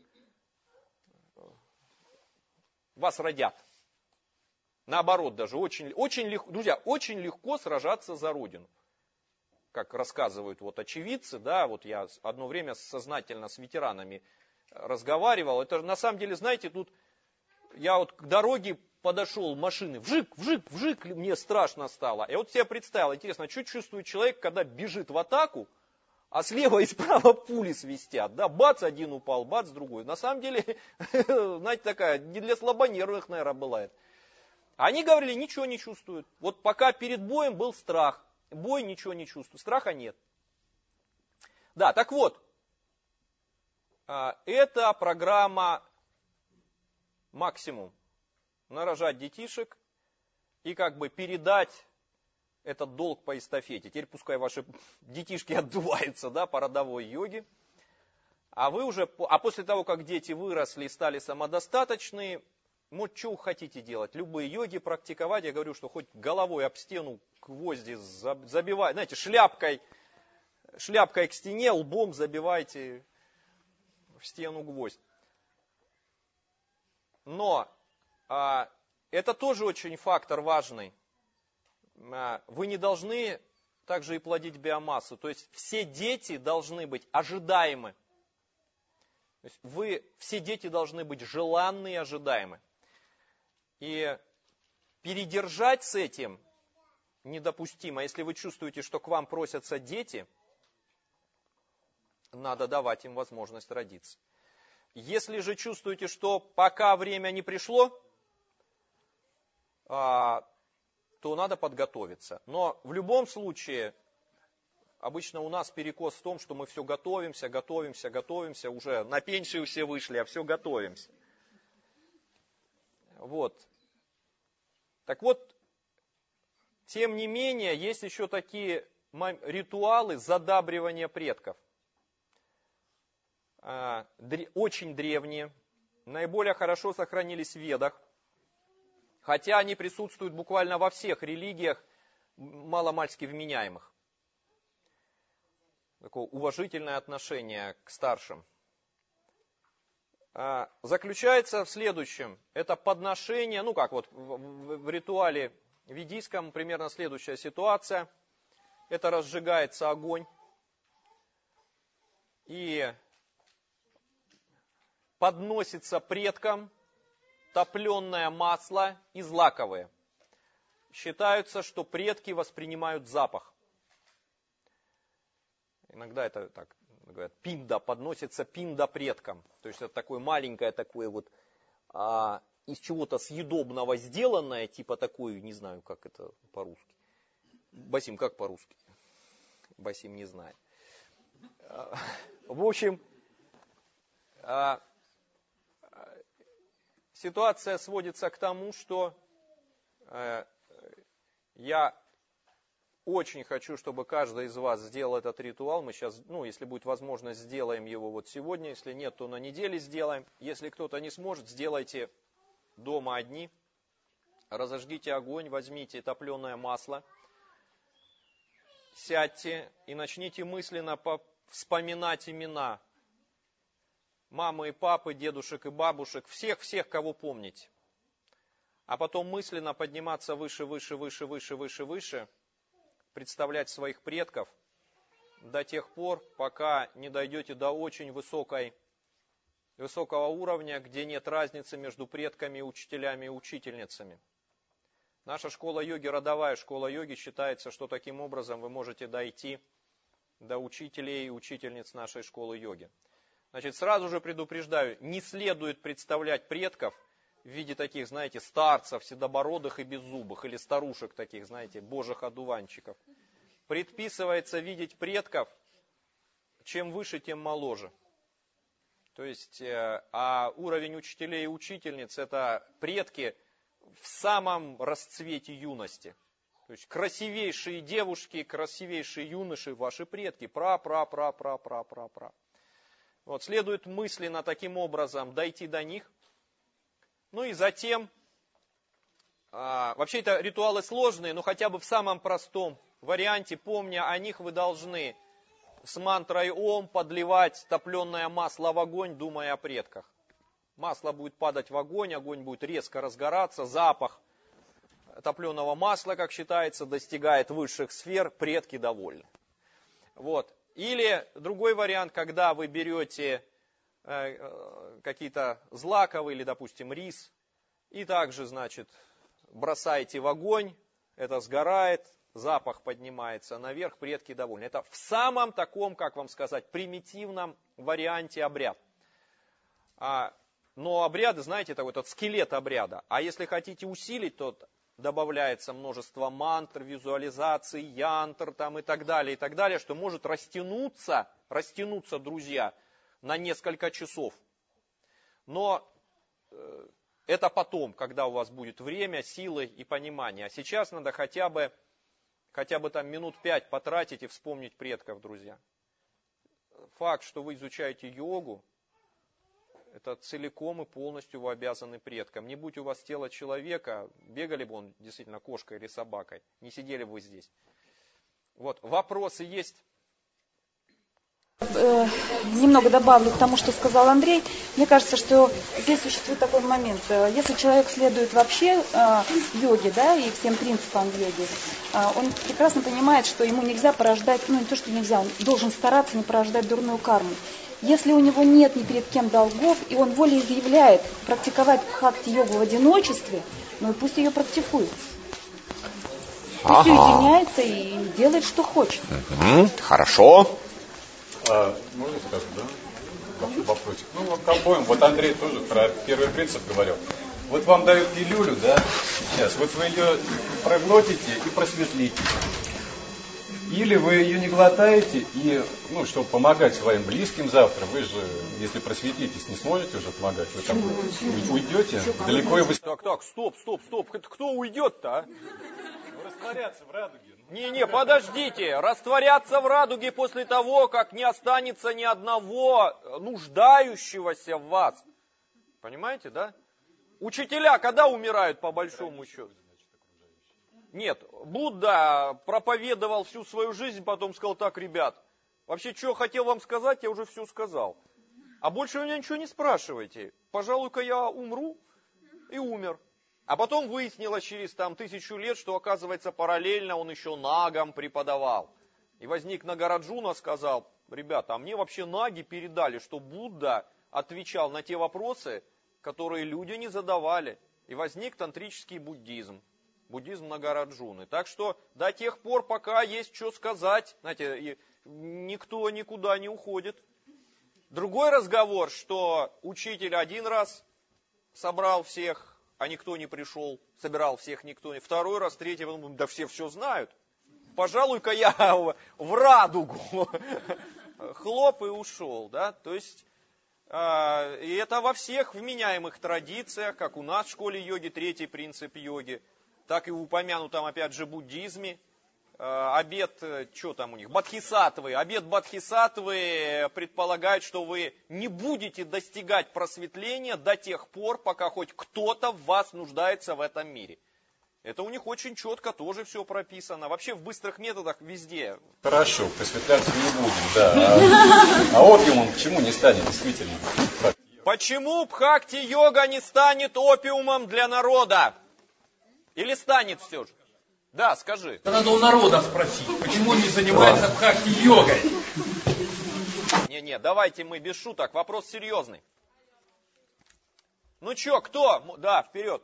Вас родят. Наоборот, даже очень, очень легко, друзья, очень легко сражаться за родину. Как рассказывают вот очевидцы, да, вот я одно время сознательно с ветеранами разговаривал. Это на самом деле, знаете, тут я вот к дороге подошел, машины, вжик, вжик, вжик, мне страшно стало. Я вот себе представил, интересно, что чувствует человек, когда бежит в атаку, а слева и справа пули свистят, да, бац, один упал, бац, другой. На самом деле, знаете, такая, не для слабонервных, наверное, была это. Они говорили, ничего не чувствуют. Вот пока перед боем был страх, бой ничего не чувствует, страха нет. Да, так вот, это программа максимум. Нарожать детишек и как бы передать этот долг по эстафете. Теперь пускай ваши детишки отдуваются, да, по родовой йоге. А вы уже, а после того, как дети выросли и стали самодостаточны, вот что хотите делать, любые йоги практиковать, я говорю, что хоть головой об стену гвозди забивать, знаете, шляпкой шляпкой к стене, лбом забивайте в стену гвоздь. Но а, это тоже очень фактор важный. А, вы не должны также и плодить биомассу. То есть все дети должны быть ожидаемы. То есть вы, все дети должны быть желанны и ожидаемы. И передержать с этим недопустимо. Если вы чувствуете, что к вам просятся дети, надо давать им возможность родиться. Если же чувствуете, что пока время не пришло, то надо подготовиться. Но в любом случае, обычно у нас перекос в том, что мы все готовимся, готовимся, готовимся, уже на пенсию все вышли, а все готовимся. Вот. Так вот, тем не менее, есть еще такие ритуалы задабривания предков. Очень древние, наиболее хорошо сохранились в Ведах, хотя они присутствуют буквально во всех религиях, маломальски вменяемых. Такое уважительное отношение к старшим. Заключается в следующем. Это подношение, ну как вот в, в ритуале ведийском примерно следующая ситуация. Это разжигается огонь. И подносится предкам топленое масло и злаковые. Считается, что предки воспринимают запах. Иногда это так говорят, пинда, подносится пинда предкам. То есть это такое маленькое, такое вот а, из чего-то съедобного сделанное, типа такое, не знаю, как это по-русски. Басим, как по-русски? Басим не знает. В общем, ситуация сводится к тому, что я очень хочу, чтобы каждый из вас сделал этот ритуал. Мы сейчас, ну, если будет возможность, сделаем его вот сегодня. Если нет, то на неделе сделаем. Если кто-то не сможет, сделайте дома одни. Разожгите огонь, возьмите топленое масло. Сядьте и начните мысленно вспоминать имена мамы и папы, дедушек и бабушек, всех-всех, кого помните. А потом мысленно подниматься выше, выше, выше, выше, выше, выше, представлять своих предков до тех пор, пока не дойдете до очень высокой, высокого уровня, где нет разницы между предками, учителями и учительницами. Наша школа йоги, родовая школа йоги, считается, что таким образом вы можете дойти до учителей и учительниц нашей школы йоги. Значит, сразу же предупреждаю, не следует представлять предков в виде таких, знаете, старцев, седобородых и беззубых, или старушек таких, знаете, божьих одуванчиков. Предписывается видеть предков, чем выше, тем моложе. То есть, а уровень учителей и учительниц – это предки в самом расцвете юности. То есть, красивейшие девушки, красивейшие юноши – ваши предки, пра-пра-пра-пра-пра-пра-пра. Вот, следует мысленно таким образом дойти до них. Ну и затем, а, вообще это ритуалы сложные, но хотя бы в самом простом варианте, помня о них, вы должны с мантрой Ом подливать топленое масло в огонь, думая о предках. Масло будет падать в огонь, огонь будет резко разгораться, запах топленого масла, как считается, достигает высших сфер, предки довольны. Вот. Или другой вариант, когда вы берете э, какие-то злаковые или, допустим, рис, и также, значит, бросаете в огонь, это сгорает, запах поднимается наверх, предки довольны. Это в самом таком, как вам сказать, примитивном варианте обряд. А, но обряды, знаете, это вот этот скелет обряда. А если хотите усилить, то добавляется множество мантр, визуализаций, янтр там и так далее, и так далее, что может растянуться, растянуться, друзья, на несколько часов. Но э, это потом, когда у вас будет время, силы и понимание. А сейчас надо хотя бы, хотя бы там минут пять потратить и вспомнить предков, друзья. Факт, что вы изучаете йогу, это целиком и полностью вы обязаны предкам. Не будь у вас тело человека, бегали бы он действительно кошкой или собакой, не сидели бы вы здесь. Вот, вопросы есть? э, немного добавлю к тому, что сказал Андрей. Мне кажется, что здесь существует такой момент. Если человек следует вообще э, йоге, да, и всем принципам йоги, э, он прекрасно понимает, что ему нельзя порождать, ну не то, что нельзя, он должен стараться не порождать дурную карму. Если у него нет ни перед кем долгов, и он волеизъявляет практиковать бхакти-йогу в одиночестве, ну и пусть ее практикует. Пусть ага. уединяется и делает, что хочет. Угу. Хорошо. А, можно сказать, да? Вопросик. Ну, вот к обоим. Вот Андрей тоже про первый принцип говорил. Вот вам дают пилюлю, да, сейчас. Вот вы ее проглотите и просветлите. Или вы ее не глотаете, и, ну, чтобы помогать своим близким завтра, вы же, если просветлитесь, не сможете уже помогать, вы там уйдете далеко и вы... Так, так, стоп, стоп, стоп, это кто уйдет-то, а? Растворяться в радуге. Не-не, подождите, растворяться в радуге после того, как не останется ни одного нуждающегося в вас. Понимаете, да? Учителя когда умирают по большому счету? Нет, Будда проповедовал всю свою жизнь, потом сказал: так, ребят, вообще, что хотел вам сказать, я уже все сказал. А больше у меня ничего не спрашивайте. Пожалуй-ка я умру, и умер. А потом выяснилось через там тысячу лет, что, оказывается, параллельно он еще нагам преподавал. И возник Нагараджуна, сказал: ребята, а мне вообще наги передали, что Будда отвечал на те вопросы, которые люди не задавали. И возник тантрический буддизм. Буддизм Нагараджуны. Так что до тех пор, пока есть что сказать, знаете, никто никуда не уходит. Другой разговор, что учитель один раз собрал всех, а никто не пришел, собирал всех, никто не... Второй раз, третий, да все все знают. Пожалуй-ка я в радугу. Хлоп и ушел, да, то есть... И это во всех вменяемых традициях, как у нас в школе йоги, третий принцип йоги, так и в упомянутом, опять же, буддизме. Обет, что там у них, бодхисаттвы. Обет бодхисаттвы предполагает, что вы не будете достигать просветления до тех пор, пока хоть кто-то в вас нуждается в этом мире. Это у них очень четко тоже все прописано. Вообще в быстрых методах везде. Хорошо, просветляться не будем, да. А, а опиумом почему не станет действительно? Почему бхакти-йога не станет опиумом для народа? Или станет все же? Да, скажи. Это надо у народа спросить, почему он не занимается бхакти-йогой. Не-не, давайте мы без шуток, вопрос серьезный. Ну что, кто? Да, вперед.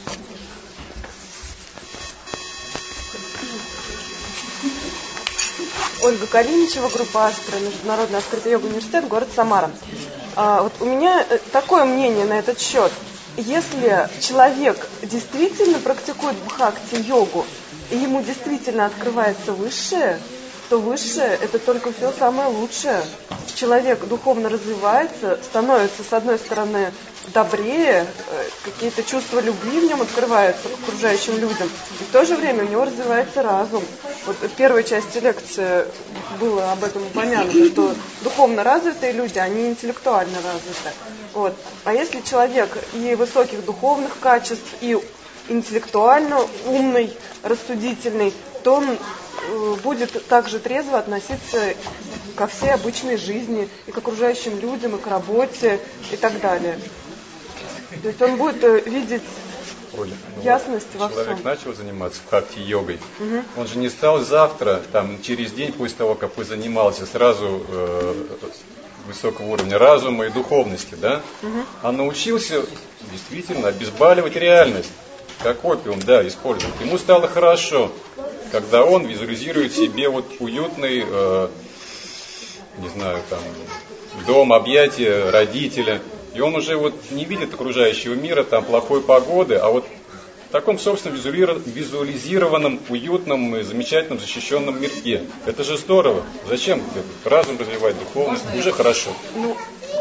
Ольга Калиничева, группа Астра, Международный открытый йога университет, город Самара. А, вот у меня такое мнение на этот счет. Если человек действительно практикует бхакти-йогу, и ему действительно открывается высшее, то высшее – это только все самое лучшее. Человек духовно развивается, становится, с одной стороны, добрее, какие-то чувства любви в нем открываются к окружающим людям, и в то же время у него развивается разум. Вот в первой части лекции было об этом упомянуто, что духовно развитые люди, они интеллектуально развиты. Вот. А если человек и высоких духовных качеств, и интеллектуально умный, рассудительный, то он будет также трезво относиться ко всей обычной жизни, и к окружающим людям, и к работе, и так далее. То есть он будет видеть Оля, ясность во всем. Человек начал заниматься бхакти-йогой, угу. Он же не стал завтра, там, через день после того, как вы занимался, сразу э, высокого уровня разума и духовности, да? Угу. А научился действительно обезболивать реальность, как опиум, да, использовать. Ему стало хорошо, когда он визуализирует себе вот уютный, э, не знаю, там, дом, объятия родителя. И он уже вот не видит окружающего мира, там, плохой погоды, а вот в таком, собственно, визуализированном, уютном и замечательном защищенном мирке. Это же здорово. Зачем разум развивать, духовность? Уже хорошо. Ну,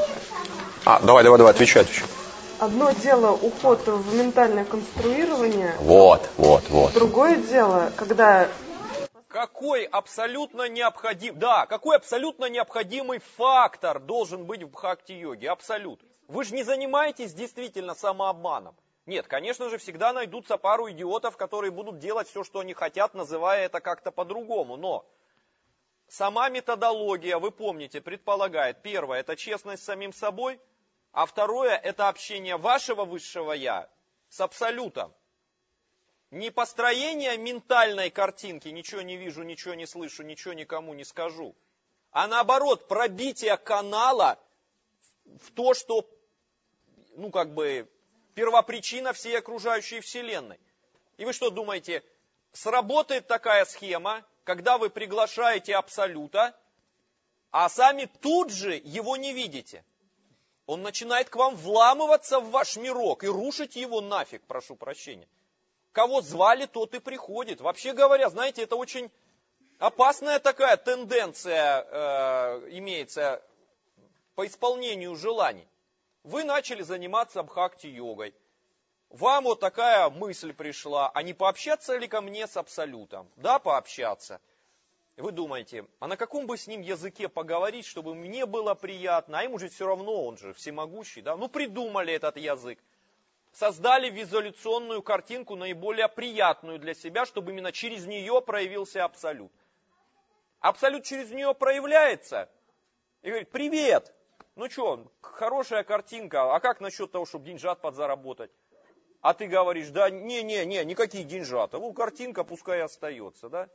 а, давай, давай, давай, отвечай, отвечай. Одно дело уход в ментальное конструирование. Вот, вот, вот. Другое дело, когда... Какой абсолютно необходим, да, какой абсолютно необходимый фактор должен быть в бхакти-йоге? Абсолют. Вы же не занимаетесь действительно самообманом. Нет, конечно же, всегда найдутся пару идиотов, которые будут делать все, что они хотят, называя это как-то по-другому. Но сама методология, вы помните, предполагает, первое, это честность с самим собой, а второе, это общение вашего высшего я с абсолютом. Не построение ментальной картинки, ничего не вижу, ничего не слышу, ничего никому не скажу, а наоборот, пробитие канала в то, что, ну как бы, первопричина всей окружающей вселенной. И вы что думаете, сработает такая схема, когда вы приглашаете абсолюта, а сами тут же его не видите? Он начинает к вам вламываться в ваш мирок и рушить его нафиг, прошу прощения. Кого звали, тот и приходит. Вообще говоря, знаете, это очень опасная такая тенденция э, имеется по исполнению желаний. Вы начали заниматься бхакти-йогой. Вам вот такая мысль пришла, а не пообщаться ли ко мне с абсолютом? Да, пообщаться. Вы думаете, а на каком бы с ним языке поговорить, чтобы мне было приятно? А ему же все равно, он же всемогущий. Да? Ну, придумали этот язык. Создали визуализационную картинку, наиболее приятную для себя, чтобы именно через нее проявился абсолют. Абсолют через нее проявляется и говорит, привет, ну что, хорошая картинка, а как насчет того, чтобы деньжат подзаработать? А ты говоришь, да не-не-не, никаких деньжат, ну картинка пускай остается, да?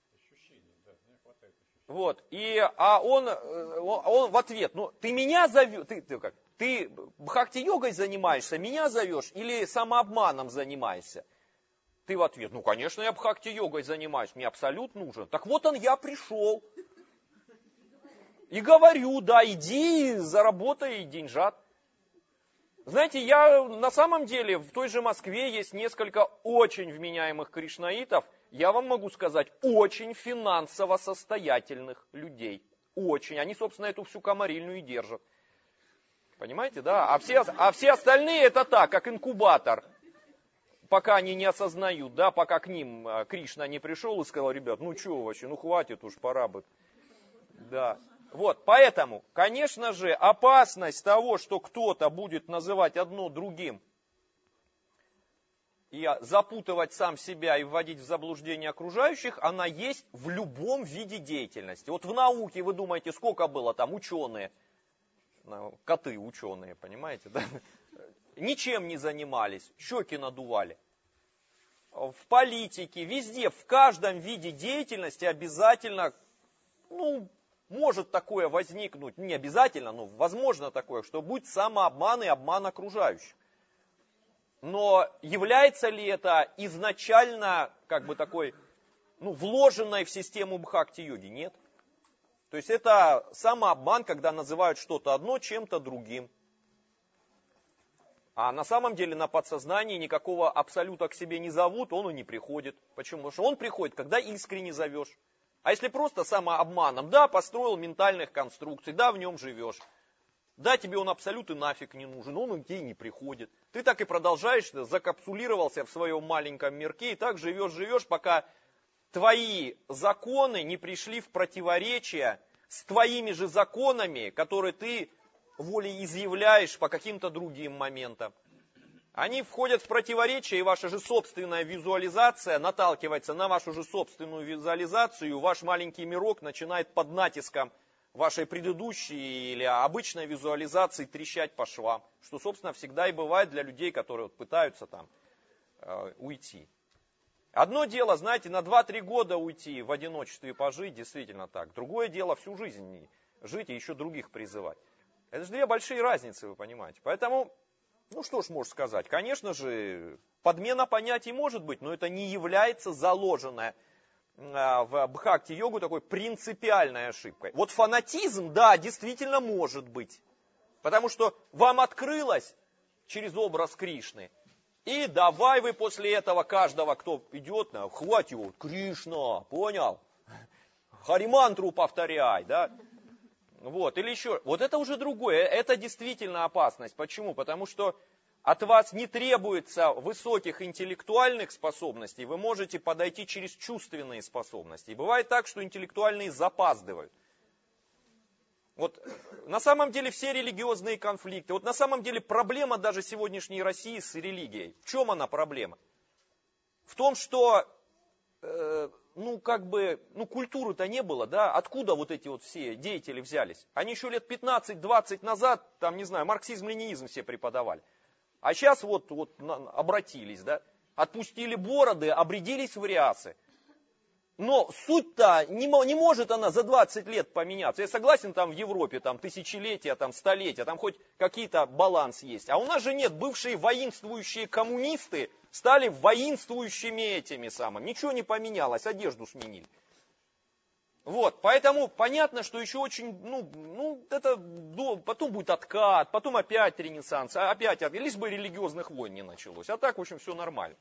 Вот, и, а он, он в ответ, ну ты меня зовешь, ты, ты как? Ты бхакти-йогой занимаешься, меня зовешь или самообманом занимаешься? Ты в ответ, ну, конечно, я бхакти-йогой занимаюсь, мне абсолют нужен. Так вот он, я пришел. И говорю, да, иди, заработай деньжат. Знаете, я на самом деле в той же Москве есть несколько очень вменяемых кришнаитов, я вам могу сказать, очень финансово состоятельных людей. Очень. Они, собственно, эту всю комарильную и держат. Понимаете, да? А все, а все остальные это так, как инкубатор. Пока они не осознают, да, пока к ним Кришна не пришел и сказал, ребят, ну что вообще, ну хватит уж, пора бы. Да. Вот, поэтому, конечно же, опасность того, что кто-то будет называть одно другим и запутывать сам себя и вводить в заблуждение окружающих, она есть в любом виде деятельности. Вот в науке, вы думаете, сколько было там ученые, коты ученые, понимаете, да? Ничем не занимались, щеки надували. В политике, везде, в каждом виде деятельности обязательно, ну, может такое возникнуть, не обязательно, но возможно такое, что будет самообман и обман окружающих. Но является ли это изначально, как бы такой, ну, вложенной в систему бхакти-йоги? Нет. То есть это самообман, когда называют что-то одно чем-то другим. А на самом деле на подсознании никакого абсолюта к себе не зовут, он и не приходит. Почему? Потому что он приходит, когда искренне зовешь. А если просто самообманом, да, построил ментальных конструкций, да, в нем живешь. Да, тебе он абсолют и нафиг не нужен, он и тебе не приходит. Ты так и продолжаешь, закапсулировался в своем маленьком мирке, и так живешь-живешь, пока твои законы не пришли в противоречие с твоими же законами, которые ты волеизъявляешь по каким-то другим моментам. Они входят в противоречие, и ваша же собственная визуализация наталкивается на вашу же собственную визуализацию, и ваш маленький мирок начинает под натиском вашей предыдущей или обычной визуализации трещать по швам, что, собственно, всегда и бывает для людей, которые вот пытаются там э, уйти. Одно дело, знаете, на два-три года уйти в одиночестве пожить, действительно так. Другое дело всю жизнь жить и еще других призывать. Это же две большие разницы, вы понимаете. Поэтому, ну что ж можно сказать, конечно же, подмена понятий может быть, но это не является заложенное в бхакти-йогу такой принципиальной ошибкой. Вот фанатизм, да, действительно может быть. Потому что вам открылось через образ Кришны. И давай вы после этого каждого, кто идет, хватит его, Кришна, понял? Харимантру повторяй, да? Вот, или еще, вот это уже другое, это действительно опасность. Почему? Потому что от вас не требуется высоких интеллектуальных способностей, вы можете подойти через чувственные способности. И бывает так, что интеллектуальные запаздывают. Вот на самом деле все религиозные конфликты, вот на самом деле проблема даже сегодняшней России с религией. В чем она проблема? В том, что э, ну, как бы, ну, культуры-то не было, да, откуда вот эти вот все деятели взялись? Они еще лет пятнадцать-двадцать назад, там, не знаю, марксизм-ленинизм все преподавали. А сейчас вот, вот обратились, да, отпустили бороды, обрядились в рясы. Но суть-то не, не может она за двадцать лет поменяться. Я согласен, там в Европе там тысячелетия, там столетия, там хоть какие-то баланс есть. А у нас же нет, бывшие воинствующие коммунисты стали воинствующими этими самыми. Ничего не поменялось, одежду сменили. Вот, поэтому понятно, что еще очень, ну, ну это потом будет откат, потом опять ренессанс, опять, лишь бы религиозных войн не началось. А так, в общем, все нормально.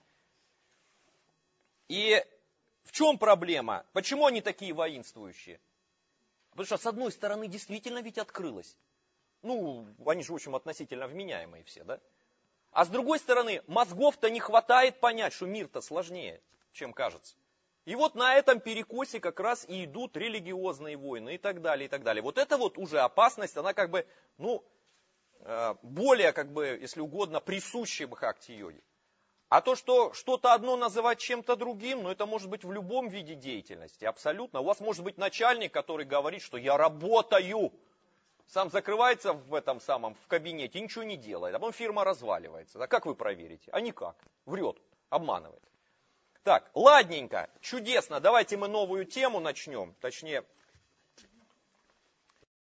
И в чем проблема? Почему они такие воинствующие? Потому что, с одной стороны, действительно ведь открылось. Ну, они же, в общем, относительно вменяемые все, да? А с другой стороны, мозгов-то не хватает понять, что мир-то сложнее, чем кажется. И вот на этом перекосе как раз и идут религиозные войны и так далее, и так далее. Вот это вот уже опасность, она как бы, ну, более, как бы, если угодно, присуща бхакти-йоге. А то, что что-то одно называть чем-то другим, ну это может быть в любом виде деятельности, абсолютно. У вас может быть начальник, который говорит, что я работаю. Сам закрывается в этом самом, в кабинете, ничего не делает, а потом фирма разваливается. Да как вы проверите? А никак. Врет, обманывает. Так, ладненько, чудесно, давайте мы новую тему начнем, точнее,